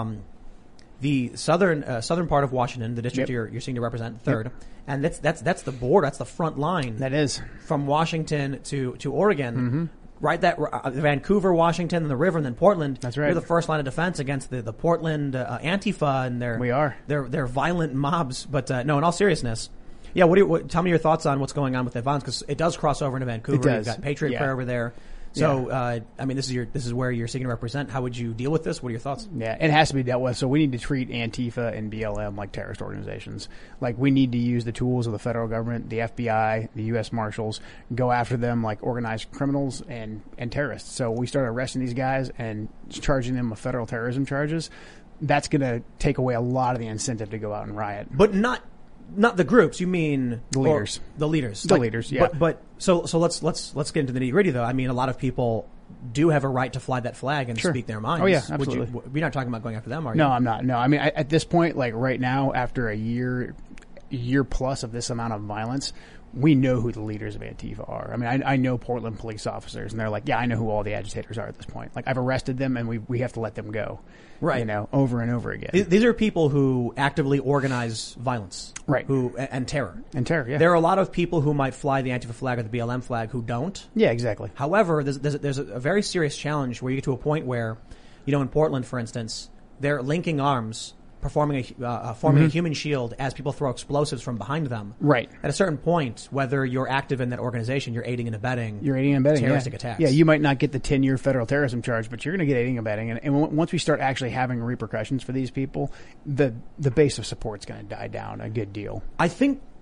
the southern part of Washington, the district you're seeking to represent, 3rd, and that's the border, that's the front line. That is from Washington to Oregon. Right, that Vancouver, Washington, and the river, and then Portland. That's right. You're the first line of defense against the Portland Antifa and their violent mobs. But no, in all seriousness, yeah. Tell me your thoughts on what's going on with that violence, because it does cross over into Vancouver. It does. You've got Patriot Prayer over there. So, this is where you're seeking to represent. How would you deal with this? What are your thoughts? Yeah, it has to be dealt with. So we need to treat Antifa and BLM like terrorist organizations. Like, we need to use the tools of the federal government, the FBI, the U.S. Marshals, go after them like organized criminals and terrorists. So we start arresting these guys and charging them with federal terrorism charges. That's going to take away a lot of the incentive to go out and riot. But not the groups. You mean the leaders? The leaders. The leaders. Yeah. But so let's get into the nitty gritty though. I mean, a lot of people do have a right to fly that flag and speak their minds. Oh yeah, absolutely. You're not talking about going after them, are you? No, I'm not. No, I mean, at this point, like right now, after a year plus of this amount of violence, we know who the leaders of Antifa are. I mean, I know Portland police officers, and they're like, yeah, I know who all the agitators are at this point. Like, I've arrested them, and we have to let them go. Right. Over and over again. These are people who actively organize violence. Right. And terror. And terror, yeah. There are a lot of people who might fly the Antifa flag or the BLM flag who don't. Yeah, exactly. However, there's a very serious challenge where you get to a point where, in Portland, for instance, they're linking arms, forming a human shield as people throw explosives from behind them. Right. At a certain point, whether you're active in that organization, you're aiding and abetting. Terroristic attacks. Yeah, you might not get the 10-year federal terrorism charge, but you're going to get aiding and abetting. And once we start actually having repercussions for these people, the base of support is going to die down a good deal. I think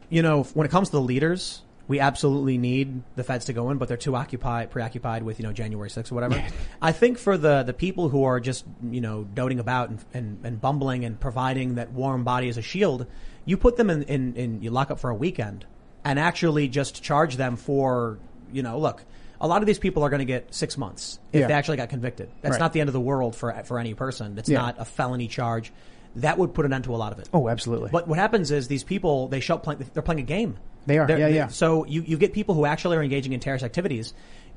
when it comes to the leaders, we absolutely need the feds to go in, but they're too preoccupied with, January 6th or whatever. I think for the people who are just, doting about and bumbling and providing that warm body as a shield, you put them in you lock up for a weekend and actually just charge them for, look, a lot of these people are going to get 6 months if they actually got convicted. That's not the end of the world for any person. It's not a felony charge. That would put an end to a lot of it. Oh, absolutely. But what happens is these people, they show up they're playing a game. They are. So you get people who actually are engaging in terrorist activities.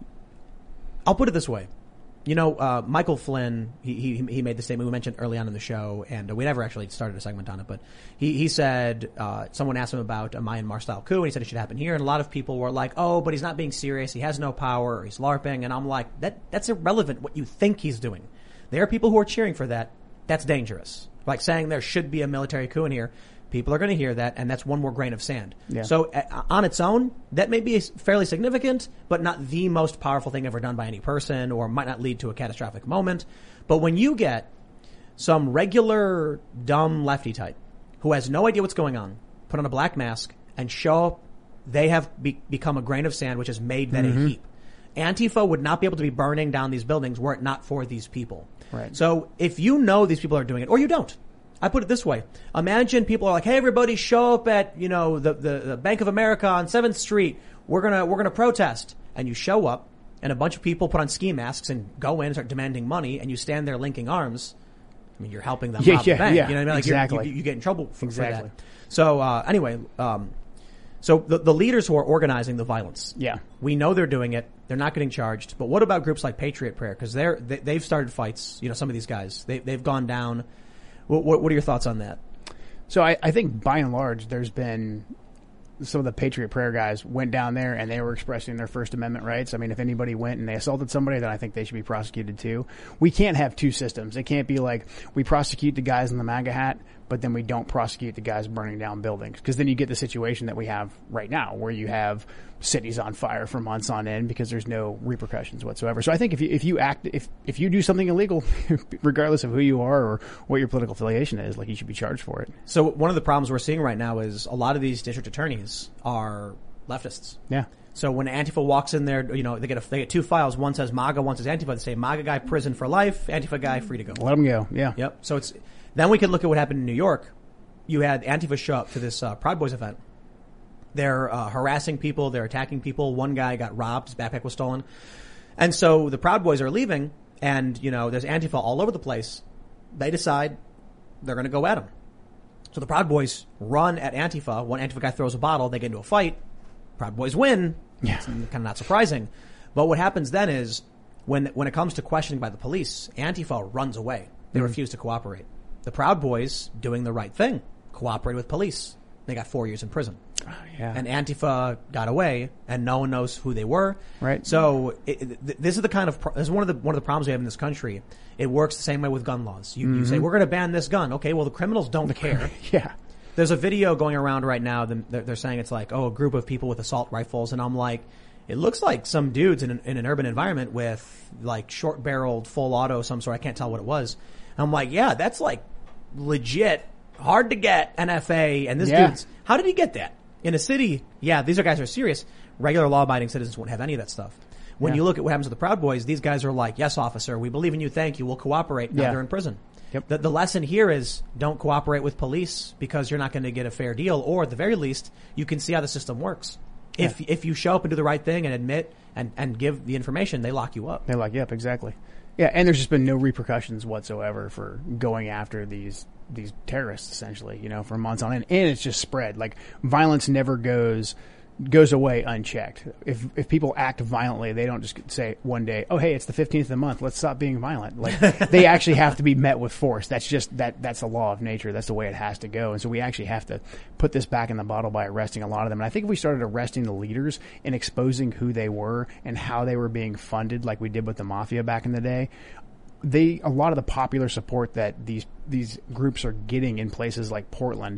I'll put it this way. Michael Flynn, he made the statement we mentioned early on in the show, and we never actually started a segment on it, but he said, someone asked him about a Myanmar style coup, and he said it should happen here, and a lot of people were like, oh, but he's not being serious, he has no power, or he's LARPing, and I'm like, that's irrelevant what you think he's doing. There are people who are cheering for that. That's dangerous. Like saying there should be a military coup in here. People are going to hear that, and that's one more grain of sand. Yeah. So on its own, that may be fairly significant, but not the most powerful thing ever done by any person, or might not lead to a catastrophic moment. But when you get some regular dumb lefty type who has no idea what's going on, put on a black mask, and show up, they have become a grain of sand which has made that a heap. Antifa would not be able to be burning down these buildings were it not for these people. Right. So if you know these people are doing it, or you don't, I put it this way. Imagine people are like, hey, everybody show up at, the Bank of America on 7th Street. We're going to protest. And you show up and a bunch of people put on ski masks and go in and start demanding money, and you stand there linking arms. I mean, you're helping them rob the bank. Yeah, you know what I mean? Like exactly. You get in trouble for that. So, anyway, so the leaders who are organizing the violence. Yeah. We know they're doing it. They're not getting charged. But what about groups like Patriot Prayer? Because they've started fights. Some of these guys, they've gone down. What are your thoughts on that? So I think by and large, there's been some of the Patriot Prayer guys went down there and they were expressing their First Amendment rights. I mean, if anybody went and they assaulted somebody, then I think they should be prosecuted too. We can't have two systems. It can't be like we prosecute the guys in the MAGA hat, but then we don't prosecute the guys burning down buildings. Because then you get the situation that we have right now where you have cities on fire for months on end because there's no repercussions whatsoever. So I think if you do something illegal, regardless of who you are or what your political affiliation is, like you should be charged for it. So one of the problems we're seeing right now is a lot of these district attorneys are leftists. Yeah. So when Antifa walks in there, they get two files. One says MAGA, one says Antifa. They say MAGA guy prison for life, Antifa guy free to go. Let them go. Yeah. Yep. So then we could look at what happened in New York. You had Antifa show up to this Proud Boys event. They're harassing people. They're attacking people. One guy got robbed. His backpack was stolen. And so the Proud Boys are leaving, and, there's Antifa all over the place. They decide they're going to go at them. So the Proud Boys run at Antifa. One Antifa guy throws a bottle. They get into a fight. Proud Boys win. Yeah. It's kind of not surprising. But what happens then is when it comes to questioning by the police, Antifa runs away. They refuse to cooperate. The Proud Boys, doing the right thing, cooperated with police. They got 4 years in prison. Oh, yeah. And Antifa got away, and no one knows who they were. Right. So this is the kind of this is one of the problems we have in this country. It works the same way with gun laws. You say we're going to ban this gun. Okay, well the criminals don't care. Yeah. There's a video going around right now. They're saying it's like, a group of people with assault rifles, and I'm like, it looks like some dudes in an urban environment with like short-barreled full auto some sort. I can't tell what it was. And I'm like, yeah, that's like legit hard to get NFA. And this dude's, how did he get that? In a city, these guys are serious. Regular law-abiding citizens won't have any of that stuff. When you look at what happens to the Proud Boys, these guys are like, yes, officer, we believe in you, thank you, we'll cooperate. Now they're in prison. Yep. The lesson here is don't cooperate with police because you're not going to get a fair deal, or at the very least, you can see how the system works. Yeah. If you show up and do the right thing and admit and give the information, they lock you up. They lock you up, exactly. Yeah, and there's just been no repercussions whatsoever for going after these terrorists, essentially, for months on end. And it's just spread. Like, violence never goes away unchecked. If people act violently, they don't just say one day, oh, hey, it's the 15th of the month, let's stop being violent. Like, they actually have to be met with force. That's just, that's the law of nature. That's the way it has to go. And so we actually have to put this back in the bottle by arresting a lot of them. And I think if we started arresting the leaders and exposing who they were and how they were being funded, like we did with the mafia back in the day, a lot of the popular support that these groups are getting in places like Portland,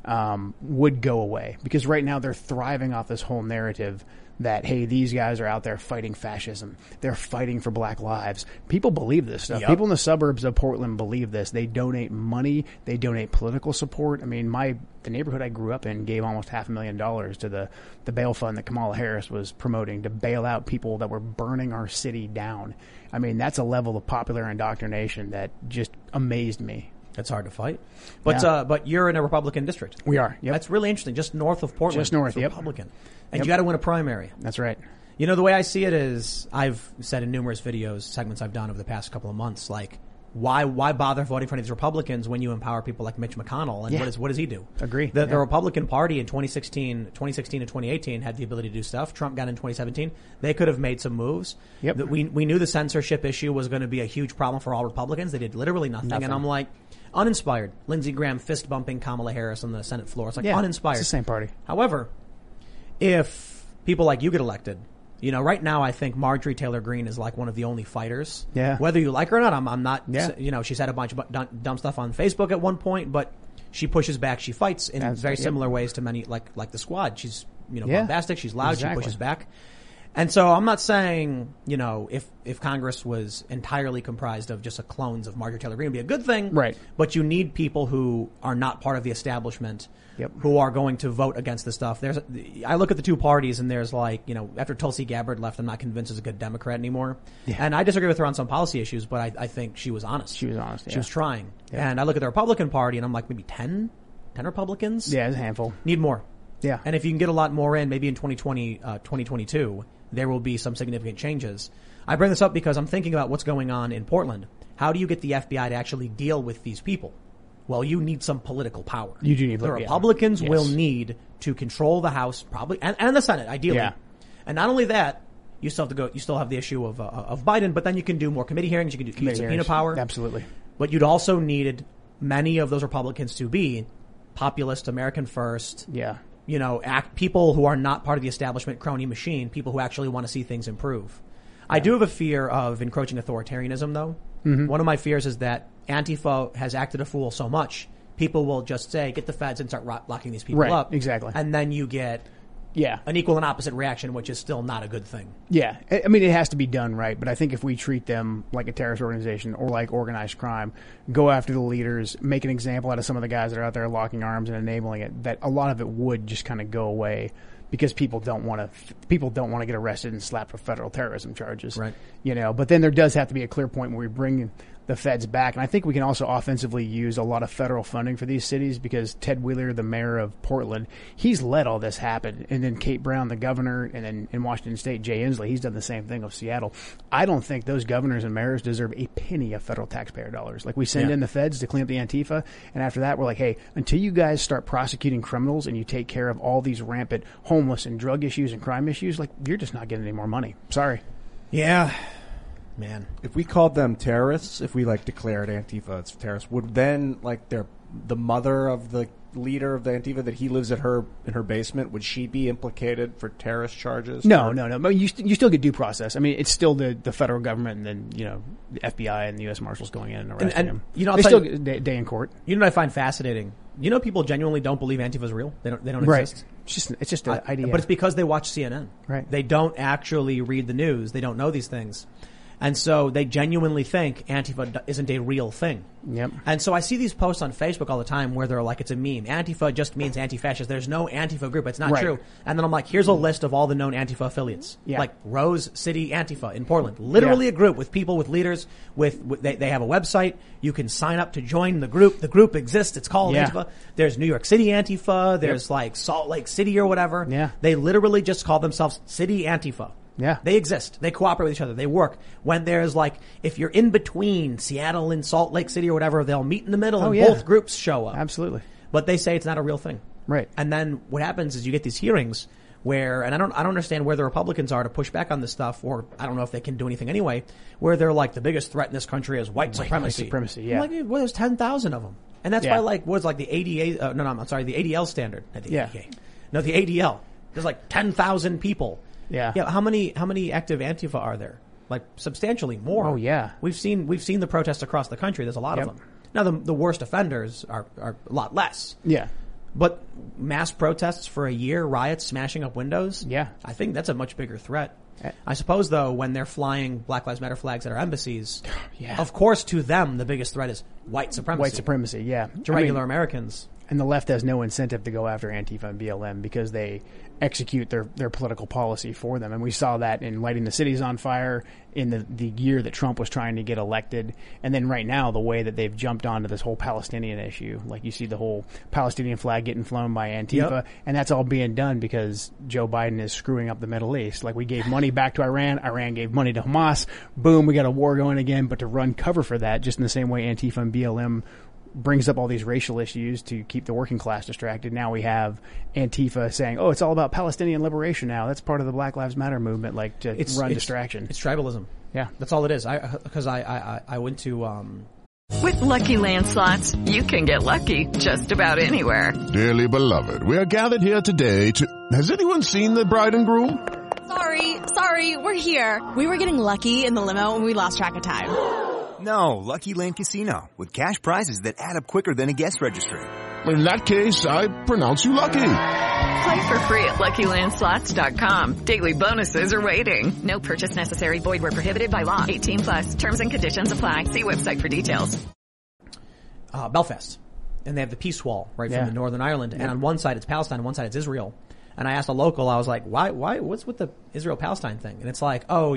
would go away. Because right now they're thriving off this whole narrative that, hey, these guys are out there fighting fascism. They're fighting for black lives. People believe this stuff. Yep. People in the suburbs of Portland believe this. They donate money. They donate political support. I mean, the neighborhood I grew up in gave almost $500,000 to the bail fund that Kamala Harris was promoting to bail out people that were burning our city down. I mean, that's a level of popular indoctrination that just amazed me. That's hard to fight. But you're in a Republican district. We are. Yep. That's really interesting. Just north of Portland. Just north, it's Republican. And you got to win a primary. That's right. You know, the way I see it is, I've said in numerous videos, segments I've done over the past couple of months, like, why bother voting for any of these Republicans when you empower people like Mitch McConnell? And what does he do? Agree. The Republican Party in 2016 and 2018 had the ability to do stuff. Trump got in 2017. They could have made some moves. Yep. We knew the censorship issue was going to be a huge problem for all Republicans. They did literally nothing. And I'm like, uninspired. Lindsey Graham fist bumping Kamala Harris on the Senate floor. It's like uninspired. It's the same party. However, if people like you get elected, you know, right now I think Marjorie Taylor Greene is like one of the only fighters. Yeah. Whether you like her or not, I'm not. Yeah. You know, she's had a bunch of dumb stuff on Facebook at one point, but she pushes back. She fights in very similar ways to many, like the Squad. She's, you know, bombastic. She's loud. Exactly. She pushes back. And so I'm not saying, you know, if Congress was entirely comprised of just clones of Marjorie Taylor Greene, it'd be a good thing. Right. But you need people who are not part of the establishment, who are going to vote against this stuff. I look at the two parties and there's like, you know, after Tulsi Gabbard left, I'm not convinced is a good Democrat anymore. Yeah. And I disagree with her on some policy issues, but I think she was honest. She was honest. She was trying. Yeah. And I look at the Republican Party and I'm like, maybe 10 Republicans? Yeah, it's a handful. Need more. Yeah. And if you can get a lot more in, maybe in 2022, there will be some significant changes. I bring this up because I'm thinking about what's going on in Portland. How do you get the FBI to actually deal with these people? Well, you need some political power. You do need the Republicans will need to control the House, probably, and the Senate, ideally. Yeah. And not only that, you still have to you still have the issue of Biden, but then you can do more committee hearings. You can do subpoena power. Absolutely. But you'd also needed many of those Republicans to be populist, American first. Yeah. You know, people who are not part of the establishment crony machine, people who actually want to see things improve. I do have a fear of encroaching authoritarianism, though. Mm-hmm. One of my fears is that Antifa has acted a fool so much, people will just say, get the feds and start locking these people up. Exactly. And then you get an equal and opposite reaction, which is still not a good thing. Yeah. I mean, it has to be done right, but I think if we treat them like a terrorist organization or like organized crime, go after the leaders, make an example out of some of the guys that are out there locking arms and enabling it, that a lot of it would just kind of go away because people don't want to get arrested and slapped with federal terrorism charges. Right. You know, but then there does have to be a clear point where we bring the feds back. And I think we can also offensively use a lot of federal funding for these cities because Ted Wheeler, the mayor of Portland, he's let all this happen. And then Kate Brown, the governor, and then in Washington State, Jay Inslee, he's done the same thing with Seattle. I don't think those governors and mayors deserve a penny of federal taxpayer dollars. Like we send in the feds to clean up the Antifa, and after that we're like, hey, until you guys start prosecuting criminals and you take care of all these rampant homeless and drug issues and crime issues, like you're just not getting any more money. Sorry. Yeah. Man, if we called them terrorists, if we like declared Antifa as terrorists, would then like the mother of the leader of the Antifa that he lives in her basement, would she be implicated for terrorist charges? No. But you still get due process. I mean, it's still the federal government and then, you know, the FBI and the U.S. Marshals going in and arresting him. You know, they still get day in court. You know what I find fascinating? You know, people genuinely don't believe Antifa is real. They don't exist. It's just an idea. But it's because they watch CNN. Right. They don't actually read the news. They don't know these things. And so they genuinely think Antifa isn't a real thing. Yep. And so I see these posts on Facebook all the time where they're like, it's a meme. Antifa just means anti-fascist. There's no Antifa group. It's not true. And then I'm like, here's a list of all the known Antifa affiliates. Yeah. Like Rose City Antifa in Portland. Literally a group with people, with leaders, they have a website. You can sign up to join the group. The group exists. It's called Antifa. There's New York City Antifa. There's like Salt Lake City or whatever. Yeah. They literally just call themselves City Antifa. Yeah. They exist. They cooperate with each other. They work. When there's like, if you're in between Seattle and Salt Lake City or whatever, they'll meet in the middle and both groups show up. Absolutely. But they say it's not a real thing. Right. And then what happens is you get these hearings where, and I don't understand where the Republicans are to push back on this stuff, or I don't know if they can do anything anyway, where they're like, the biggest threat in this country is white supremacy. White supremacy, yeah. I'm like, well, there's 10,000 of them. And that's why like, what's like the ADA, the ADL standard. Not the ADA. No, the ADL. There's like 10,000 people. Yeah. Yeah. How many active Antifa are there? Like substantially more. Oh yeah. We've seen the protests across the country. There's a lot of them. Now the worst offenders are a lot less. Yeah. But mass protests for a year, riots, smashing up windows. Yeah. I think that's a much bigger threat. I suppose, though, when they're flying Black Lives Matter flags at our embassies, of course, to them, the biggest threat is white supremacy. White supremacy, yeah. To regular Americans. And the left has no incentive to go after Antifa and BLM because they execute their political policy for them. And we saw that in lighting the cities on fire in the year that Trump was trying to get elected. And then right now, the way that they've jumped onto this whole Palestinian issue. Like you see the whole Palestinian flag getting flown by Antifa. And that's all being done because Joe Biden is screwing up the Middle East. Like we gave money back to Iran. Iran gave money to Hamas. Boom, we got a war going again. But to run cover for that, just in the same way Antifa and BLM brings up all these racial issues to keep the working class distracted. Now we have Antifa saying, oh, it's all about Palestinian liberation now. That's part of the Black Lives Matter movement, like to run distraction. It's tribalism. Yeah. That's all it is. Because I went to... With Lucky Land Slots, you can get lucky just about anywhere. Dearly beloved, we are gathered here today to... Has anyone seen the bride and groom? Sorry, we're here. We were getting lucky in the limo and we lost track of time. No, Lucky Land Casino, with cash prizes that add up quicker than a guest registry. In that case, I pronounce you lucky. Play for free at LuckyLandSlots.com. Daily bonuses are waiting. No purchase necessary. Void where prohibited by law. 18+. Terms and conditions apply. See website for details. Belfast. And they have the peace wall right from the Northern Ireland. And on one side it's Palestine, on one side it's Israel. And I asked a local, I was like, why, what's with the Israel-Palestine thing? And it's like, oh,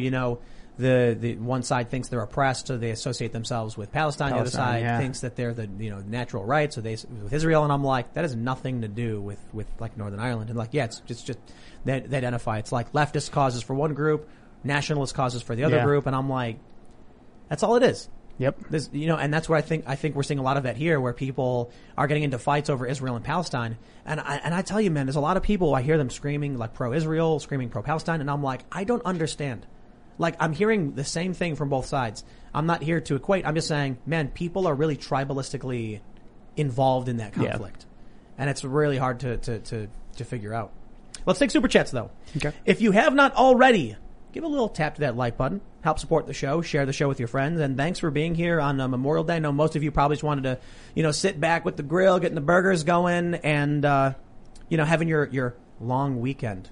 the one side thinks they're oppressed, so they associate themselves with Palestine. The other side thinks that they're the natural rights, so they with Israel. And I'm like, that has nothing to do with like Northern Ireland. And like, it's just they identify. It's like leftist causes for one group, nationalist causes for the other group. And I'm like, that's all it is. Yep. And that's what I think we're seeing a lot of that here, where people are getting into fights over Israel and Palestine. And I tell you, man, there's a lot of people, I hear them screaming like pro-Israel, screaming pro-Palestine, and I'm like, I don't understand. Like, I'm hearing the same thing from both sides. I'm not here to equate. I'm just saying, man, people are really tribalistically involved in that conflict. And it's really hard to figure out. Let's take Super Chats, though. Okay. If you have not already, give a little tap to that like button. Help support the show. Share the show with your friends. And thanks for being here on Memorial Day. I know most of you probably just wanted to, sit back with the grill, getting the burgers going, and, having your long weekend.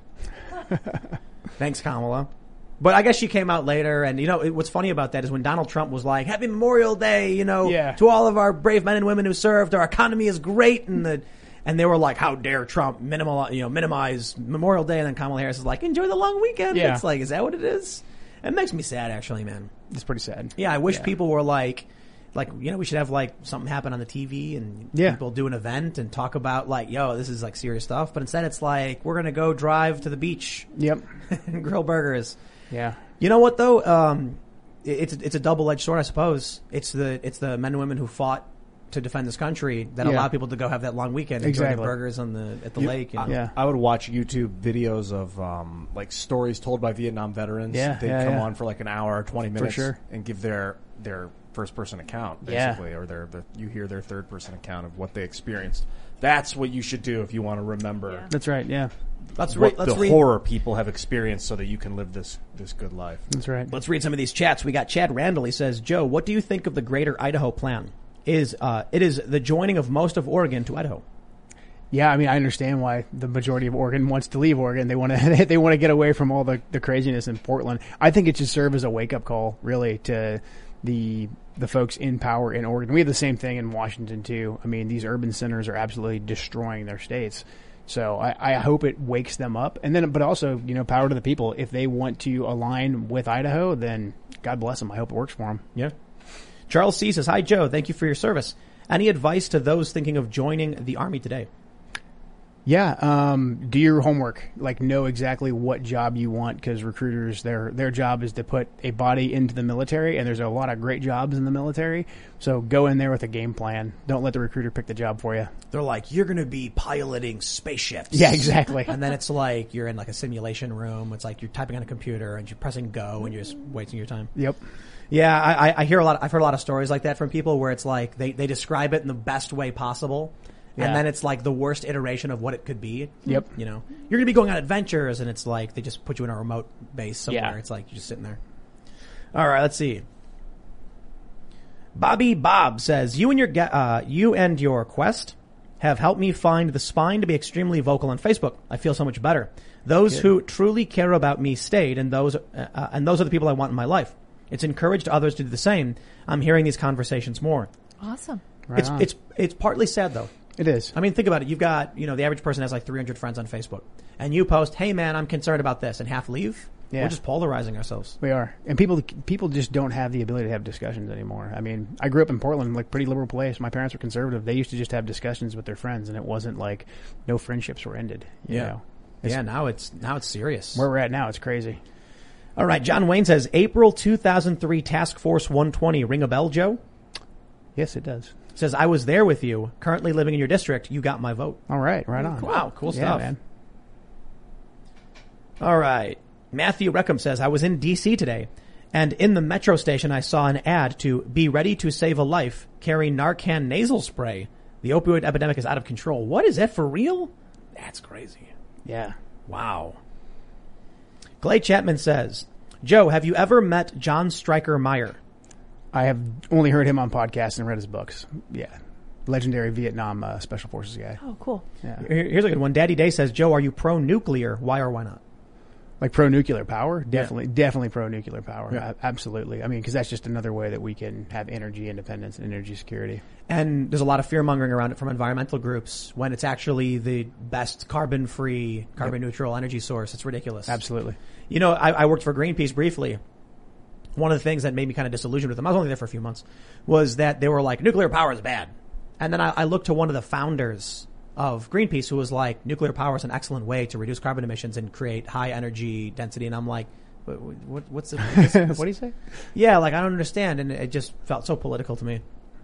Thanks, Kamala. But I guess she came out later, and what's funny about that is when Donald Trump was like, "Happy Memorial Day," to all of our brave men and women who served, our economy is great, and they were like, "How dare Trump minimize Memorial Day?" And then Kamala Harris is like, "Enjoy the long weekend." Yeah. It's like, is that what it is? It makes me sad, actually, man. It's pretty sad. Yeah, I wish people were like, we should have like something happen on the TV and people do an event and talk about like, this is like serious stuff. But instead, it's like we're gonna go drive to the beach. Yep. And grill burgers. Yeah. You know what though? It's a double-edged sword, I suppose. It's the men and women who fought to defend this country that allow people to go have that long weekend and enjoy their burgers at the lake. I would watch YouTube videos of like stories told by Vietnam veterans. Yeah, They'd come on for like an hour or 20 minutes and give their first-person account, basically, or you hear their third-person account of what they experienced. That's what you should do if you want to remember. Yeah. That's right. Yeah. Let's read the horror people have experienced so that you can live this good life. That's right. Let's read some of these chats. We got Chad Randall. He says, Joe, what do you think of the Greater Idaho Plan? It is the joining of most of Oregon to Idaho. Yeah, I mean, I understand why the majority of Oregon wants to leave Oregon. They want to get away from all the craziness in Portland. I think it should serve as a wake-up call, really, to the folks in power in Oregon. We have the same thing in Washington, too. I mean, these urban centers are absolutely destroying their states. So I hope it wakes them up. And then, but also, power to the people. If they want to align with Idaho, then God bless them. I hope it works for them. Yeah. Charles C. says, hi, Joe. Thank you for your service. Any advice to those thinking of joining the Army today? Yeah, do your homework. Like, know exactly what job you want, because recruiters, their job is to put a body into the military, and there's a lot of great jobs in the military. So go in there with a game plan. Don't let the recruiter pick the job for you. They're like, you're going to be piloting spaceships. Yeah, exactly. And then it's like you're in like a simulation room. It's like you're typing on a computer and you're pressing go and you're just wasting your time. Yep. Yeah, I hear a lot. I've heard a lot of stories like that from people where it's like they describe it in the best way possible. Yeah. And then it's like the worst iteration of what it could be. Yep. You're going to be going on adventures, and it's like they just put you in a remote base somewhere. Yeah. It's like you're just sitting there. All right, let's see. Bobby Bob says, you and your quest have helped me find the spine to be extremely vocal on Facebook. I feel so much better. Those who truly care about me stayed, and those are the people I want in my life. It's encouraged others to do the same. I'm hearing these conversations more. Awesome. Right on. It's partly sad though. It is. I mean, think about it. You've got, the average person has like 300 friends on Facebook, and you post, "Hey man, I'm concerned about this," and half leave. Yeah. We're just polarizing ourselves. We are. And people just don't have the ability to have discussions anymore. I mean, I grew up in Portland, like pretty liberal place. My parents were conservative. They used to just have discussions with their friends, and it wasn't like no friendships were ended. You know? Now it's serious. Where we're at now, it's crazy. All right. John Wayne says, April 2003 Task Force 120. Ring a bell, Joe? Yes, it does. Says, I was there with you. Currently living in your district. You got my vote. All right. Right on. Wow. Cool yeah, stuff. Man. All right. Matthew Reckham says, I was in D.C. today, and in the metro station I saw an ad to be ready to save a life, carry Narcan nasal spray. The opioid epidemic is out of control. What, is that for real? That's crazy. Yeah. Wow. Clay Chapman says, Joe, have you ever met John Stryker Meyer? I have only heard him on podcasts and read his books. Yeah. Legendary Vietnam Special Forces guy. Oh, cool. Yeah. Here's a good one. Daddy Day says, Joe, are you pro-nuclear? Why or why not? Like pro-nuclear power? Definitely pro-nuclear power. Yeah. Absolutely. I mean, because that's just another way that we can have energy independence and energy security. And there's a lot of fear-mongering around it from environmental groups when it's actually the best carbon-free, carbon-neutral energy source. It's ridiculous. Absolutely. I worked for Greenpeace briefly. One of the things that made me kind of disillusioned with them, I was only there for a few months, was that they were like, nuclear power is bad. And then I looked to one of the founders of Greenpeace who was like, nuclear power is an excellent way to reduce carbon emissions and create high energy density. And I'm like, what's the... What do you say? Yeah, like I don't understand. And it just felt so political to me.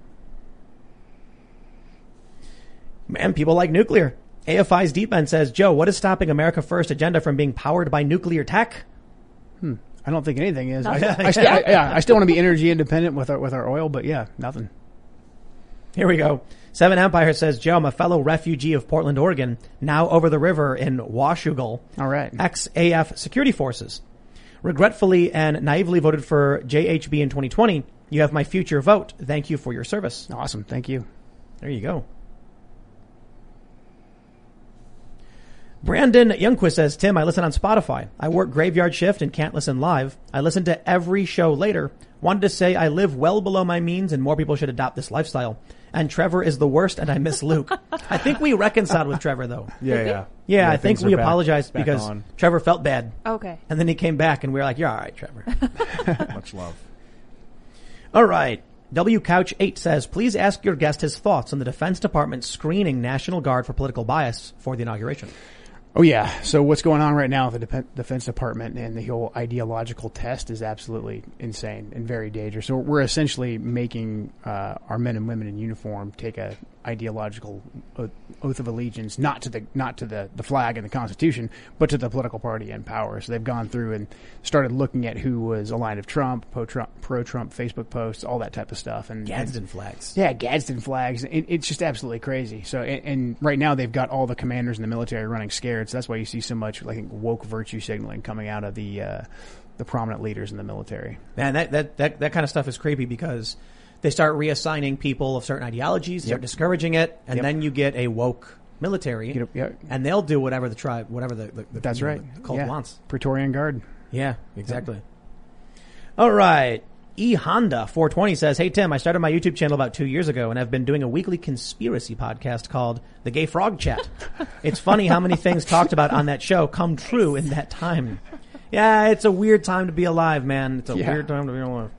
Man, people like nuclear. AFI's Deep End says, Joe, what is stopping America First agenda from being powered by nuclear tech? I don't think anything is. I still want to be energy independent with our oil, but yeah, nothing. Here we go. Seven Empire says, Joe, I'm a fellow refugee of Portland, Oregon, now over the river in Washougal. All right. Ex-AF security forces. Regretfully and naively voted for JHB in 2020. You have my future vote. Thank you for your service. Awesome. Thank you. There you go. Brandon Youngquist says, Tim, I listen on Spotify. I work graveyard shift and can't listen live. I listen to every show later. Wanted to say I live well below my means and more people should adopt this lifestyle. And Trevor is the worst and I miss Luke. I think we reconciled with Trevor though. Yeah, I think we apologized because Trevor felt bad. Okay. And then he came back and we were like, you're all right, Trevor. Much love. All right. W Couch 8 says, please ask your guest his thoughts on the Defense Department screening National Guard for political bias for the inauguration. Oh, yeah. So what's going on right now with the Defense Department and the whole ideological test is absolutely insane and very dangerous. So we're essentially making our men and women in uniform take a ideological oath of allegiance, not to the flag and the Constitution, but to the political party in power. So they've gone through and started looking at who was aligned of Trump, pro-Trump Facebook posts, all that type of stuff. And Gadsden flags. Yeah, Gadsden flags. It's just absolutely crazy. So, and right now they've got all the commanders in the military running scared. So that's why you see so much, I think, woke virtue signaling coming out of the prominent leaders in the military. Man, that kind of stuff is creepy because they start reassigning people of certain ideologies, start discouraging it, and then you get a woke military, and they'll do whatever the tribe, whatever the that's right, the cult wants. Praetorian Guard. Yeah, exactly. All right. E Honda 420 says, hey Tim, I started my YouTube channel about 2 years ago and I've been doing a weekly conspiracy podcast called The Gay Frog Chat. It's funny how many things talked about on that show come true in that time. Yeah, it's a weird time to be alive, man. It's a weird time to be alive.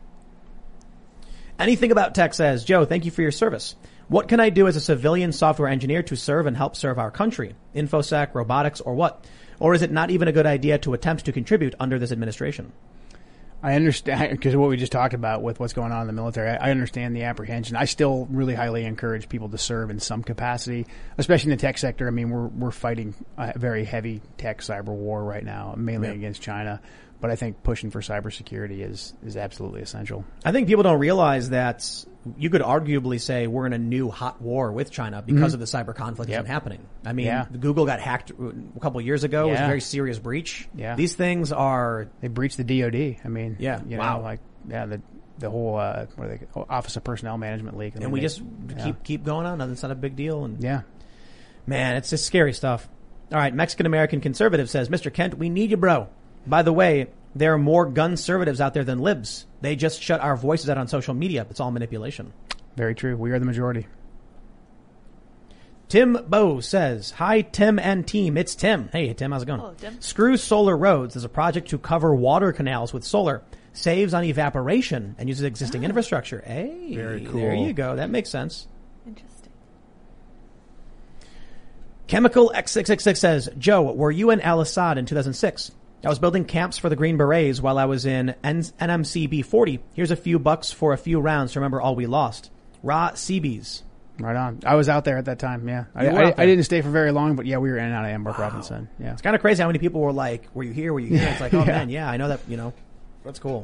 Anything About Tech says, Joe, thank you for your service. What can I do as a civilian software engineer to serve and help serve our country? InfoSec, robotics, or what? Or is it not even a good idea to attempt to contribute under this administration? I understand, because what we just talked about with what's going on in the military, I understand the apprehension. I still really highly encourage people to serve in some capacity, especially in the tech sector. I mean, we're fighting a very heavy tech cyber war right now, mainly against China. But I think pushing for cybersecurity is absolutely essential. I think people don't realize that you could arguably say we're in a new hot war with China because of the cyber conflict that's been happening. I mean, Google got hacked a couple of years ago. It was a very serious breach. Yeah. These things are... They breached the DoD. I mean, you wow. know, the whole Office of Personnel Management leak. And we just keep going on. It's not a big deal. And Man, it's just scary stuff. All right, Mexican-American conservative says, Mr. Kent, we need you, bro. By the way, there are more gun-servatives out there than libs. They just shut our voices out on social media. It's all manipulation. Very true. We are the majority. Tim Bowe says, hi, Tim and team. It's Tim. Hey, Tim, how's it going? Hello, Tim. Screw Solar Roads is a project to cover water canals with solar. Saves on evaporation and uses existing infrastructure. Hey, very cool. There you go. That makes sense. Interesting. Chemical X666 says, Joe, were you in Al Assad in 2006? I was building camps for the Green Berets while I was in NMC B40. Here's a few bucks for a few rounds to remember all we lost. Ra Seabees. Right on. I was out there at that time, yeah. I didn't stay for very long, but yeah, we were in and out of Embark Robinson. Yeah. It's kind of crazy how many people were like, were you here? Were you here? It's like, oh man, yeah, I know that, that's cool.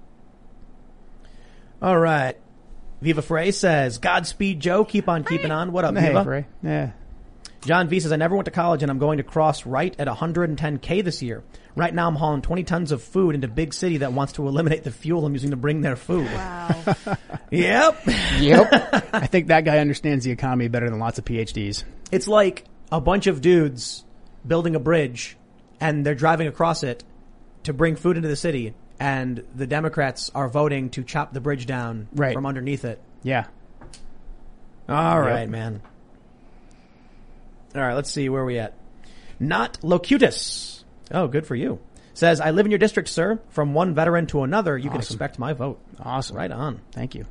All right. Viva Frey says, Godspeed, Joe. Keep on keeping on. What up, Viva? Hey, Frey. Yeah. John V says, I never went to college and I'm going to cross right at 110K this year. Right now I'm hauling 20 tons of food into big city that wants to eliminate the fuel I'm using to bring their food. Wow. Yep. I think that guy understands the economy better than lots of PhDs. It's like a bunch of dudes building a bridge and they're driving across it to bring food into the city, and the Democrats are voting to chop the bridge down from underneath it. Yeah. All right, man. All right, let's see where we at. Not Locutus. Oh, good for you. Says, I live in your district, sir. From one veteran to another, you can expect my vote. Awesome. Right on. Thank you.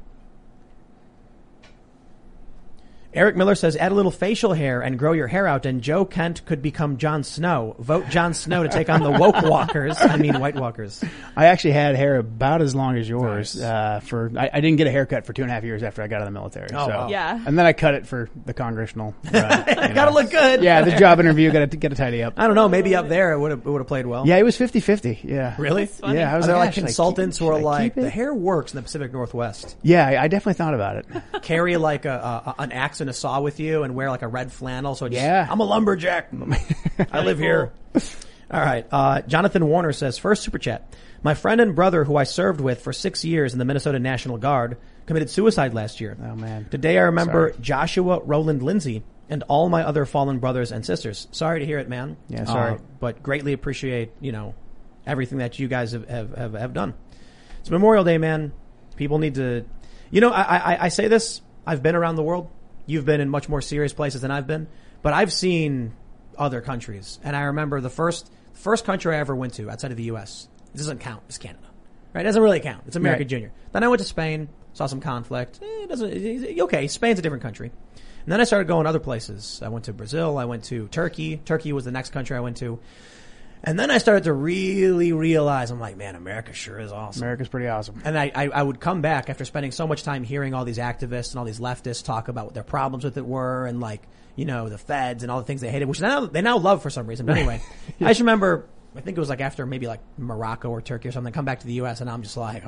Eric Miller says, add a little facial hair and grow your hair out, and Joe Kent could become Jon Snow. Vote Jon Snow to take on the woke walkers. I mean, White Walkers. I actually had hair about as long as yours. Nice. I didn't get a haircut for 2.5 years after I got out of the military. Oh, wow. Yeah. And then I cut it for the congressional. Gotta look good. Yeah, the job interview, gotta tidy up. I don't know, maybe up there it would have played well. Yeah, it was 50-50. Yeah. Really? Yeah, I was there like, like consultants who are like, the hair works in the Pacific Northwest. Yeah, I definitely thought about it. Carry like an axe and a saw with you and wear like a red flannel. So I'm a lumberjack. I live here. All right. Jonathan Warner says, first super chat. My friend and brother who I served with for 6 years in the Minnesota National Guard committed suicide last year. Oh man. Today I remember Joshua Roland Lindsay and all my other fallen brothers and sisters. Sorry to hear it, man. Yeah, sorry. But greatly appreciate, everything that you guys have done. It's Memorial Day, man. People need to, I say this. I've been around the world. You've been in much more serious places than I've been, but I've seen other countries. And I remember the first country I ever went to outside of the U.S. It doesn't count. It's Canada, right? It doesn't really count. It's America Junior. Then I went to Spain, saw some conflict. Okay. Spain's a different country. And then I started going other places. I went to Brazil. I went to Turkey. Turkey was the next country I went to. And then I started to really realize, I'm like, man, America sure is awesome. America's pretty awesome. And I would come back after spending so much time hearing all these activists and all these leftists talk about what their problems with it were and the feds and all the things they hated, which they now love for some reason. But anyway, I just remember, I think it was like after maybe like Morocco or Turkey or something, come back to the U.S. and I'm just like,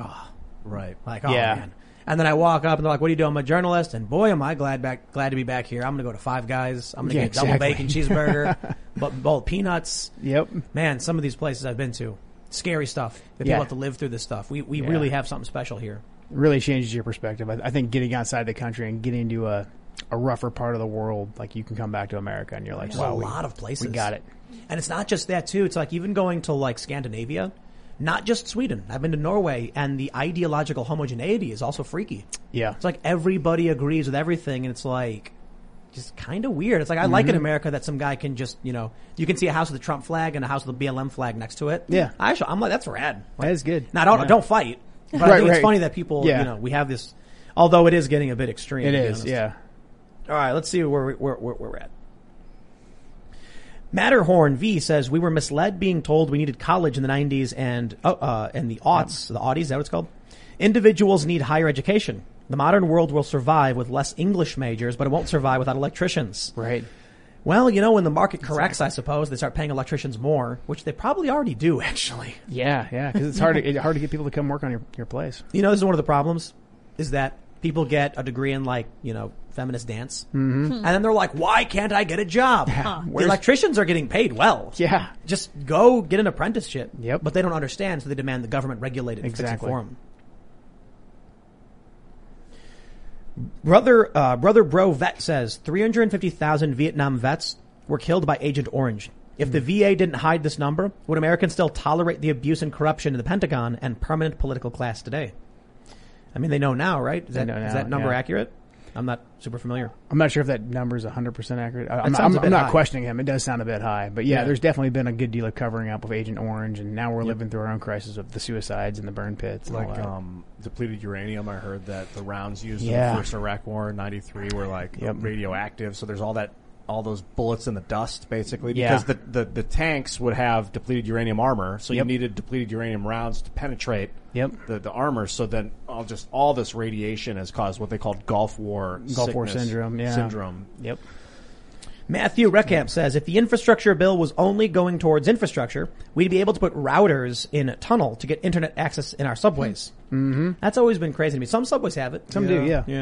man. And then I walk up and they're like, what are you doing? I'm a journalist. And boy, am I glad to be back here. I'm going to go to Five Guys. I'm going to get a double bacon cheeseburger, bowl of peanuts. Yep. Man, some of these places I've been to, scary stuff. That people have to live through this stuff. We really have something special here. It really changes your perspective. I think getting outside the country and getting to a rougher part of the world, like you can come back to America and you're like, wow, a lot of places. We got it. And it's not just that too. It's like even going to like Scandinavia. Not just Sweden. I've been to Norway, and the ideological homogeneity is also freaky. Yeah. It's like everybody agrees with everything, and it's like just kind of weird. It's like I like in America that some guy can just, you can see a house with a Trump flag and a house with a BLM flag next to it. Yeah. I'm like, that's rad. Like, that is good. Now, don't fight. But I think it's funny that people, we have this, although it is getting a bit extreme. It is, yeah. All right, let's see where we're at. Matterhorn V says, we were misled being told we needed college in the 90s and the aughts, the Audis, is that what it's called? Individuals need higher education. The modern world will survive with less English majors, but it won't survive without electricians. Right. Well, when the market corrects, I suppose, they start paying electricians more, which they probably already do, actually. Yeah, because it's hard to get people to come work on your place. This is one of the problems, is that people get a degree in feminist dance. Mm-hmm. And then they're like, why can't I get a job? The electricians are getting paid well. Yeah. Just go get an apprenticeship. Yep. But they don't understand, so they demand the government regulate it and fix it for them. Brother Bro Vet says 350,000 Vietnam vets were killed by Agent Orange. If the VA didn't hide this number, would Americans still tolerate the abuse and corruption in the Pentagon and permanent political class today? I mean, they know now, right? Is that number accurate? I'm not super familiar. I'm not sure if that number is 100% accurate. I'm not high. Questioning him. It does sound a bit high. But yeah, there's definitely been a good deal of covering up with Agent Orange, and now we're living through our own crisis of the suicides and the burn pits. And like depleted uranium. I heard that the rounds used in the first Iraq War in '93 were like radioactive. So there's all those bullets in the dust, basically, because the tanks would have depleted uranium armor, so you needed depleted uranium rounds to penetrate the armor. So then all this radiation has caused what they called Gulf War syndrome. Yep. Matthew Reckamp says, if the infrastructure bill was only going towards infrastructure, we'd be able to put routers in a tunnel to get internet access in our subways. Mm-hmm. That's always been crazy to me. Some subways have it. Some do, yeah.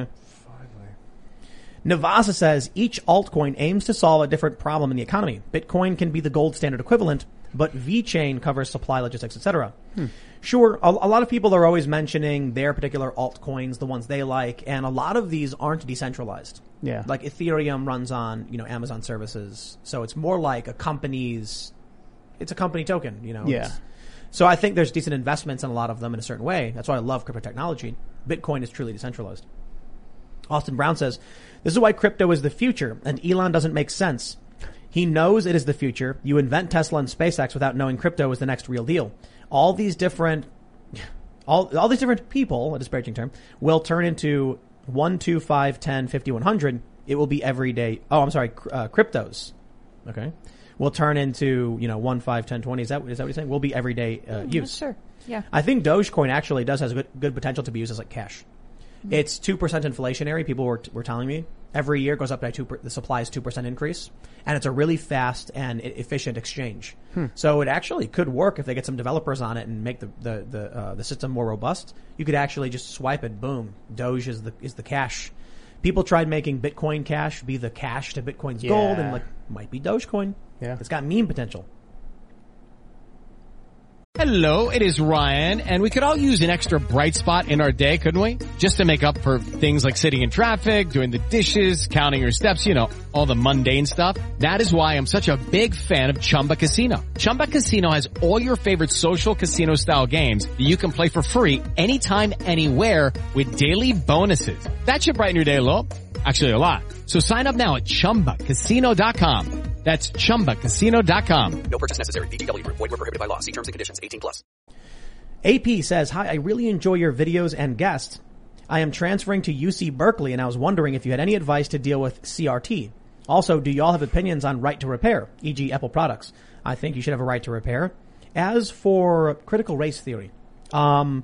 Navasa says each altcoin aims to solve a different problem in the economy. Bitcoin can be the gold standard equivalent, but VeChain covers supply, logistics, etc. Sure, a lot of people are always mentioning their particular altcoins, the ones they like, and a lot of these aren't decentralized. Yeah. Like Ethereum runs on, Amazon services, so it's more like it's a company token, Yeah. So I think there's decent investments in a lot of them in a certain way. That's why I love crypto technology. Bitcoin is truly decentralized. Austin Brown says, this is why crypto is the future, and Elon doesn't make sense. He knows it is the future. You invent Tesla and SpaceX without knowing crypto is the next real deal. All these different people, a disparaging term, will turn into 1, 2, 5, 10, 50, 100. It will be everyday. Oh, I'm sorry, cryptos. Okay. Will turn into, 1, 5, 10, 20. Is that what you're saying? Will be everyday use. Sure. Yeah. I think Dogecoin actually does has a good potential to be used as like cash. It's 2% inflationary. People were telling me every year it goes up by the supply is 2% increase, and it's a really fast and efficient exchange. So it actually could work if they get some developers on it and make the system more robust. You could actually just swipe it, boom. Doge is the cash. People tried making Bitcoin Cash be the cash to Bitcoin's gold, and might be Dogecoin. Yeah, it's got meme potential. Hello, it is Ryan, and we could all use an extra bright spot in our day, couldn't we? Just to make up for things like sitting in traffic, doing the dishes, counting your steps, all the mundane stuff. That is why I'm such a big fan of Chumba Casino. Chumba Casino has all your favorite social casino-style games that you can play for free anytime, anywhere with daily bonuses. That should brighten your day a little. Actually, a lot. So sign up now at ChumbaCasino.com. That's ChumbaCasino.com. No purchase necessary. VGW Group. Void where prohibited by law. See terms and conditions. 18+. AP says, hi, I really enjoy your videos and guests. I am transferring to UC Berkeley, and I was wondering if you had any advice to deal with CRT. Also, do y'all have opinions on right to repair, e.g. Apple products? I think you should have a right to repair. As for critical race theory, I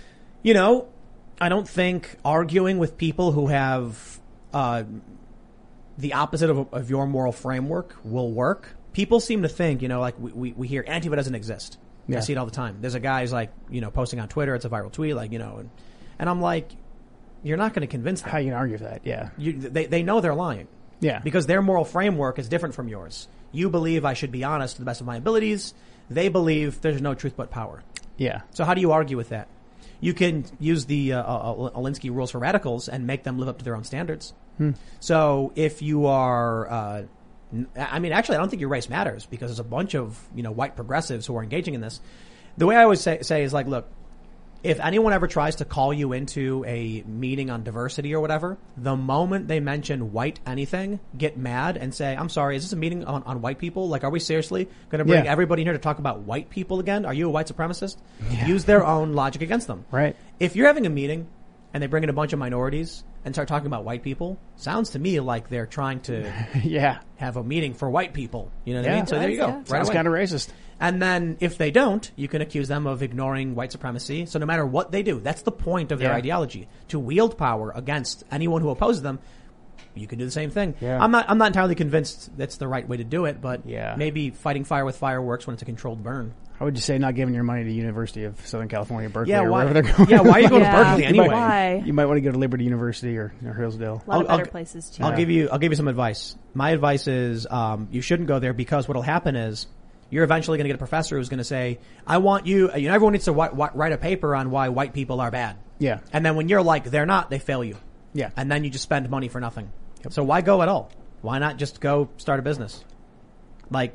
don't think arguing with people who have the opposite of your moral framework will work. People seem to think, like we hear Antifa doesn't exist. Yeah. I see it all the time. There's a guy who's like, posting on Twitter. It's a viral tweet, and I'm like, you're not going to convince them. How you can argue that? Yeah. They know they're lying. Yeah. Because their moral framework is different from yours. You believe I should be honest to the best of my abilities. They believe there's no truth but power. Yeah. So how do you argue with that? You can use the Alinsky rules for radicals and make them live up to their own standards. So if you are, actually, I don't think your race matters because there's a bunch of, white progressives who are engaging in this. The way I always say is like, look, if anyone ever tries to call you into a meeting on diversity or whatever, the moment they mention white anything, get mad and say, I'm sorry, is this a meeting on white people? Like, are we seriously going to bring everybody here to talk about white people again? Are you a white supremacist? Yeah. Use their own logic against them. Right. If you're having a meeting and they bring in a bunch of minorities and start talking about white people, sounds to me like they're trying to have a meeting for white people. You know what I mean? So there you go. Right. Sounds kind of racist. And then if they don't, you can accuse them of ignoring white supremacy. So no matter what they do, that's the point of their ideology, to wield power against anyone who opposes them. You can do the same thing. Yeah. I'm not entirely convinced that's the right way to do it, but maybe fighting fire with fire works when it's a controlled burn. I would just say not giving your money to University of Southern California, Berkeley, or wherever they're going. Yeah, why are you going to Berkeley anyway? Why? You might want to go to Liberty University or Hillsdale. A lot of better places too. I'll give you some advice. My advice is you shouldn't go there because what'll happen is you're eventually going to get a professor who's going to say, I want you, everyone needs to write a paper on why white people are bad. Yeah. And then when you're like, they're not, they fail you. Yeah. And then you just spend money for nothing. Yep. So why go at all? Why not just go start a business? Like,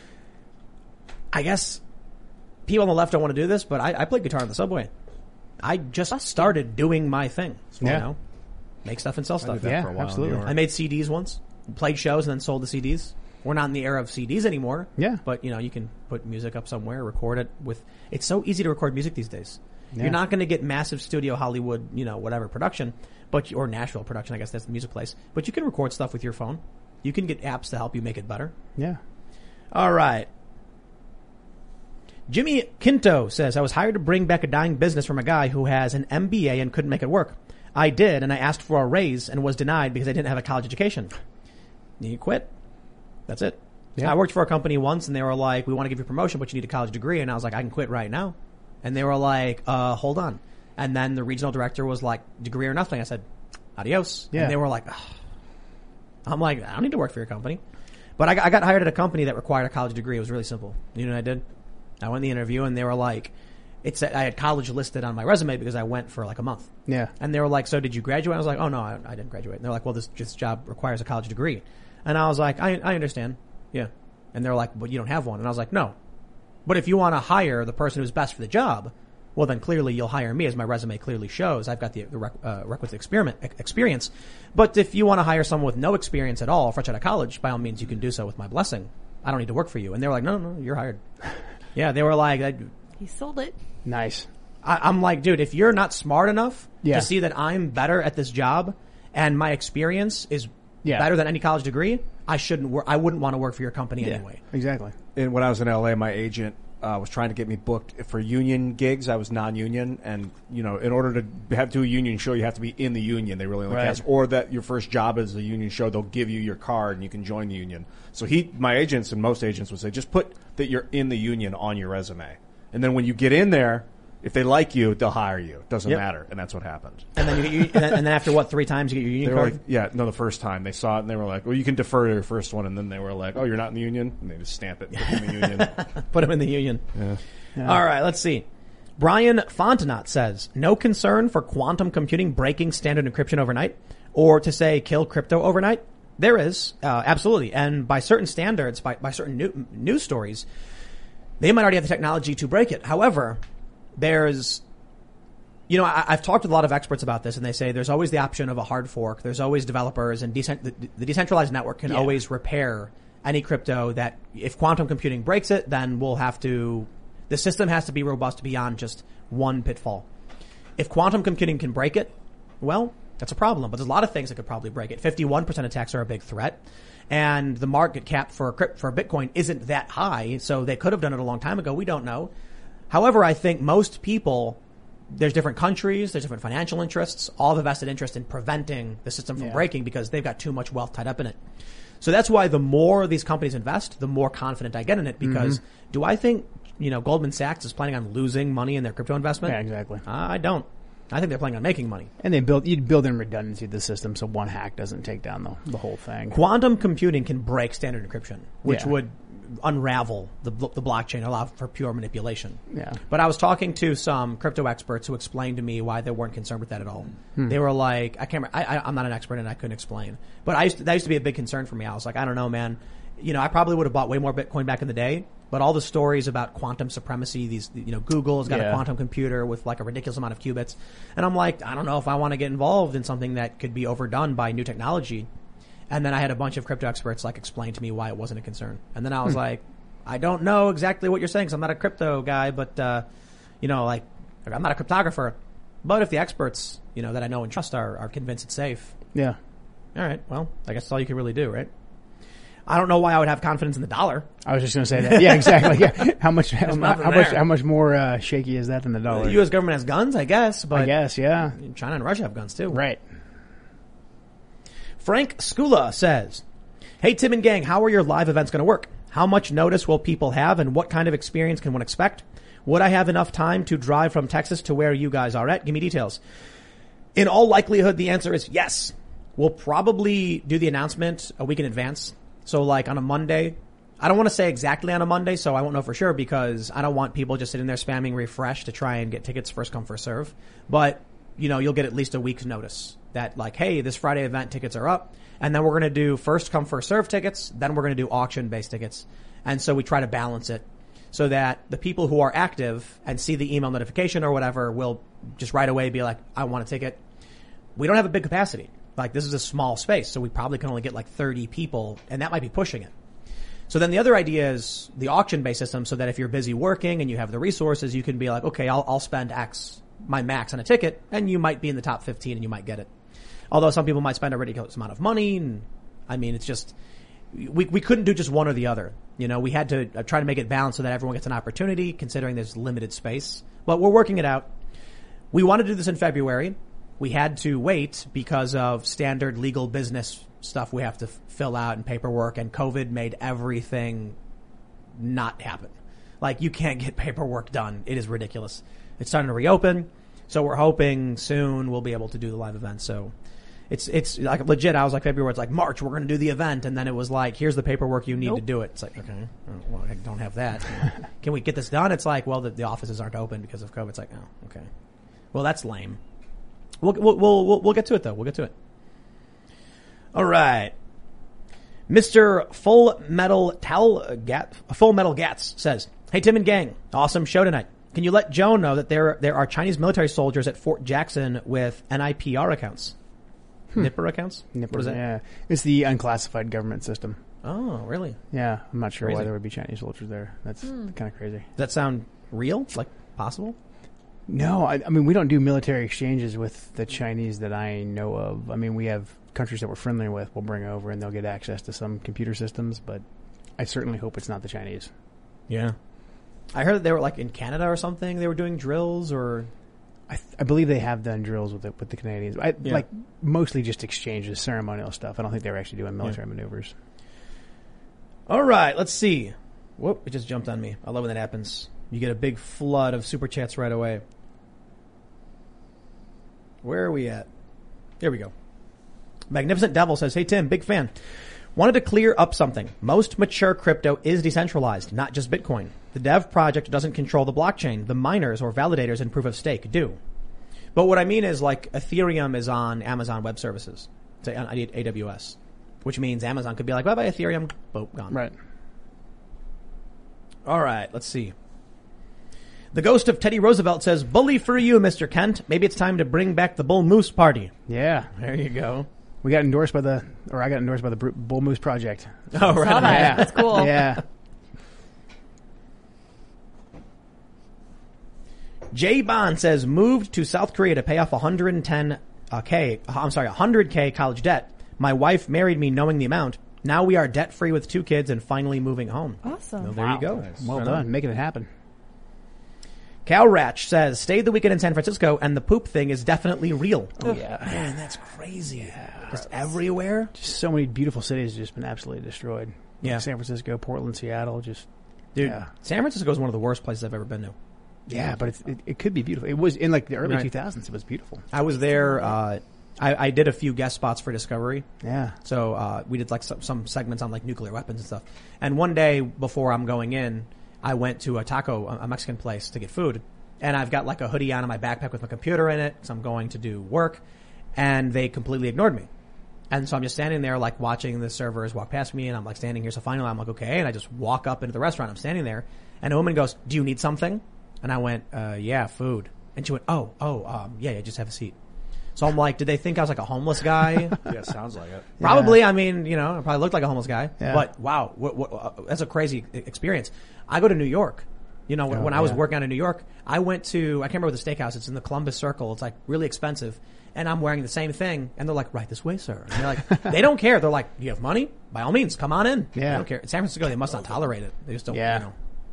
I guess people on the left don't want to do this, but I played guitar on the subway. I just started doing my thing. You know, make stuff and sell stuff. I did that for a while. Absolutely. I made CDs once, played shows, and then sold the CDs. We're not in the era of CDs anymore. Yeah. But, you can put music up somewhere, record it with... It's so easy to record music these days. Yeah. You're not going to get massive studio Hollywood, whatever production, or Nashville production, I guess that's the music place. But you can record stuff with your phone. You can get apps to help you make it better. Yeah. All right. Jimmy Quinto says, I was hired to bring back a dying business from a guy who has an MBA and couldn't make it work. I did, and I asked for a raise and was denied because I didn't have a college education. You quit. That's it. Yeah. I worked for a company once, and they were like, we want to give you a promotion, but you need a college degree. And I was like, I can quit right now. And they were like, hold on. And then the regional director was like, degree or nothing. I said, adios. Yeah. And they were like, ugh. I'm like, I don't need to work for your company. But I got hired at a company that required a college degree. It was really simple. You know what I did? I went in the interview, and they were like, I had college listed on my resume because I went for like a month. Yeah. And they were like, so did you graduate? I was like, oh no, I didn't graduate. And they're like, well, this job requires a college degree. And I was like, I understand. Yeah. And they're like, but you don't have one. And I was like, no. But if you want to hire the person who's best for the job, well, then clearly you'll hire me, as my resume clearly shows. I've got the requisite experience. But if you want to hire someone with no experience at all, fresh out of college, by all means, you can do so with my blessing. I don't need to work for you. And they were like, no, you're hired. Yeah, they were like... He sold it. Nice. I'm like, dude, if you're not smart enough to see that I'm better at this job and my experience is better than any college degree, I wouldn't want to work for your company anyway. Exactly. And when I was in LA, my agent was trying to get me booked for union gigs. I was non-union, and in order to have to do a union show, you have to be in the union. They really only ask, or that your first job is a union show. They'll give you your card and you can join the union. So my agents and most agents would say, just put that you're in the union on your resume, and then when you get in there, if they like you, they'll hire you. It doesn't matter, and that's what happened. And then and then after what, 3 times you get your union card? Like, the first time they saw it, and they were like, well, you can defer to your first one, and then they were like, oh, you're not in the union? And they just stamp it and put them in the union. Put them in the union. Yeah. All right, let's see. Brian Fontenot says, no concern for quantum computing breaking standard encryption overnight, or to say kill crypto overnight? There is, absolutely. And by certain standards, by certain news stories, they might already have the technology to break it. However, there's, I've talked with a lot of experts about this, and they say there's always the option of a hard fork. There's always developers, and the decentralized network can always repair any crypto that if quantum computing breaks it, then the system has to be robust beyond just one pitfall. If quantum computing can break it, well, that's a problem. But there's a lot of things that could probably break it. 51% attacks are a big threat. And the market cap for Bitcoin isn't that high, so they could have done it a long time ago. We don't know. However, I think most people, there's different countries, there's different financial interests, all have a vested interest in preventing the system from breaking because they've got too much wealth tied up in it. So that's why the more these companies invest, the more confident I get in it, because do I think, Goldman Sachs is planning on losing money in their crypto investment? Yeah, exactly. I don't. I think they're planning on making money. And you'd build in redundancy to the system so one hack doesn't take down the whole thing. Quantum computing can break standard encryption, which would unravel the blockchain, allow for pure manipulation. Yeah. But I was talking to some crypto experts who explained to me why they weren't concerned with that at all. They were like, I can't remember, I'm not an expert and I couldn't explain. But that used to be a big concern for me. I was like, I don't know, man. I probably would have bought way more Bitcoin back in the day. But all the stories about quantum supremacy, Google's got a quantum computer with like a ridiculous amount of qubits. And I'm like, I don't know if I want to get involved in something that could be overdone by new technology. And then I had a bunch of crypto experts explain to me why it wasn't a concern. And then I was like, I don't know exactly what you're saying because I'm not a crypto guy, but, I'm not a cryptographer. But if the experts, that I know and trust are convinced it's safe. Yeah. All right. Well, I guess that's all you can really do, right? I don't know why I would have confidence in the dollar. I was just going to say that. Yeah, exactly. Yeah. How much more shaky is that than the dollar? The U.S. government has guns, I guess. But yeah. China and Russia have guns too. Right. Frank Skula says, hey, Tim and gang, how are your live events going to work? How much notice will people have and what kind of experience can one expect? Would I have enough time to drive from Texas to where you guys are at? Give me details. In all likelihood, the answer is yes. We'll probably do the announcement a week in advance. So on a Monday, I don't want to say exactly on a Monday, so I won't know for sure because I don't want people just sitting there spamming refresh to try and get tickets first come, first serve. But you'll get at least a week's notice that like, hey, this Friday event tickets are up. And then we're going to do first come, first serve tickets. Then we're going to do auction based tickets. And so we try to balance it so that the people who are active and see the email notification or whatever will just right away be like, I want a ticket. We don't have a big capacity. Like this is a small space. So we probably can only get like 30 people and that might be pushing it. So then the other idea is the auction based system so that if you're busy working and you have the resources, you can be like, okay, I'll spend my max on a ticket and you might be in the top 15 and you might get it. Although some people might spend a ridiculous amount of money. And I mean, it's just, we couldn't do just one or the other. We had to try to make it balanced so that everyone gets an opportunity considering there's limited space, but we're working it out. We want to do this in February. We had to wait because of standard legal business stuff we have to fill out and paperwork, and COVID made everything not happen. Like you can't get paperwork done. It is ridiculous. It's starting to reopen. So we're hoping soon we'll be able to do the live event. So it's like legit. I was like February. It's like March. We're going to do the event. And then it was like, here's the paperwork you need to do it. It's like, okay, well, I don't have that. Can we get this done? It's like, well, the offices aren't open because of COVID. It's like, oh, okay. Well, that's lame. We'll get to it though. We'll get to it. All right. Mr. Full Metal Gats says, hey, Tim and gang, awesome show tonight. Can you let Joe know that there are Chinese military soldiers at Fort Jackson with NIPR accounts? NIPR accounts? NIPR, what is that? Yeah. It's the unclassified government system. Oh, really? Yeah. I'm not sure Crazy. why there would be Chinese soldiers there. That's kind of crazy. Does that sound real? Like possible? No, I mean, we don't do military exchanges with the Chinese that I know of. I mean, we have countries that we're friendly with we'll bring over and they'll get access to some computer systems, but I certainly hope it's not the Chinese. Yeah. I heard that they were like in Canada or something. They were doing drills or... I believe they have done drills with the Canadians. Like mostly just exchanges, ceremonial stuff. I don't think they were actually doing military maneuvers. All right, let's see. Whoop, it just jumped on me. I love when that happens. You get a big flood of super chats right away. Where are we at? There we go. Magnificent Devil says, hey Tim, big fan. Wanted to clear up something. Most mature crypto is decentralized, not just Bitcoin. The dev project doesn't control the blockchain. The miners or validators in proof of stake do. But what I mean is like Ethereum is on Amazon Web Services, say on AWS, which means Amazon could be like, bye-bye Ethereum, boom, gone. Right. All right, let's see. The ghost of Teddy Roosevelt says, bully for you, Mr. Kent. Maybe it's time to bring back the Bull Moose party. Yeah. There you go. I got endorsed by the Bull Moose Project. Oh, right. Yeah. That's cool. Yeah. Jay Bond says, moved to South Korea to pay off 100K college debt. My wife married me knowing the amount. Now we are debt free with 2 kids and finally moving home. Awesome. Well, there you go. Nice. Well done. Making it happen. Cal Ratch says, stayed the weekend in San Francisco and the poop thing is definitely real. Oh, yeah. Man, that's crazy. Just everywhere. Just so many beautiful cities have just been absolutely destroyed. Yeah. Like San Francisco, Portland, Seattle, just... Dude, yeah. San Francisco is one of the worst places I've ever been to. Yeah, but it could be beautiful. It was in like the early 2000s. It was beautiful. I was there. I did a few guest spots for Discovery. Yeah. So we did like some segments on like nuclear weapons and stuff. And one day before I'm going in, I went to a Mexican place to get food. And I've got like a hoodie on in my backpack with my computer in it because I'm going to do work. And they completely ignored me. And so I'm just standing there like watching the servers walk past me and I'm like standing here. So finally I'm like, okay. And I just walk up into the restaurant. I'm standing there and a woman goes, do you need something? And I went, yeah, food. And she went, yeah, just have a seat. So I'm like, did they think I was like a homeless guy? Yeah, sounds like it. Probably. Yeah. I mean, I probably looked like a homeless guy. Yeah. But wow, that's a crazy experience. I go to New York. When I was working out in New York, I can't remember the steakhouse. It's in the Columbus Circle. It's like really expensive. And I'm wearing the same thing. And they're like, right this way, sir. And they're like, they don't care. They're like, you have money? By all means, come on in. Yeah. They don't care. In San Francisco, they must not tolerate it. They just don't, Yeah.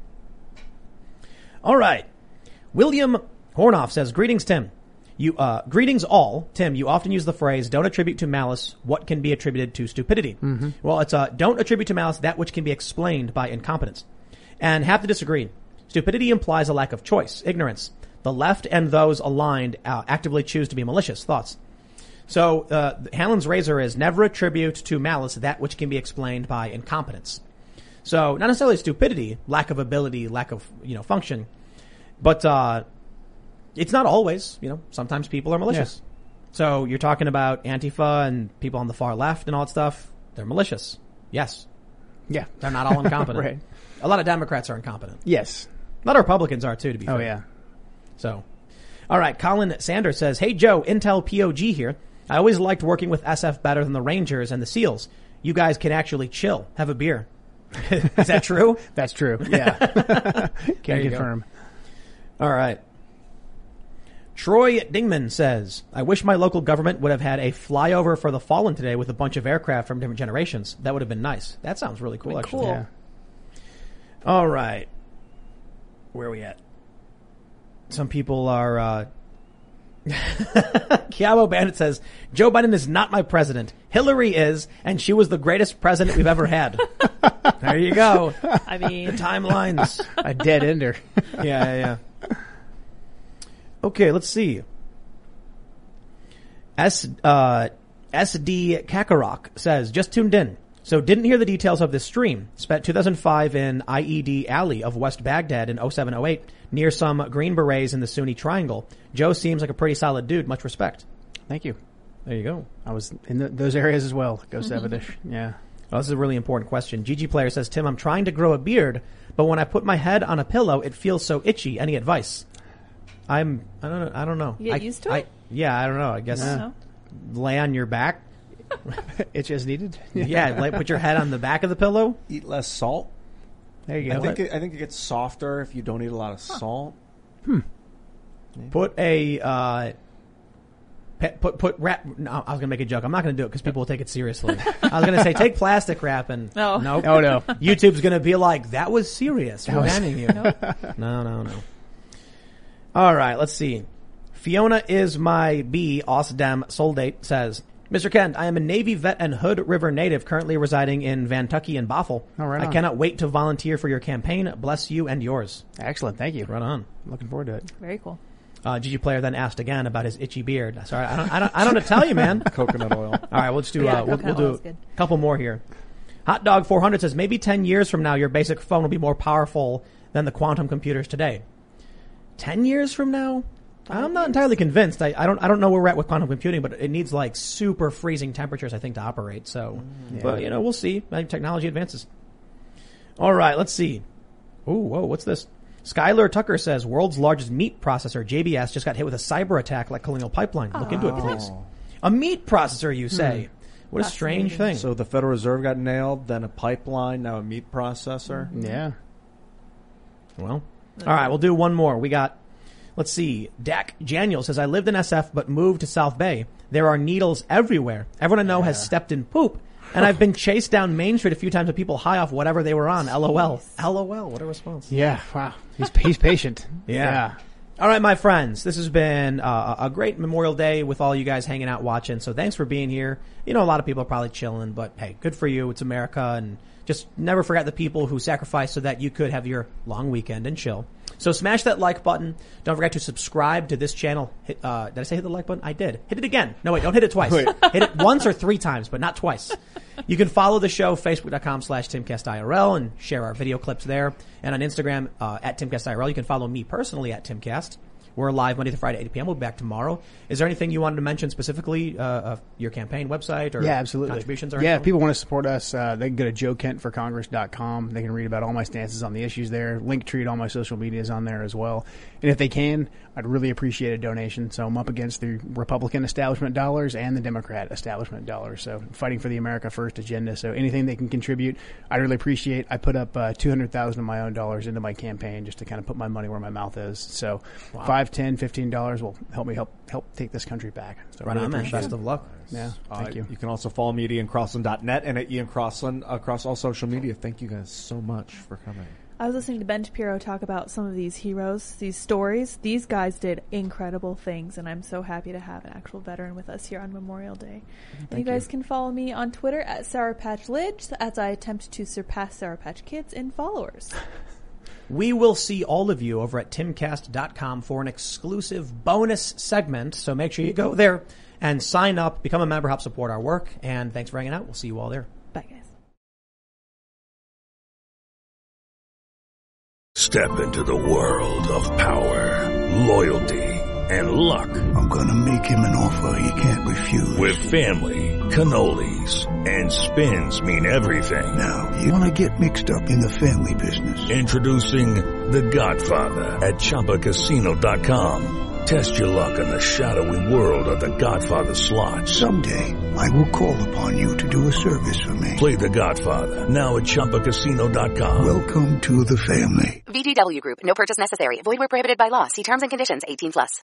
All right. William Hornoff says, greetings, Tim. Greetings all. Tim, you often use the phrase, don't attribute to malice what can be attributed to stupidity. Mm-hmm. Well, it's don't attribute to malice that which can be explained by incompetence. And have to disagree. Stupidity implies a lack of choice, ignorance. The left and those aligned actively choose to be malicious. Thoughts? So, Hallen's razor is never attribute to malice that which can be explained by incompetence. So, not necessarily stupidity, lack of ability, lack of, function, but, It's not always, sometimes people are malicious. Yeah. So you're talking about Antifa and people on the far left and all that stuff. They're malicious. Yes. Yeah. They're not all incompetent. Right. A lot of Democrats are incompetent. Yes. A lot of Republicans are too, to be fair. Oh, yeah. So, all right. Colin Sanders says, "Hey, Joe, Intel POG here. I always liked working with SF better than the Rangers and the SEALs. You guys can actually chill. Have a beer." Is that true? That's true. Yeah. Can confirm. All right. Troy Dingman says, "I wish my local government would have had a flyover for the fallen today with a bunch of aircraft from different generations. That would have been nice." That sounds really cool, actually. Cool. Yeah. All right. Where are we at? Some people are, Kiabo Bandit says, "Joe Biden is not my president. Hillary is, and she was the greatest president we've ever had." There you go. I mean, the timelines. A dead ender. Yeah. Okay, let's see. SD Kakarok says, "Just tuned in. So didn't hear the details of this stream. Spent 2005 in IED Alley of West Baghdad in 07-08 near some Green Berets in the Sunni Triangle. Joe seems like a pretty solid dude. Much respect." Thank you. There you go. I was in those areas as well. Go Savadish. Yeah. Well, this is a really important question. GG Player says, "Tim, I'm trying to grow a beard, but when I put my head on a pillow, it feels so itchy. Any advice?" I don't know. You get used to it? I don't know. I guess lay on your back. Itch as needed. Yeah, put your head on the back of the pillow. Eat less salt. There you go. I think it gets softer if you don't eat a lot of salt. Put a put wrap. No, I was gonna make a joke. I'm not gonna do it because people will take it seriously. I was gonna say take plastic wrap and no. Nope. Oh no. YouTube's gonna be like, "That was serious. We're banning you." No. All right, let's see. Fiona is my B. Osdem Soldate says, "Mr. Kent, I am a Navy vet and Hood River native currently residing in Vantucky and Bothell. Right I cannot wait to volunteer for your campaign. Bless you and yours." Excellent. Thank you. Right on. Looking forward to it. Very cool. GG Player then asked again about his itchy beard. Sorry, I don't know to tell you, man. Coconut oil. All right, we'll just do, we'll do a couple more here. Hot Dog 400 says, "Maybe 10 years from now, your basic phone will be more powerful than the quantum computers today." 10 years from now? I'm not entirely convinced. I don't know where we're at with quantum computing, but it needs like super freezing temperatures, I think, to operate. So, but we'll see. Maybe technology advances. All right, let's see. Ooh, whoa, what's this? Skylar Tucker says, "World's largest meat processor, JBS, just got hit with a cyber attack like Colonial Pipeline. Look into it, please." A meat processor, you say? What a strange thing. So the Federal Reserve got nailed, then a pipeline, now a meat processor. Yeah. Well, all right, we'll do one more. We got, let's see, Dak Janiel says, "I lived in SF but moved to South Bay. There are needles everywhere. Everyone I know has stepped in poop. And I've been chased down Main Street a few times with people high off whatever they were on. LOL. LOL. What a response. Yeah. Wow. He's patient. Yeah. All right, my friends. This has been a great Memorial Day with all you guys hanging out watching. So thanks for being here. A lot of people are probably chilling, but hey, good for you. It's America, and just never forget the people who sacrificed so that you could have your long weekend and chill. So smash that like button. Don't forget to subscribe to this channel. Did I say hit the like button? I did. Hit it again. No, wait, don't hit it twice. Hit it once or 3 times, but not twice. You can follow the show, facebook.com/TimCastIRL, and share our video clips there. And on Instagram, at TimCastIRL. You can follow me personally at TimCast. We're live Monday to Friday, 8 p.m. We'll be back tomorrow. Is there anything you wanted to mention specifically, of your campaign website or absolutely. Contributions? Or if people want to support us, they can go to joekentforcongress.com. They can read about all my stances on the issues there. Linktree to all my social media is on there as well. And if they can, I'd really appreciate a donation. So I'm up against the Republican establishment dollars and the Democrat establishment dollars. So fighting for the America First agenda. So anything they can contribute, I'd really appreciate. I put up $200,000 of my own dollars into my campaign just to kind of put my money where my mouth is. So $5, $10, $15 will help me help take this country back. So right on, man. Best of luck. Yeah, thank you. You can also follow me at IanCrossland.net and at Ian Crossland across all social media. Thank you guys so much for coming. I was listening to Ben Shapiro talk about some of these heroes, these stories. These guys did incredible things, and I'm so happy to have an actual veteran with us here on Memorial Day. And you guys can follow me on Twitter at Sour Patch Lidge as I attempt to surpass Sour Patch Kids in followers. We will see all of you over at timcast.com for an exclusive bonus segment. So make sure you go there and sign up, become a member, help support our work. And thanks for hanging out. We'll see you all there. Bye, guys. Step into the world of power, loyalty, and luck. I'm gonna make him an offer he can't refuse. With family, cannolis, and spins mean everything. Now, you wanna get mixed up in the family business. Introducing The Godfather at ChumbaCasino.com. Test your luck in the shadowy world of The Godfather slot. Someday, I will call upon you to do a service for me. Play The Godfather now at ChumbaCasino.com. Welcome to the family. VGW Group. No purchase necessary. Void where prohibited by law. See terms and conditions. 18+.